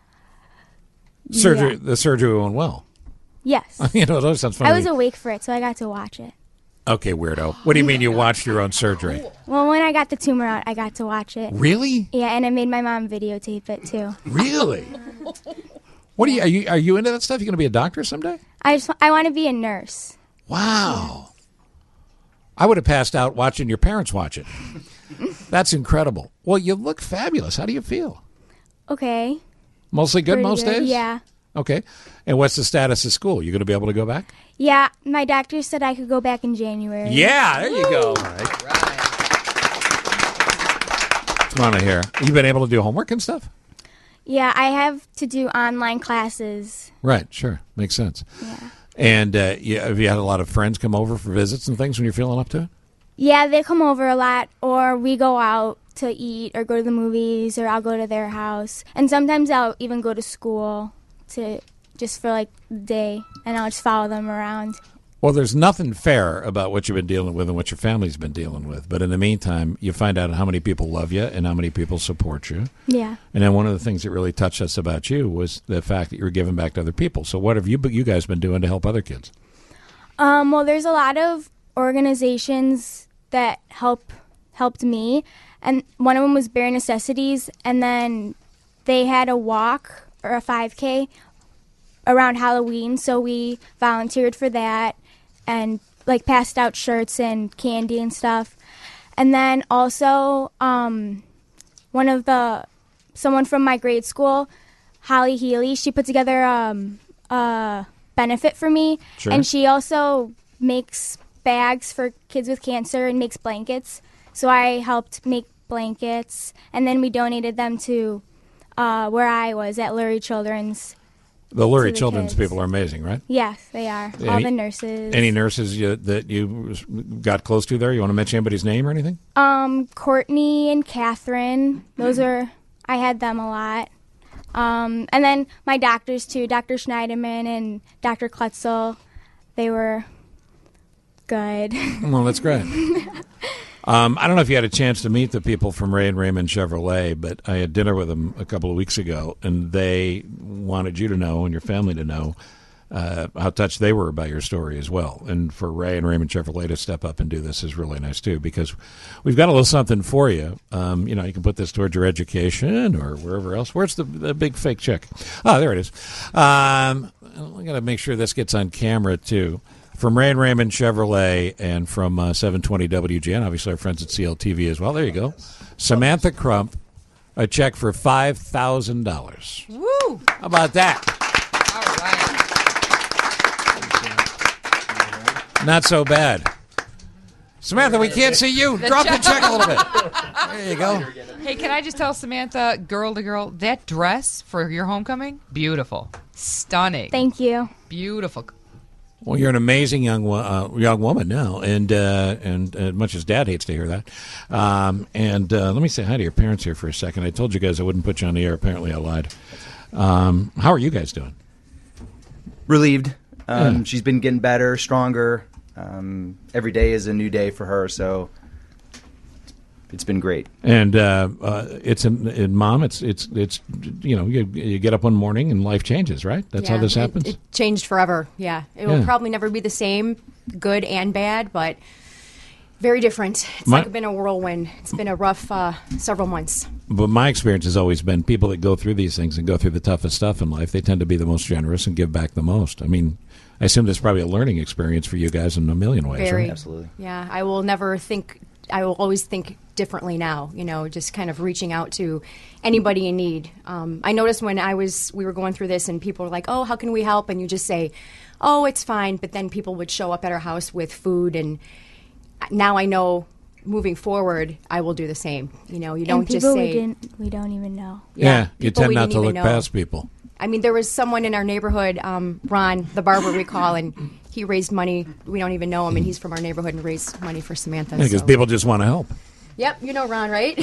surgery. yeah. The surgery went well. Yes. You know, those sounds funny. I was awake for it, so I got to watch it. Okay, weirdo. What do you mean you watched your own surgery? Well, when I got the tumor out, I got to watch it. Really? Yeah, and I made my mom videotape it too. Really? What are you? Are you? Are you into that stuff? You going to be a doctor someday? I just I want to be a nurse. Wow. I would have passed out watching your parents watch it. That's incredible. Well, you look fabulous. How do you feel? Okay. Mostly good Pretty most good, days? Yeah. Okay. And what's the status of school? You going to be able to go back? Yeah, my doctor said I could go back in January. Yeah, there you go. All right. Come on here. You been able to do homework and stuff? Yeah, I have to do online classes. Right, sure. Makes sense. Yeah. And uh, you, have you had a lot of friends come over for visits and things when you're feeling up to it? Yeah, they come over a lot, or we go out to eat or go to the movies, or I'll go to their house. And sometimes I'll even go to school to just for like the day, and I'll just follow them around. Well, there's nothing fair about what you've been dealing with and what your family's been dealing with. But in the meantime, you find out how many people love you and how many people support you. Yeah. And then one of the things that really touched us about you was the fact that you were giving back to other people. So what have you you guys been doing to help other kids? Um, well, there's a lot of organizations that help helped me, and one of them was Bare Necessities, and then they had a walk or a five K around Halloween, so we volunteered for that and like passed out shirts and candy and stuff. And then also um, one of the someone from my grade school, Holly Healy, she put together um, a benefit for me. Sure. And she also makes bags for kids with cancer and makes blankets. So I helped make blankets, and then we donated them to uh, where I was at Lurie Children's. The Lurie to the Children's kids. people are amazing, right? Yes, they are. All Any- the nurses. Any nurses you, that you got close to there? You want to mention anybody's name or anything? Um, Courtney and Catherine. Those are, I had them a lot. Um, and then my doctors too, Doctor Schneiderman and Doctor Klutzel. They were good. Well, that's great. Um, I don't know if you had a chance to meet the people from Ray and Raymond Chevrolet, but I had dinner with them a couple of weeks ago, and they wanted you to know and your family to know uh, how touched they were by your story as well. And for Ray and Raymond Chevrolet to step up and do this is really nice, too, because we've got a little something for you. Um, you know, you can put this towards your education or wherever else. Where's the, the big fake check? Oh, there it is. Um, I got to make sure this gets on camera, too. from Ray and Raymond Chevrolet and from uh, seven twenty W G N, obviously our friends at C L T V as well. There you go. Samantha Crump, a check for five thousand dollars. Woo! How about that? All right. Not so bad. Samantha, we can't see you. The Drop check. the check a little bit. There you go. Hey, can I just tell Samantha, girl to girl, that dress for your homecoming, beautiful. Stunning. Thank you. Beautiful. Well, you're an amazing young wo- uh, young woman now, and uh, and as much as Dad hates to hear that, um, and uh, let me say hi to your parents here for a second. I told you guys I wouldn't put you on the air. Apparently, I lied. Um, how are you guys doing? Relieved. Um, Yeah. She's been getting better, stronger. Um, every day is a new day for her, so it's been great. And uh, uh, it's in, in Mom. It's it's it's you know you, you get up one morning and life changes, right? That's how Yeah, this it- happens. It, changed forever. Yeah, it will Yeah. probably never be the same, good and bad, but very different. It's My- like been a whirlwind. It's been a rough uh, several months. But my experience has always been people that go through these things and go through the toughest stuff in life, they tend to be the most generous and give back the most. I mean, I assume there's probably a learning experience for you guys in a million ways, Very, right? Absolutely. Yeah, I will never think. I will always think differently now. You know, just kind of reaching out to anybody in need. Um, I noticed when I was we were going through this, and people were like, "Oh, how can we help?" And you just say, "Oh, it's fine." But then people would show up at our house with food, and now I know. Moving forward, I will do the same. You know, you don't and people just we say. didn't, we don't even know. Yeah, you people tend we not didn't to even look know. past people. I mean, there was someone in our neighborhood, um, Ron, the barber we call, and he raised money. We don't even know him, and he's from our neighborhood and raised money for Samantha. Because so. people just want to help. Yep, you know Ron, right?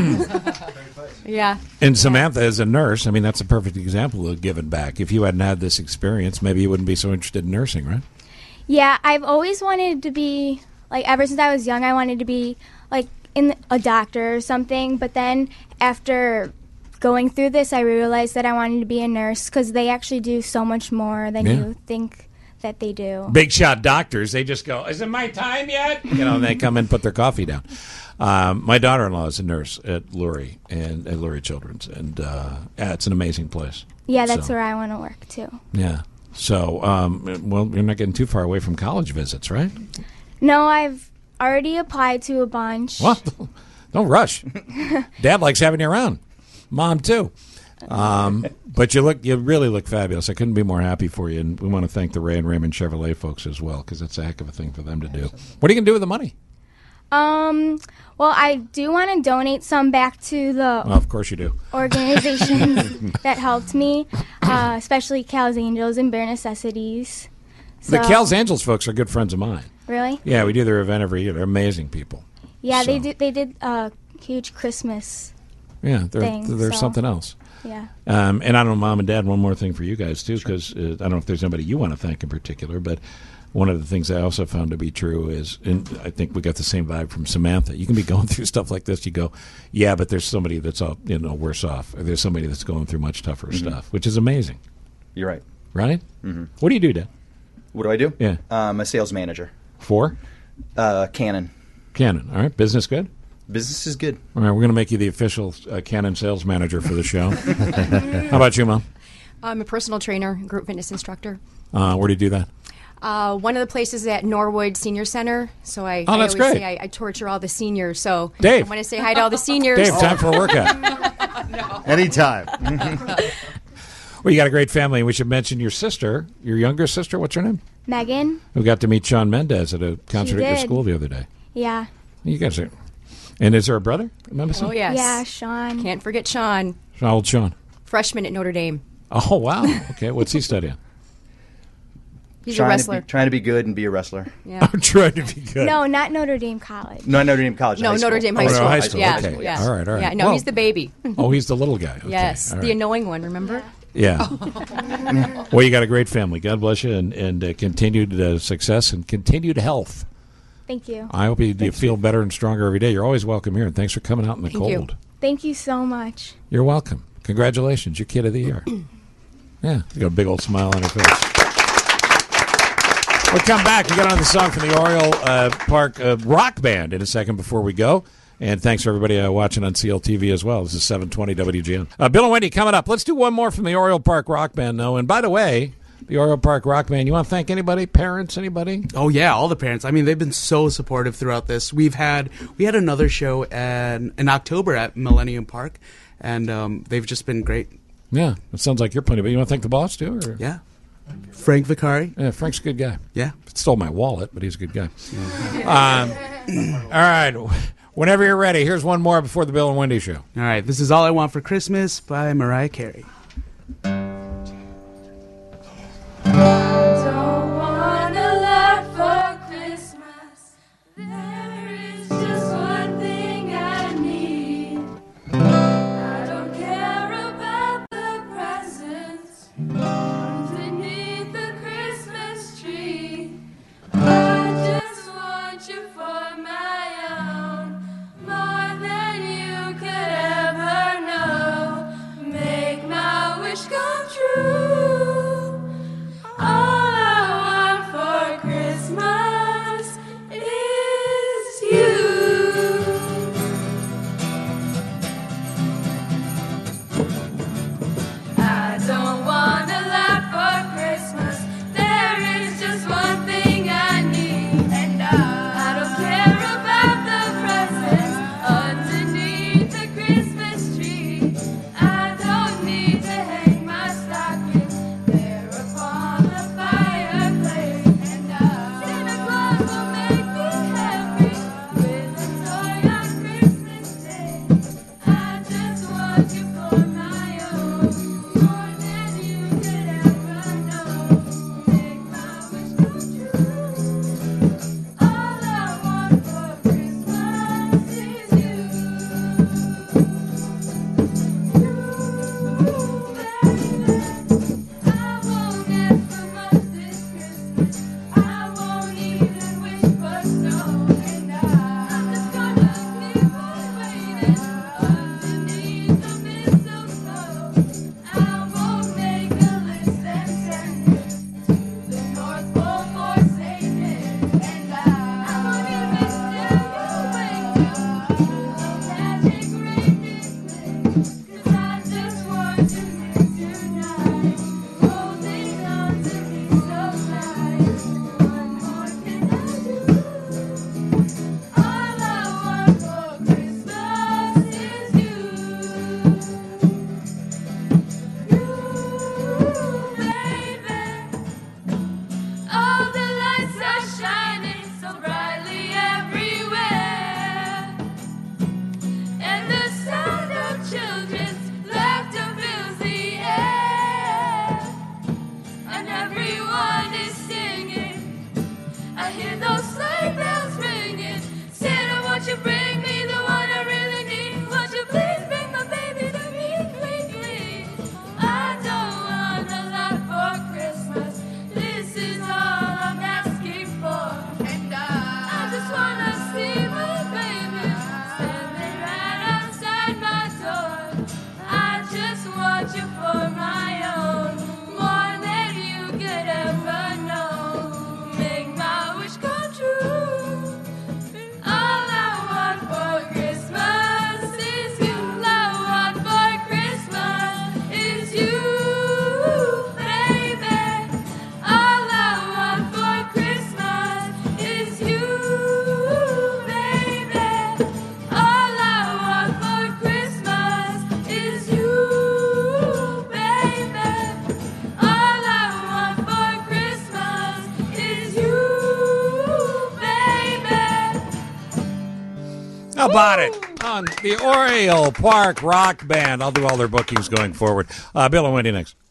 Yeah. And Samantha, as a nurse, I mean, that's a perfect example of giving back. If you hadn't had this experience, maybe you wouldn't be so interested in nursing, right? Yeah, I've always wanted to be, like, ever since I was young, I wanted to be, like, in a doctor or something. But then after going through this, I realized that I wanted to be a nurse because they actually do so much more than Yeah. you think that they do. Big shot doctors, they just go, is it my time yet? You know, and they come in and put their coffee down. Um, my daughter-in-law is a nurse at Lurie, and at Lurie Children's, and uh, yeah, it's an amazing place. Yeah, that's So, where I want to work, too. Yeah. So, um, well, you're not getting too far away from college visits, right? No, I've already applied to a bunch. What? Don't rush. Dad likes having you around. Mom, too. Um, but you look, you really look fabulous. I couldn't be more happy for you, and we want to thank the Ray and Raymond Chevrolet folks as well, because it's a heck of a thing for them to do. What are you going to do with the money? Um, well, I do want to donate some back to the Well, of course you do. organizations that helped me, uh, especially Cal's Angels and Bare Necessities. The So- Cal's Angels folks are good friends of mine. Really? Yeah, we do their event every year. They're amazing people. Yeah, they So- did. They did a huge Christmas. Yeah, they're, thing, they're so- something else. Yeah. Um, and I don't know, Mom and Dad, one more thing for you guys, too, because uh, I don't know if there's anybody you want to thank in particular, but one of the things I also found to be true is, and I think we got the same vibe from Samantha, you can be going through stuff like this, you go, yeah, but there's somebody that's all, you know, worse off, or there's somebody that's going through much tougher Mhm. stuff, which is amazing. You're right. Right? Mhm. What do you do, Dad? What do I do? Yeah. I'm a sales manager. For? Uh, Canon. Canon. All right. Business good? Business is good. All right. We're going to make you the official uh, Canon sales manager for the show. How about you, Mom? I'm a personal trainer, group fitness instructor. Uh, where do you do that? Uh, one of the places at Norwood Senior Center. So I, Oh, I that's always great. say I, I torture all the seniors. So Dave. I want to say hi to all the seniors. Dave, time for a workout. Anytime. Well, you got a great family. And we should mention your sister, your younger sister. What's her name? Megan. Who got to meet Shawn Mendes at a concert at your did. school the other day. Yeah. You guys are. And is there a brother? Medicine? Oh, yes. Yeah, Sean. Can't forget Sean. How old Sean? Freshman at Notre Dame. Oh, wow. Okay. What's he studying? He's trying a wrestler. To be, trying to be good and be a wrestler. Yeah. I'm trying to be good. No, not Notre Dame College. No, Notre Dame College. No, high Notre school. Dame High Oh, no, School. high school. Yeah, Okay. yeah. All right, all right. Yeah, no, Well- he's the baby. Oh, he's the little guy. Okay. Yes, All the right. annoying one, remember? Yeah. Well, you got a great family. God bless you, and, and uh, continued uh, success and continued health. Thank you. I hope you, you feel better and stronger every day. You're always welcome here, and thanks for coming out in the Thank you. cold. Thank you so much. You're welcome. Congratulations. You're Kid of the Year. Yeah, you got a big old smile on your face. We'll come back. We got on the song from the Oriole uh, Park uh, Rock Band in a second before we go. And thanks for everybody uh, watching on C L T V as well. This is seven twenty W G N. Uh, Bill and Wendy coming up. Let's do one more from the Oriole Park Rock Band, though. And by the way, the Oriole Park Rock Band. You want to thank anybody? Parents? Anybody? Oh yeah, all the parents. I mean, they've been so supportive throughout this. We've had we had another show in, in October at Millennium Park, and um, they've just been great. Yeah, it sounds like you're plenty. But you want to thank the boss too? Or? Yeah, Frank Vicari. Yeah, Frank's a good guy. Yeah, stole my wallet, but he's a good guy. um, all right, whenever you're ready, here's one more before the Bill and Wendy show. All right, this is All I Want for Christmas by Mariah Carey. Don't want a lot for Christmas. There is just one thing I need. I don't care about the presents underneath the Christmas tree. I just want you for my own, more than you could ever know. Make my wish come true. All I want for Christmas is you. I don't want a lot for Christmas. There is just one thing I need, and I, I don't care about the presents underneath the Christmas tree. I don't need to hang my stocking there upon the fireplace, and I, Santa Claus will make me happy with a toy on Christmas Day. I just want you for my own, more than you could ever know. Make my wish come true. All I want for Christmas is you. I won't ask for much this Christmas. I won't even wish for snow, and I'm just gonna keep on waiting underneath the mistletoe. I won't make a list and send it to the North Pole for Satan, and I won't even steal you away to the magic rain business, 'cause I just want you here tonight, holding on to me so tight. What more can I do? All I want for Christmas is you. You, baby. All the lights are shining so brightly everywhere, and the sound of children's laughter fills the air, and everyone is singing. I hear those sleigh bells ringing. Santa, won't you bring me the one I really need? Won't you please bring my baby to me quickly? I don't want a lot for Christmas. This is all I'm asking for, and I, I just wanna see my baby standing right outside my door. I just want you for my own, more than you could ever know. Make my wish come true. All I want for Christmas is you. All I want for Christmas is you, baby. All I want for Christmas is you, baby. All I want for Christmas is you, baby. All I want for Christmas is you, baby. How about it? On the Oriole Park Rock Band. I'll do all their bookings going forward. Uh, Bill and Wendy next.